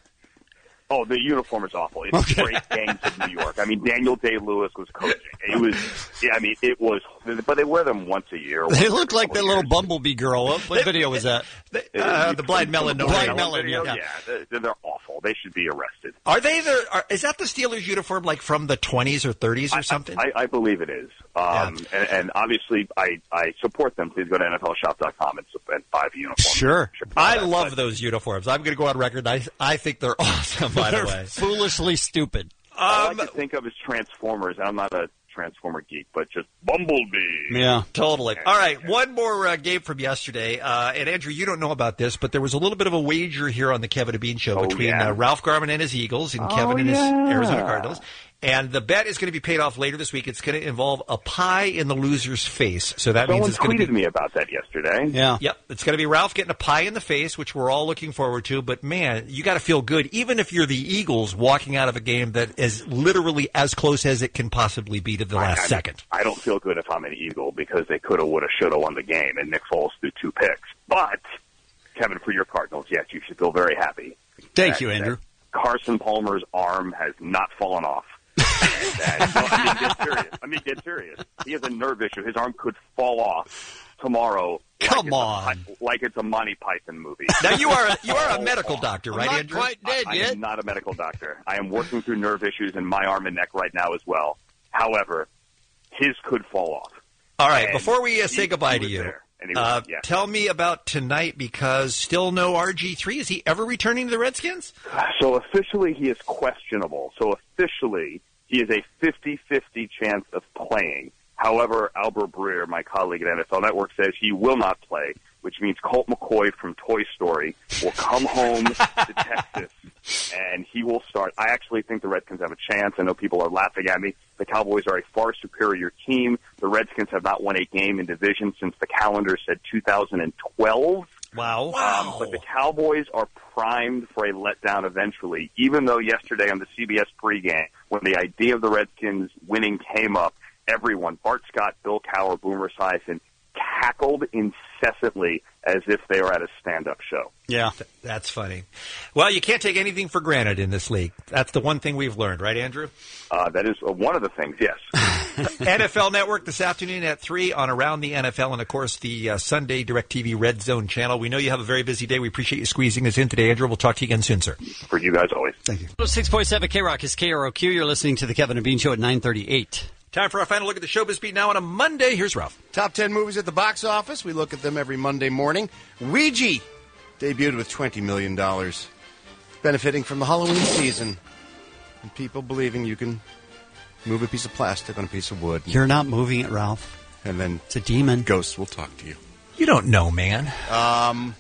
Oh, the uniform is awful. It's Okay. great gangs of New York. I mean, Daniel Day-Lewis was coaching. It was, yeah, I mean, it was, but they wear them once a year. They look like that little bumblebee girl. What, what video was that? Uh, the Blind Melon. The no Blind radio. Melon, video. yeah. yeah they're, they're awful. They should be arrested. Are they the? Are, is that the Steelers uniform, like from the twenties or thirties or something? I, I believe it is. Um, and, and obviously, I, I support them. Please go to N F L shop dot com and, and buy the uniform. Sure. I love those uniforms. I'm going to go on record. I I think they're awesome. By They're the way, foolishly stupid. All I Um, like to think of as Transformers. I'm not a Transformer geek, but just Bumblebee. Yeah, totally. All right, one more uh, game from yesterday. Uh, and Andrew, you don't know about this, but there was a little bit of a wager here on the Kevin and Bean Show Oh, between yeah. uh, Ralph Garman and his Eagles and Oh, Kevin and his yeah. Arizona Cardinals. And the bet is going to be paid off later this week. It's going to involve a pie in the loser's face. So that Someone means it's going tweeted to be me about that yesterday. Yeah. Yep. It's going to be Ralph getting a pie in the face, which we're all looking forward to. But, man, you got to feel good, even if you're the Eagles walking out of a game that is literally as close as it can possibly be to the last I, I, second. I don't feel good if I'm an Eagle because they could have, would have, should have won the game, and Nick Foles threw two picks. But, Kevin, for your Cardinals, yes, you should feel very happy. Thank that- you, Andrew. that Carson Palmer's arm has not fallen off. and, no, I mean, get serious. I mean, get serious. He has a nerve issue. His arm could fall off tomorrow. Come like on. It's a, like it's a Monty Python movie. Now, you are a, you are a medical doctor, right, not Andrew? quite dead I, yet. I am not a medical doctor. I am working through nerve issues in my arm and neck right now as well. However, his could fall off. All right, And before we uh, say he- goodbye he to was you, there. And he was- uh, yeah. tell me about tonight because still no R G three. Is he ever returning to the Redskins? So officially, he is questionable. So officially, he is a fifty-fifty chance of playing. However, Albert Breer, my colleague at N F L Network, says he will not play, which means Colt McCoy from Toy Story will come home to Texas, and he will start. I actually think the Redskins have a chance. I know people are laughing at me. The Cowboys are a far superior team. The Redskins have not won a game in division since the calendar said two thousand twelve. Wow. Um, but the Cowboys are primed for a letdown eventually, even though yesterday on the C B S pregame, when the idea of the Redskins winning came up, everyone, Bart Scott, Bill Cowher, Boomer Esiason, cackled incessantly as if they were at a stand-up show. Yeah. Th- That's funny. Well, you can't take anything for granted in this league. That's the one thing we've learned, right, Andrew? Uh, that is uh, one of the things, yes. N F L Network this afternoon at three on Around the N F L and, of course, the uh, Sunday DirecTV Red Zone channel. We know you have a very busy day. We appreciate you squeezing us in today, Andrew. We'll talk to you again soon, sir. For you guys always. Thank you. six point seven K-Rock is K R O Q. You're listening to the Kevin and Bean Show at nine thirty-eight. Time for our final look at the showbiz beat now on a Monday. Here's Ralph. Top ten movies at the box office. We look at them every Monday morning. Ouija debuted with twenty million dollars, benefiting from the Halloween season and people believing you can move a piece of plastic on a piece of wood. You're not moving it, Ralph. And then it's a demon. Ghosts will talk to you. You don't know, man. Um,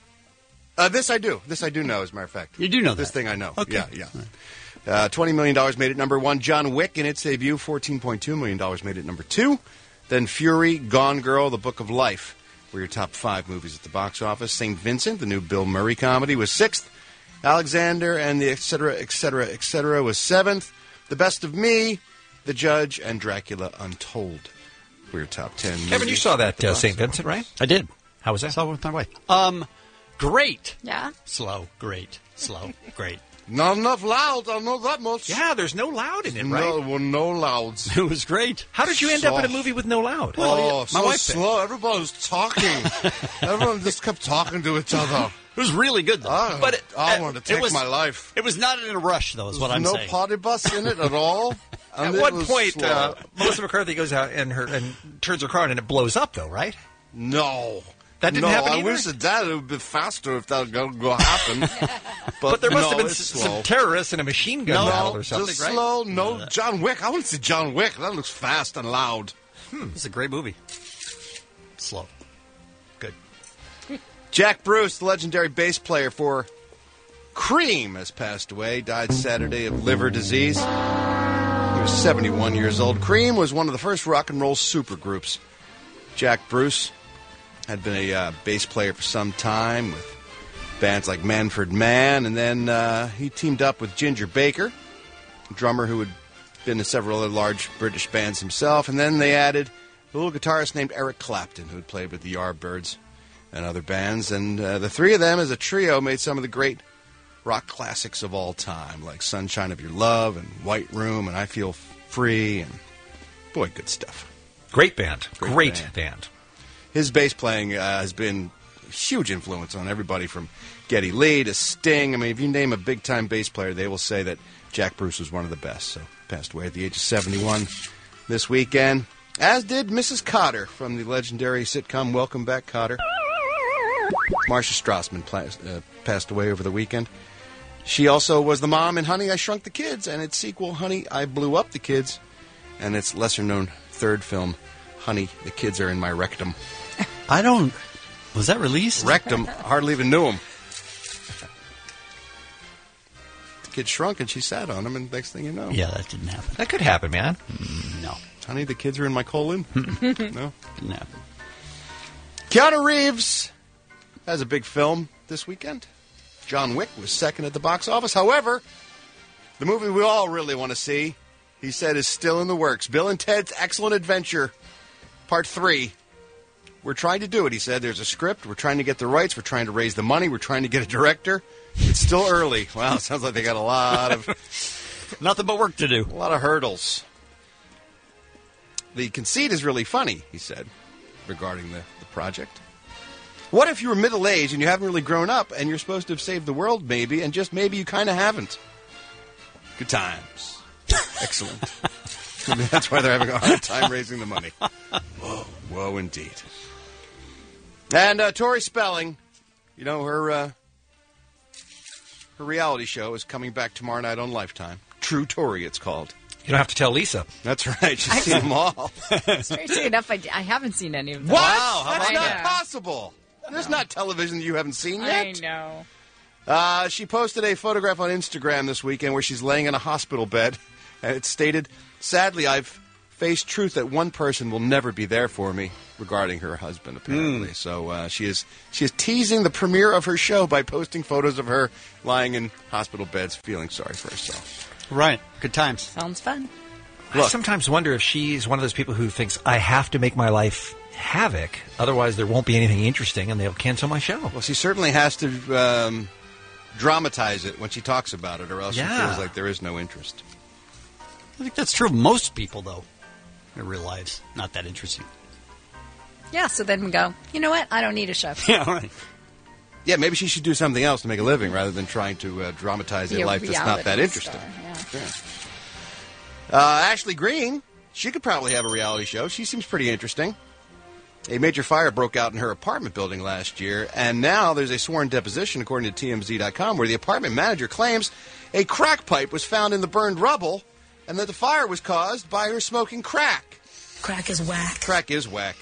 uh, this I do. This I do know, as a matter of fact. You do know This that. thing I know. Okay. Yeah, yeah. Uh, twenty million dollars made it number one. John Wick in its debut, fourteen point two million dollars made it number two. Then Fury, Gone Girl, The Book of Life were your top five movies at the box office. Saint Vincent, the new Bill Murray comedy, was sixth. Alexander and the et cetera, et cetera, et cetera was seventh. The Best of Me, The Judge, and Dracula Untold were your top ten movies. Kevin, you saw at that the uh, box Saint office. Vincent, right? I did. How was that? Saw it with my wife. Um, great. Yeah. Slow. Great. Slow. Great. Not enough loud, I know that much. Yeah, there's no loud in it, right? No, well, no louds. It was great. How did you end up in a movie with no loud? Oh, my so wife- slow. Everybody was talking. Everyone just kept talking to each other. It was really good, though. I, but it, I uh, wanted to it take was, my life. It was not in a rush, though, is what I'm no saying. potty bus in it at all. At And it one was point, slow. uh, Melissa McCarthy goes out and her and turns her car on and it blows up, though, right? no. That didn't no, happen I either? wish it did. It would be faster if that was going to happen. but, But there must no, have been it's s- slow. some terrorists and a machine gun no, battle or something, just right? slow. No, John Wick. I want to see John Wick. That looks fast and loud. It's a great movie. Slow. Good. Jack Bruce, the legendary bass player for Cream, has passed away. Died Saturday of liver disease. He was seventy-one years old. Cream was one of the first rock and roll supergroups. Jack Bruce had been a uh, bass player for some time with bands like Manfred Mann, and then uh, he teamed up with Ginger Baker, a drummer who had been in several other large British bands himself, and then they added a little guitarist named Eric Clapton, who had played with the Yardbirds and other bands, and uh, the three of them as a trio made some of the great rock classics of all time, like Sunshine of Your Love and White Room and I Feel Free, and boy, good stuff. Great band. Great, Great band. band. His bass playing uh, has been a huge influence on everybody from Geddy Lee to Sting. I mean, if you name a big-time bass player, they will say that Jack Bruce was one of the best. So, passed away at the age of seventy-one this weekend, as did Missus Cotter from the legendary sitcom Welcome Back, Kotter. Marcia Strassman pla- uh, passed away over the weekend. She also was the mom in Honey, I Shrunk the Kids, and its sequel, Honey, I Blew Up the Kids, and its lesser-known third film, Honey, the Kids Are in My Rectum. I don't... Was that released? Rectum. Hardly even knew him. The kid shrunk and she sat on him, and next thing you know. Yeah, that didn't happen. That could happen, man. Mm, no. Honey, the kids are in my colon? No? Didn't happen. Keanu Reeves has a big film this weekend. John Wick was second at the box office. However, the movie we all really want to see, he said, is still in the works. Bill and Ted's Excellent Adventure, Part three. We're trying to do it, he said. There's a script. We're trying to get the rights. We're trying to raise the money. We're trying to get a director. It's still early. Wow, it sounds like they got a lot of... Nothing but work to do. A lot of hurdles. The conceit is really funny, he said, regarding the, the project. What if you were middle-aged and you haven't really grown up and you're supposed to have saved the world, maybe, and just maybe you kind of haven't? Good times. Excellent. Maybe that's why they're having a hard time raising the money. Whoa, whoa, indeed. And uh, Tori Spelling, you know, her uh, her reality show is coming back tomorrow night on Lifetime. True Tori, it's called. You don't have to tell Lisa. That's right. She's seen them all. Strangely enough, I, I haven't seen any of them. What? Wow, That's I not know. possible. There's not television that you haven't seen yet. I know. Uh, she posted a photograph on Instagram this weekend where she's laying in a hospital bed, and it stated, "Sadly, I've faced truth that one person will never be there for me," regarding her husband, apparently. Mm. So uh, she is she is teasing the premiere of her show by posting photos of her lying in hospital beds, feeling sorry for herself. Right. Good times. Sounds fun. I Look, sometimes wonder if she's one of those people who thinks, I have to make my life havoc, otherwise there won't be anything interesting and they'll cancel my show. Well, she certainly has to um, dramatize it when she talks about it, or else Yeah. she feels like there is no interest. I think that's true of most people, though, in real lives. Not that interesting. Yeah, so then we go, you know what? I don't need a show. Yeah, right. Yeah, maybe she should do something else to make a living rather than trying to uh, dramatize Be a a life that's not reality that interesting. star, yeah. Yeah. Uh, Ashley Greene, she could probably have a reality show. She seems pretty interesting. A major fire broke out in her apartment building last year, and now there's a sworn deposition, according to T M Z dot com, where the apartment manager claims a crack pipe was found in the burned rubble and that the fire was caused by her smoking crack. Crack is whack. Crack is whack.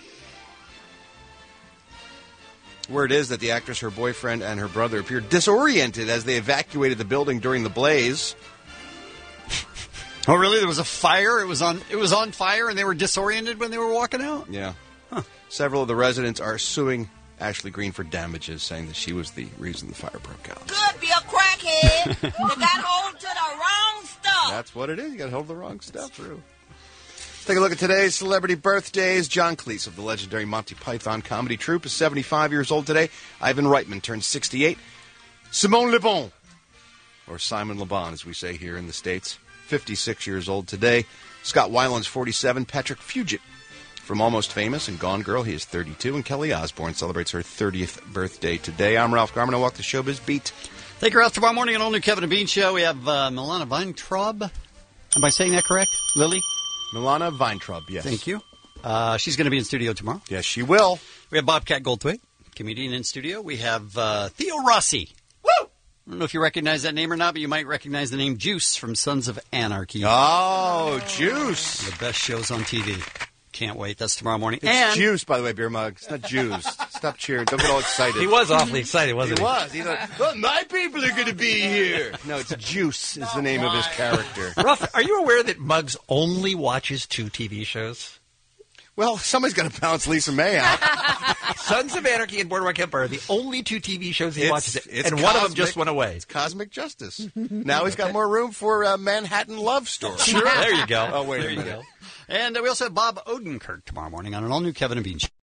Word is that the actress, her boyfriend, and her brother appeared disoriented as they evacuated the building during the blaze. Oh, really? There was a fire? It was on It was on fire and they were disoriented when they were walking out? Yeah. Huh. Several of the residents are suing Ashley Greene for damages, saying that she was the reason the fire broke out. Could be a crackhead that got hold to the wrong stuff. That's what it is. You got hold of the wrong stuff. True. Take a look at today's celebrity birthdays. John Cleese of the legendary Monty Python comedy troupe is seventy-five years old today. Ivan Reitman turns sixty-eight. Simone Le Bon, or Simon Le Bon, as we say here in the States, fifty-six years old today. Scott Weiland's forty-seven. Patrick Fugit from Almost Famous and Gone Girl, he is thirty-two. And Kelly Osbourne celebrates her thirtieth birthday today. I'm Ralph Garman. I walk the showbiz beat. Take her out tomorrow morning on All New Kevin and Bean Show. We have uh, Milana Weintraub. Am I saying that correct? Lily? Milana Weintraub, yes. Thank you. Uh, she's going to be in studio tomorrow. Yes, she will. We have Bobcat Goldthwait, comedian in studio. We have uh, Theo Rossi. Woo! I don't know if you recognize that name or not, but you might recognize the name Juice from Sons of Anarchy. Oh, Juice. The best shows on T V. Can't wait. That's tomorrow morning. It's and Juice, by the way, beer mug. It's not Jews. Stop cheering. Don't get all excited. He was awfully excited, wasn't he? He was. He's like, well, my people are going to be here. No, it's Juice is the name of his character. Ruff, are you aware that Muggs only watches two T V shows? Well, somebody's got to balance Lisa May out. Sons of Anarchy and Boardwalk Empire are the only two T V shows he It's- watches, it's and one of them cosmic- just went away. It's cosmic justice. Now he's got more room for uh, Manhattan Love Story. Sure. There you go. Oh, wait There a you minute. go. And uh, we also have Bob Odenkirk tomorrow morning on an all-new Kevin and Bean show.